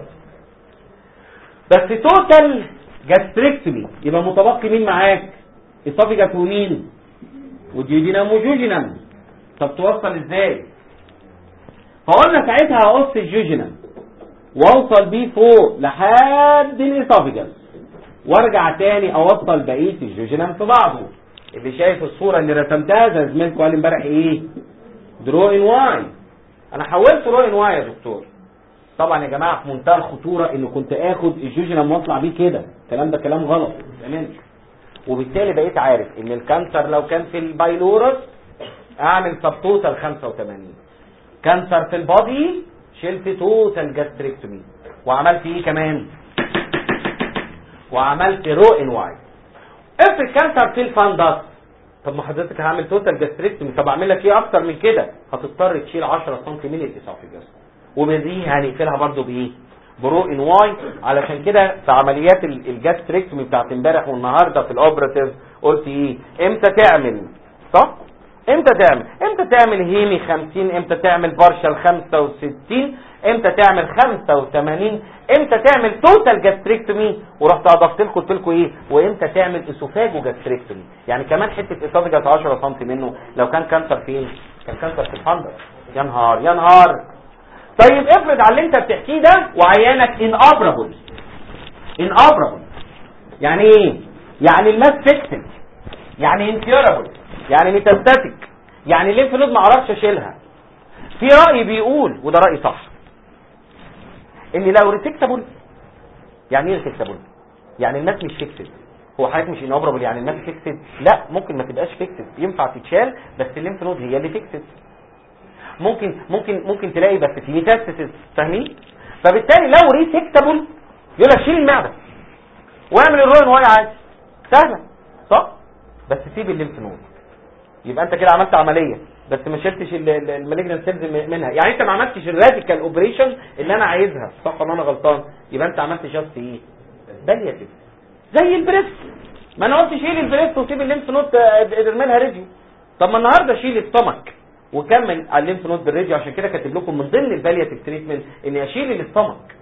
بس توتال جاستريكتومي يبقى متبقي مين معاك؟ اسوفيجاس ومين؟ وجيجينم وجوجينم. طب توصل ازاي؟ فقلنا ساعتها هقص الجوجينم واوصل بيه فوق لحد الاسوفيجاس وارجع تاني اوصل بقيه الجوجينم في بعضه. اللي شايف الصوره اللي رسمتها زي زميلكم قال امبارح ايه؟ درو ان واي. انا حولت درو ان واي يا دكتور. طبعا يا جماعه في منتهى الخطوره ان كنت اخد الجوجينم واطلع بيه كده. الكلام ده كلام غلط تمام. وبالتالي بقيت عارف ان الكانسر لو كان في البايلورس اعمل سب توتال 85. كانسر في البادي شلت توتال جاستريكتومي. وعملت ايه كمان؟ وعملت رو ان واي. افرض كانسر في الفاندس. طب ما حضرتك هعمل توتال جاستريكتومي، طب اعمل لك ايه اكتر من كده؟ هتضطر تشيل 10 سم من الاسوفيجاس. وبدي هنقفلها برضو بايه؟ برو ان واي. علشان كده في عمليات الجاستريكتومي بتاعت امبارح والنهارده في الاوبراتيف قلت ايه؟ امتى تعمل؟ صح؟ امتى تعمل هيمي 50؟ امتى تعمل بارشال 65؟ امتى تعمل 85؟ امتى تعمل توتال جاستريكتومي؟ ورحت اضفت لكم قلت لكم ايه؟ وامتى تعمل اسوفاجو جاستريكتومي؟ يعني كمان حته اسوفاجس 10 سم منه لو كان كانسر فين؟ كان كانسر في الفندس. يا نهار. طيب افرض على اللي انت بتحكيه ده وعيانك انابرابل. يعني ايه؟ يعني الماس فيكسد، يعني انكيورابل، يعني ميتاستاتيك، يعني الليمف نود ما اعرفش اشيلها. في راي بيقول، وده راي صح، ان لو ريسكتابل. يعني ايه ريسكتابل؟ يعني الماس مش فيكسد. هو حضرتك مش انابرابل يعني الماس فيكسد؟ لا، ممكن ما تبقاش فيكسد، ينفع تتشال بس الليمف نود هي اللي فيكسد. ممكن تلاقي بس في ميتاستاسيس، فاهمين؟ فبالتالي لو ريسكتابل يقول لك شيل المعده واعمل الروين واي عادي، سهله صح؟ بس سيب الليمف نود. يبقى انت كده عملت عمليه بس ما شلتش المالجنت سيلز منها. يعني انت ما عملتش الراديكال اوبريشن اللي انا عايزها، صح ولا انا غلطان؟ يبقى انت عملت جاست ايه؟ بالياتيف، زي البريست. ما انا قلت شيل البريست وسيب الليمف نود ارميلها ريديو. طب ما النهارده شيل الستمك وكمل على الليمف نود بالريديو. عشان كده كاتب لكم من ضمن البالياتيف تريتمنت اني اشيل الستمك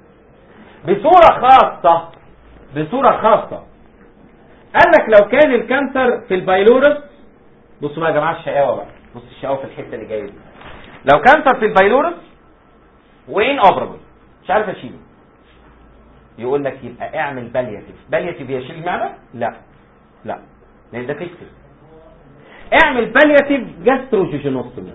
بصوره خاصه. قال لك لو كان الكانسر في البايلورس، بصوا بقى يا جماعه الشقاوه بقى، بص الشقاوه في الحته اللي جايه دي. لو كانسر في البايلورس وين اوبرابل مش عارف اشيله، يقول لك يبقى اعمل بالياتيف يشيل المعده؟ لا لان ده فيكسد. اعمل بالياتيف جاستروجيجينوستومي.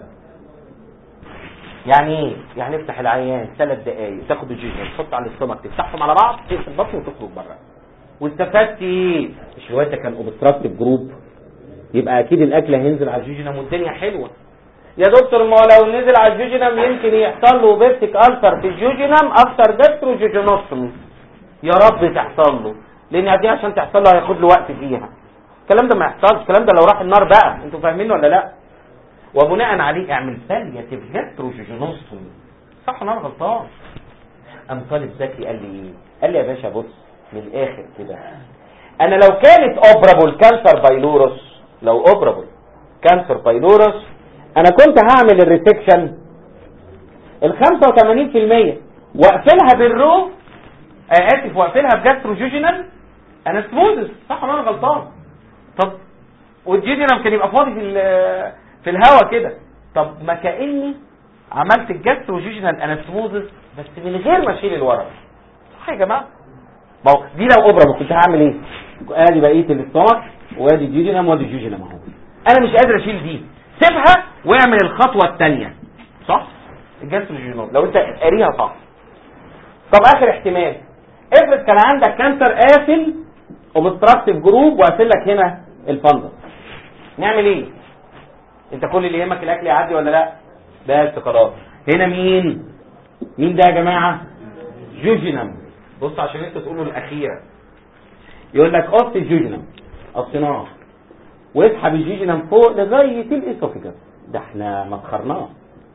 يعني ايه؟ يعني افتح العيان 3 دقايق، تاخد الجيجن تحط على الاستومك، تفتحهم على بعض، تقفل البطن وتخرج بره. واستفدت ايه؟ مش الوقت كان اوبستراكتيف جروب، يبقى اكيد الاكل هينزل على الجيجنم والدنيا حلوه. يا دكتور ما لو نزل على الجيجنم يمكن يحصل له بيبتيك ألسر في الجيجنم افتر جاستروجيجينوستومي. يا رب تحصل له، لان دي عشان تحصل له هياخد له وقت فيها. الكلام ده ما يحصلش، الكلام ده لو راح النار بقى، انتوا فاهمين ولا لا؟ وبناء عليه اعمل بالياتيف جاستروجيجينوستومي. صح ولا انا غلطان؟ قام طالب ذكي قال لي ايه؟ قال لي يا باشا بص من الاخر كده، انا لو كانت اوبرابل كانسر بايلورس، لو اوبرابل كانسر بايلورس انا كنت هعمل الريسكشن ال 85% واقفلها بالرو، واقفلها بجاستروجيجينال انستموزس. صح ولا انا غلطان؟ طب والجيجينال كان يبقى فاضي في الهواء كده. طب ما كاني عملت الجاستروجيجينال انستموزس بس من غير ما اشيل الورق. صح يا جماعه؟ ما هو دي لو اوبرابل كنت هعمل ايه؟ ادي بقيه الاستومك وادي الجيجينال وادي الجيجينال اهو. انا مش قادر اشيل دي، سيبها واعمل الخطوه الثانيه. صح؟ الجاستروجينال لو انت قاريها صح. طب اخر احتمال، افرض كان عندك كانسر قافل اوبستراكتيف جروب وقافل لك هنا الفندس، نعمل ايه؟ انت كل اللي يهمك الاكل يعدي ولا لا؟ بس خلاص. هنا مين ده يا جماعه؟ جوجينم. بص عشان انت تقولوا الاخيره، يقول لك قص الجوجينم قصيناه واسحب الجوجينم فوق لغايه الاسوفيجاس، ده احنا مسخرناه.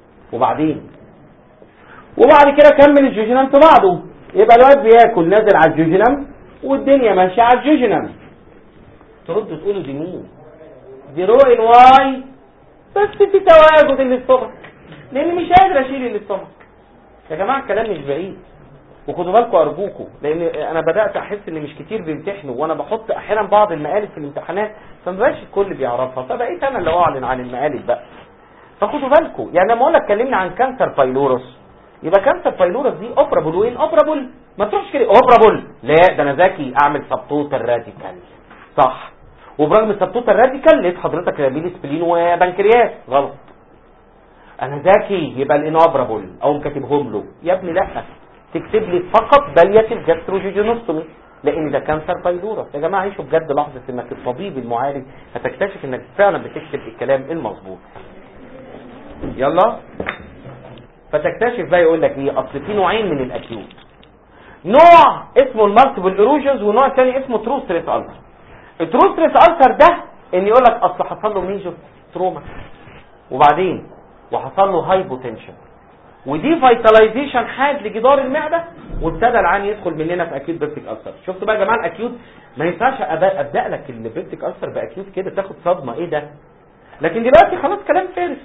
وبعد كده كمل الجوجينم في بعضه، يبقى الواد بياكل نازل على الجوجينم والدنيا ماشيه على الجوجينم. تردوا تقولوا دي مين؟ دي رو الواي، بس في تواجد الاستومك لان مش قادر اشيل الاستومك. يا جماعه الكلام مش بعيد، وخدوا بالكم ارجوكم، لان انا بدات احس ان مش كتير بيمتحنوا، وانا بحط احيانا بعض المقالب في الامتحانات فمبقاش الكل بيعرفها، فبقيت انا اللي اعلن عن المقالب بقى. فخدوا بالكم، يعني لما اقول لك اتكلمنا عن كانسر بايلورس، يبقى كانسر بايلورس دي اوبرابل. وين اوبرابل؟ ما تروحش كده اوبرابل، لا ده انا ذكي اعمل سبتوتال راديكال. صح، وبرغم السبتوتال راديكال لقيت حضرتك راميل سبلين وبنكرياس، غلط. انا ذكي يبقى الانوبرابل او كاتبهم له. يا ابني لا، تكتب لي فقط بالياتيف جاستروجيجينوستومي لان ده كانسر بايلورس. يا جماعه عيشوا بجد لحظه انك الطبيب المعالج هتكتشف انك فعلا بتكتب الكلام المظبوط. يلا فتكتشف بقى يقول لك ايه؟ اصل في نوعين من الاكيوت، نوع اسمه المالتيبل ايروجنز ونوع ثاني اسمه ترو ستريس ألسر. الترو ستريس ألسر ده ان يقول لك اصل حصل له ميجر تروما وبعدين وحصل له هايبوتنشن ودي فيتاليزيشن حاد لجدار المعده وابتدى العين يدخل مننا في اكيوت بيبتيك ألسر. شفتوا بقى يا جماعه الاكيوت ما ينفعش ابدا لك البيبتيك ألسر باكيوت كده تاخد صدمه ايه ده، لكن دلوقتي خلاص كلام فارغ.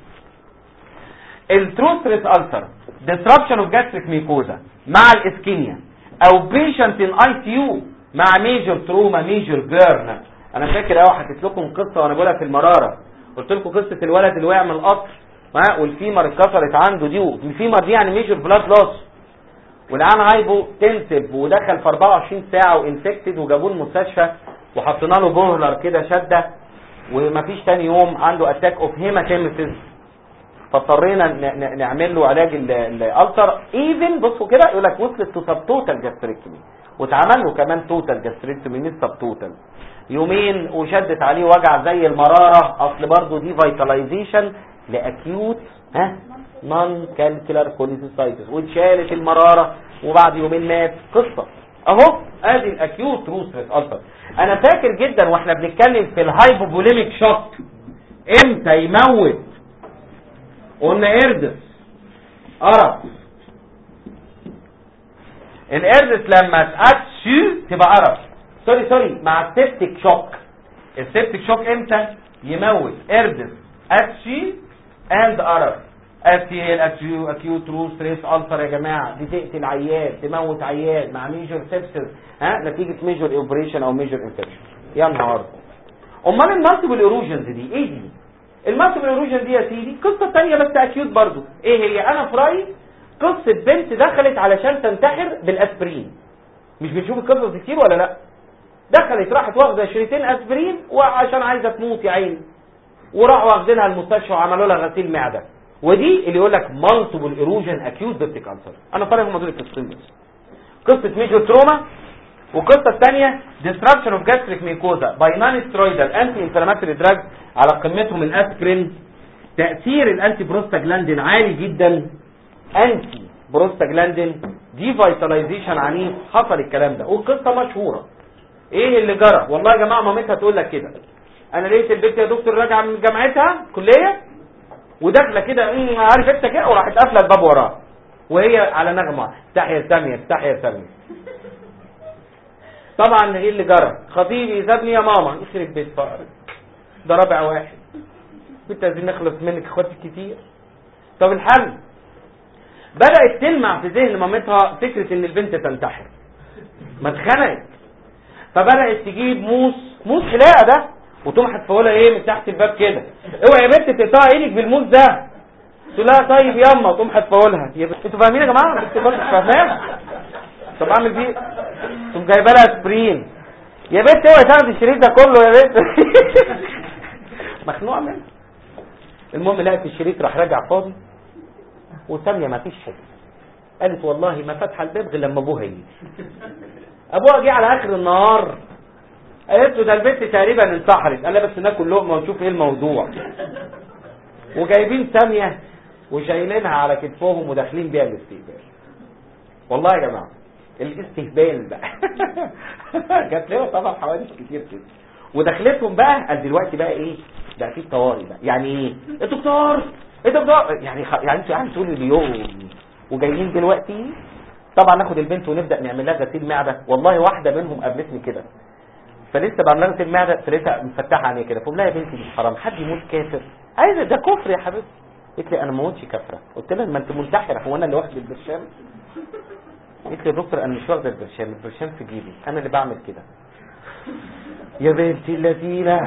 الترو ستريس ألسر disruption of gastric mucosa مع الاسكيميا او patient in ICU مع ميجر تروما ميجر بيرن. انا فاكر قوي حكيت لكم قصه وانا بقولها في المراره، قلت لكم قصه الولد اللي وقع من القطر والفيمر اتكسرت عنده دي، والفيمر دي يعني ميجر بلاد لوس، والعيان هايبو تنسب ودخل في 24 ساعه وانفكتد، وجابوه المستشفى وحطينا له بوهلر كده شده، ومفيش تاني يوم عنده اتاك اوف هيماتيمسيس، فاضطرينا نعمل له علاج الالتر. ايفن بصوا كده يقول لك وصلت تو سب توتال جاستريكتومي، واتعمل له كمان توتال جاستريكتومي مش سب توتال، يومين وشدت عليه وجع زي المراره، اصل برضه دي فيتاليزيشن لاكيوت نون كالكولار كوليسيستايتس، واتشالت المراره وبعد يومين مات. قصه اهو ادي الاكيوت روستريس التر. انا فاكر جدا واحنا بنتكلم في الهايبوبوليميك شوك امتى يموت، قلنا اردس قرف. الاردس لما تأكسو تبقى قرف، سوري مع السيبتيك شوك. السيبتيك شوك امتى يموت؟ اردس اكسو اند قرف. اكيوت روستريس التر يا جماعه، دي تقتل عيان، تموت عيان مع ميجر سيبسس نتيجه ميجر اوبريشن او ميجر انفكشن. يا نهار. امال المالتيبل ايروجنز دي ايه دي؟ المالتيبل ايروجن دي يا سيدي قصه ثانيه بس اكيوت برضو. ايه هي؟ انا في رايي قصه بنت دخلت علشان تنتحر بالاسبرين. مش بنشوف القصص دي كتير ولا لا؟ دخلت راحت واخده شريطين اسبرين وعشان عايزه تموت يا عيني، وراحوا واخدينها المستشفى وعملوا لها غسيل معده. ودي اللي يقول لك مالتيبل ايروجن اكيوت بيبتيك ألسر. انا طالع هم دول القصتين بس، قصه ميجر تروما، والقصه الثانيه ديستراكشن اوف جاستريك ميكوزا باي نون سترويدال انتي انفلاماتوري دراج، على قمتهم الاسبرين. تاثير الانتي بروستاجلاندين عالي جدا، انتي بروستاجلاندين دي فيتاليزيشن عنيف. حصل الكلام ده والقصه مشهوره. ايه اللي جرى؟ والله يا جماعه مامتها تقول لك كده، انا لقيت البنت يا دكتور راجعه من جامعتها كليه وداخله كده عارف انت كده، وراحت قافله الباب وراها وهي على نغمه افتحي يا ساميه افتحي يا ساميه. طبعا ايه اللي جرى؟ خطيبي سابني يا ماما. يخرب بيت فقرك، ده رابع واحد، كنت عايزين نخلص منك اخواتي كتير. طب الحل؟ بدات تلمع في ذهن مامتها فكره ان البنت تنتحر، ما اتخنقت، فبدات تجيب موس حلاقه ده وتقوم حتفولها ايه من تحت الباب كده، اوعي يا بنت تقطعي ايدك بالموس ده. تقول لها طيب ياما، وتقوم حتفولها. انتوا فاهمين يا جماعه؟ انتوا مش فاهمين؟ طب اعمل بيه، تقوم جايبه لها اسبرين. يا بنت اوعي تاخدي الشريط ده كله يا بنت. مخنوقه منها. المهم لقت الشريط راح راجع فاضي، وساميه ما فيش حاجه. قالت والله ما فاتحه الباب غير لما ابوها يجي. ابوها جه على اخر النهار، قالت له ده البنت تقريبا انتحرت. قال لها بس ناكل لقمه ونشوف ايه الموضوع. وجايبين ساميه وشايلينها على كتفهم وداخلين بيها الاستقبال. والله يا جماعه الاستهبال بقى. جات لنا طبعا حوادث كتير كده. ودخلتهم بقى قال دلوقتي بقى ايه؟ بقى في طوارئ بقى. يعني ايه؟ الدكتور يعني انتوا طول اليوم وجايين دلوقتي. طبعا ناخد البنت ونبدا نعمل لها غسيل معده. والله واحده منهم قابلتني كده، فلسه بعمل لها غسيل معده، فلسه مفتحه عينيها كده، فقول لها يا بنتي مش حرام حد يموت كافر؟ عايزه ده كفر يا حبيبتي. قلت لي انا ما موتش كافره. قلت لها ما انت منتحره، هو انا اللي واخد البرشام؟ قلت لي يا دكتور انا مش واخد البرشام في جيبي، انا اللي بعمل كده. يا بنتي اللذينه،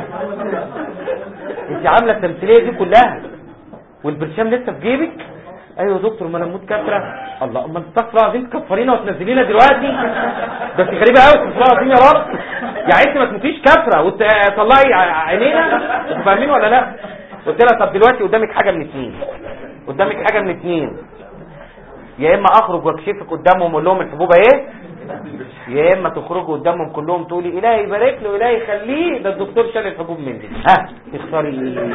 انت عامله التمثيليه دي كلها والبرشام لسه في جيبك؟ ايوه يا دكتور ما انا اموت كافره. الله، امال استغفر الله العظيم تكفرينا وتنزلينا دلوقتي؟ ده انت غريبه قوي، استغفر الله العظيم يا رب. يعني انت ما تموتيش كافره وتطلعي عينينا؟ انتوا فاهمين ولا لا؟ قلت لها طب دلوقتي قدامك حاجه من اتنين، يا اما اخرج واكشفك قدامهم واقول لهم الحبوبه ايه، يا اما تخرجوا قدامهم كلهم تقولي الهي يبارك له الهي يخليه ده الدكتور شال الحبوب مني. تختاري ايه؟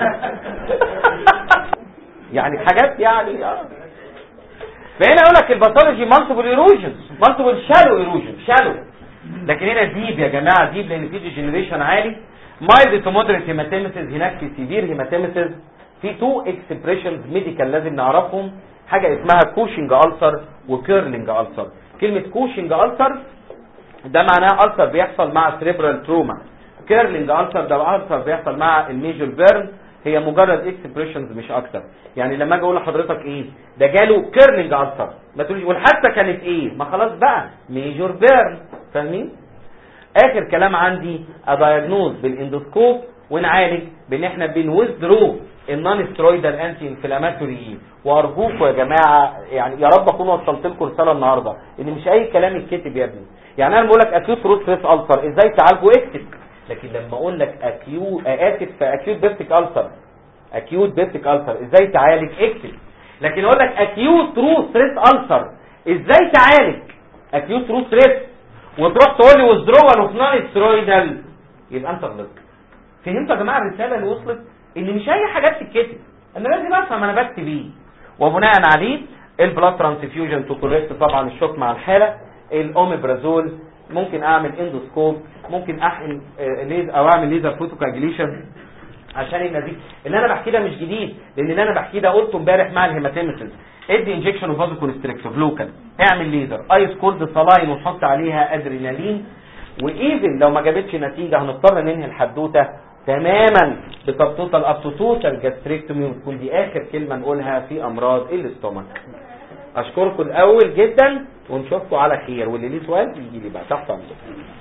يعني حاجات يعني فهنا اقول لك الباثولوجي مالتيبل ايروجن، مالتيبل شالو. لكن هنا ديب يا جماعه، ديب لان في ديجنريشن عالي. مايلد تو مودريت هيماتيمسيس، هناك في سيفير هيماتيمسيس. في تو اكسبريشنز ميديكال لازم نعرفهم، حاجه اسمها كوشنج ألسر وكيرلينج ألسر. كلمه كوشنج ألسر ده معناه ألسر بيحصل مع سيريبرال تروما. كيرلينج ألسر ده ألسر بيحصل مع الميجر بيرن. هي مجرد اكسبريشنز مش اكتر. يعني لما اجي اقول لحضرتك ايه ده جاله كيرلينج ألسر، ما تقوليش والحادثه كانت ايه، ما خلاص بقى ميجر بيرن. فاهمين؟ اخر كلام عندي ادايجنوز بالاندوسكوب ونعالج بان احنا بنويزدرو النون سترويدال انتي انفلاماتوري. وارجوكم يا جماعه يعني يا رب اكون وصلت لكم رساله النهارده ان مش اي كلام يتكتب يا ابني. يعني انا بقول لك اكيوت روت ستريس السر ازاي تعالجه اكتب، لكن لما اقول لك اكيوت بيبتيك السر، اكيوت بيبتيك السر ازاي تعالج اكتب. لكن اقول لك اكيوت روت ستريس السر ازاي تعالج اكيوت روت ستريس وتروح تقول لي وذرول اوف نون سترويدال، يبقى انت غلطت. فهمتوا يا جماعه الرساله اللي وصلت؟ ان مش اي حاجات تتكتب، انا لازم افهم انا بكتب ايه، وبناء عليه البلاد ترانسفيوجن تو كوريكت طبعا الشوك مع الحاله، الاوميبرازول، ممكن اعمل اندوسكوب، ممكن احقن او اعمل ليزر فوتوكاجليشن عشان النزيف. اللي انا بحكيه ده مش جديد، لان اللي انا بحكيه ده قلته امبارح مع الهيماتيمسيس. ادي انجكشن وفازو كونستريكتور لوكال، اعمل ليزر، ايس كولد صلاين ونحط عليها ادرينالين. وايفن لو ما جابتش نتيجه هنضطر ننهي الحدوته تماما بسبتوتال ابتوتوتال جاستريكتومي، وتكون دي اخر كلمه نقولها في امراض الاستومك. اشكركم الاول جدا ونشوفكم على خير، واللي ليه سؤال يجي لي بقى تحت امركم.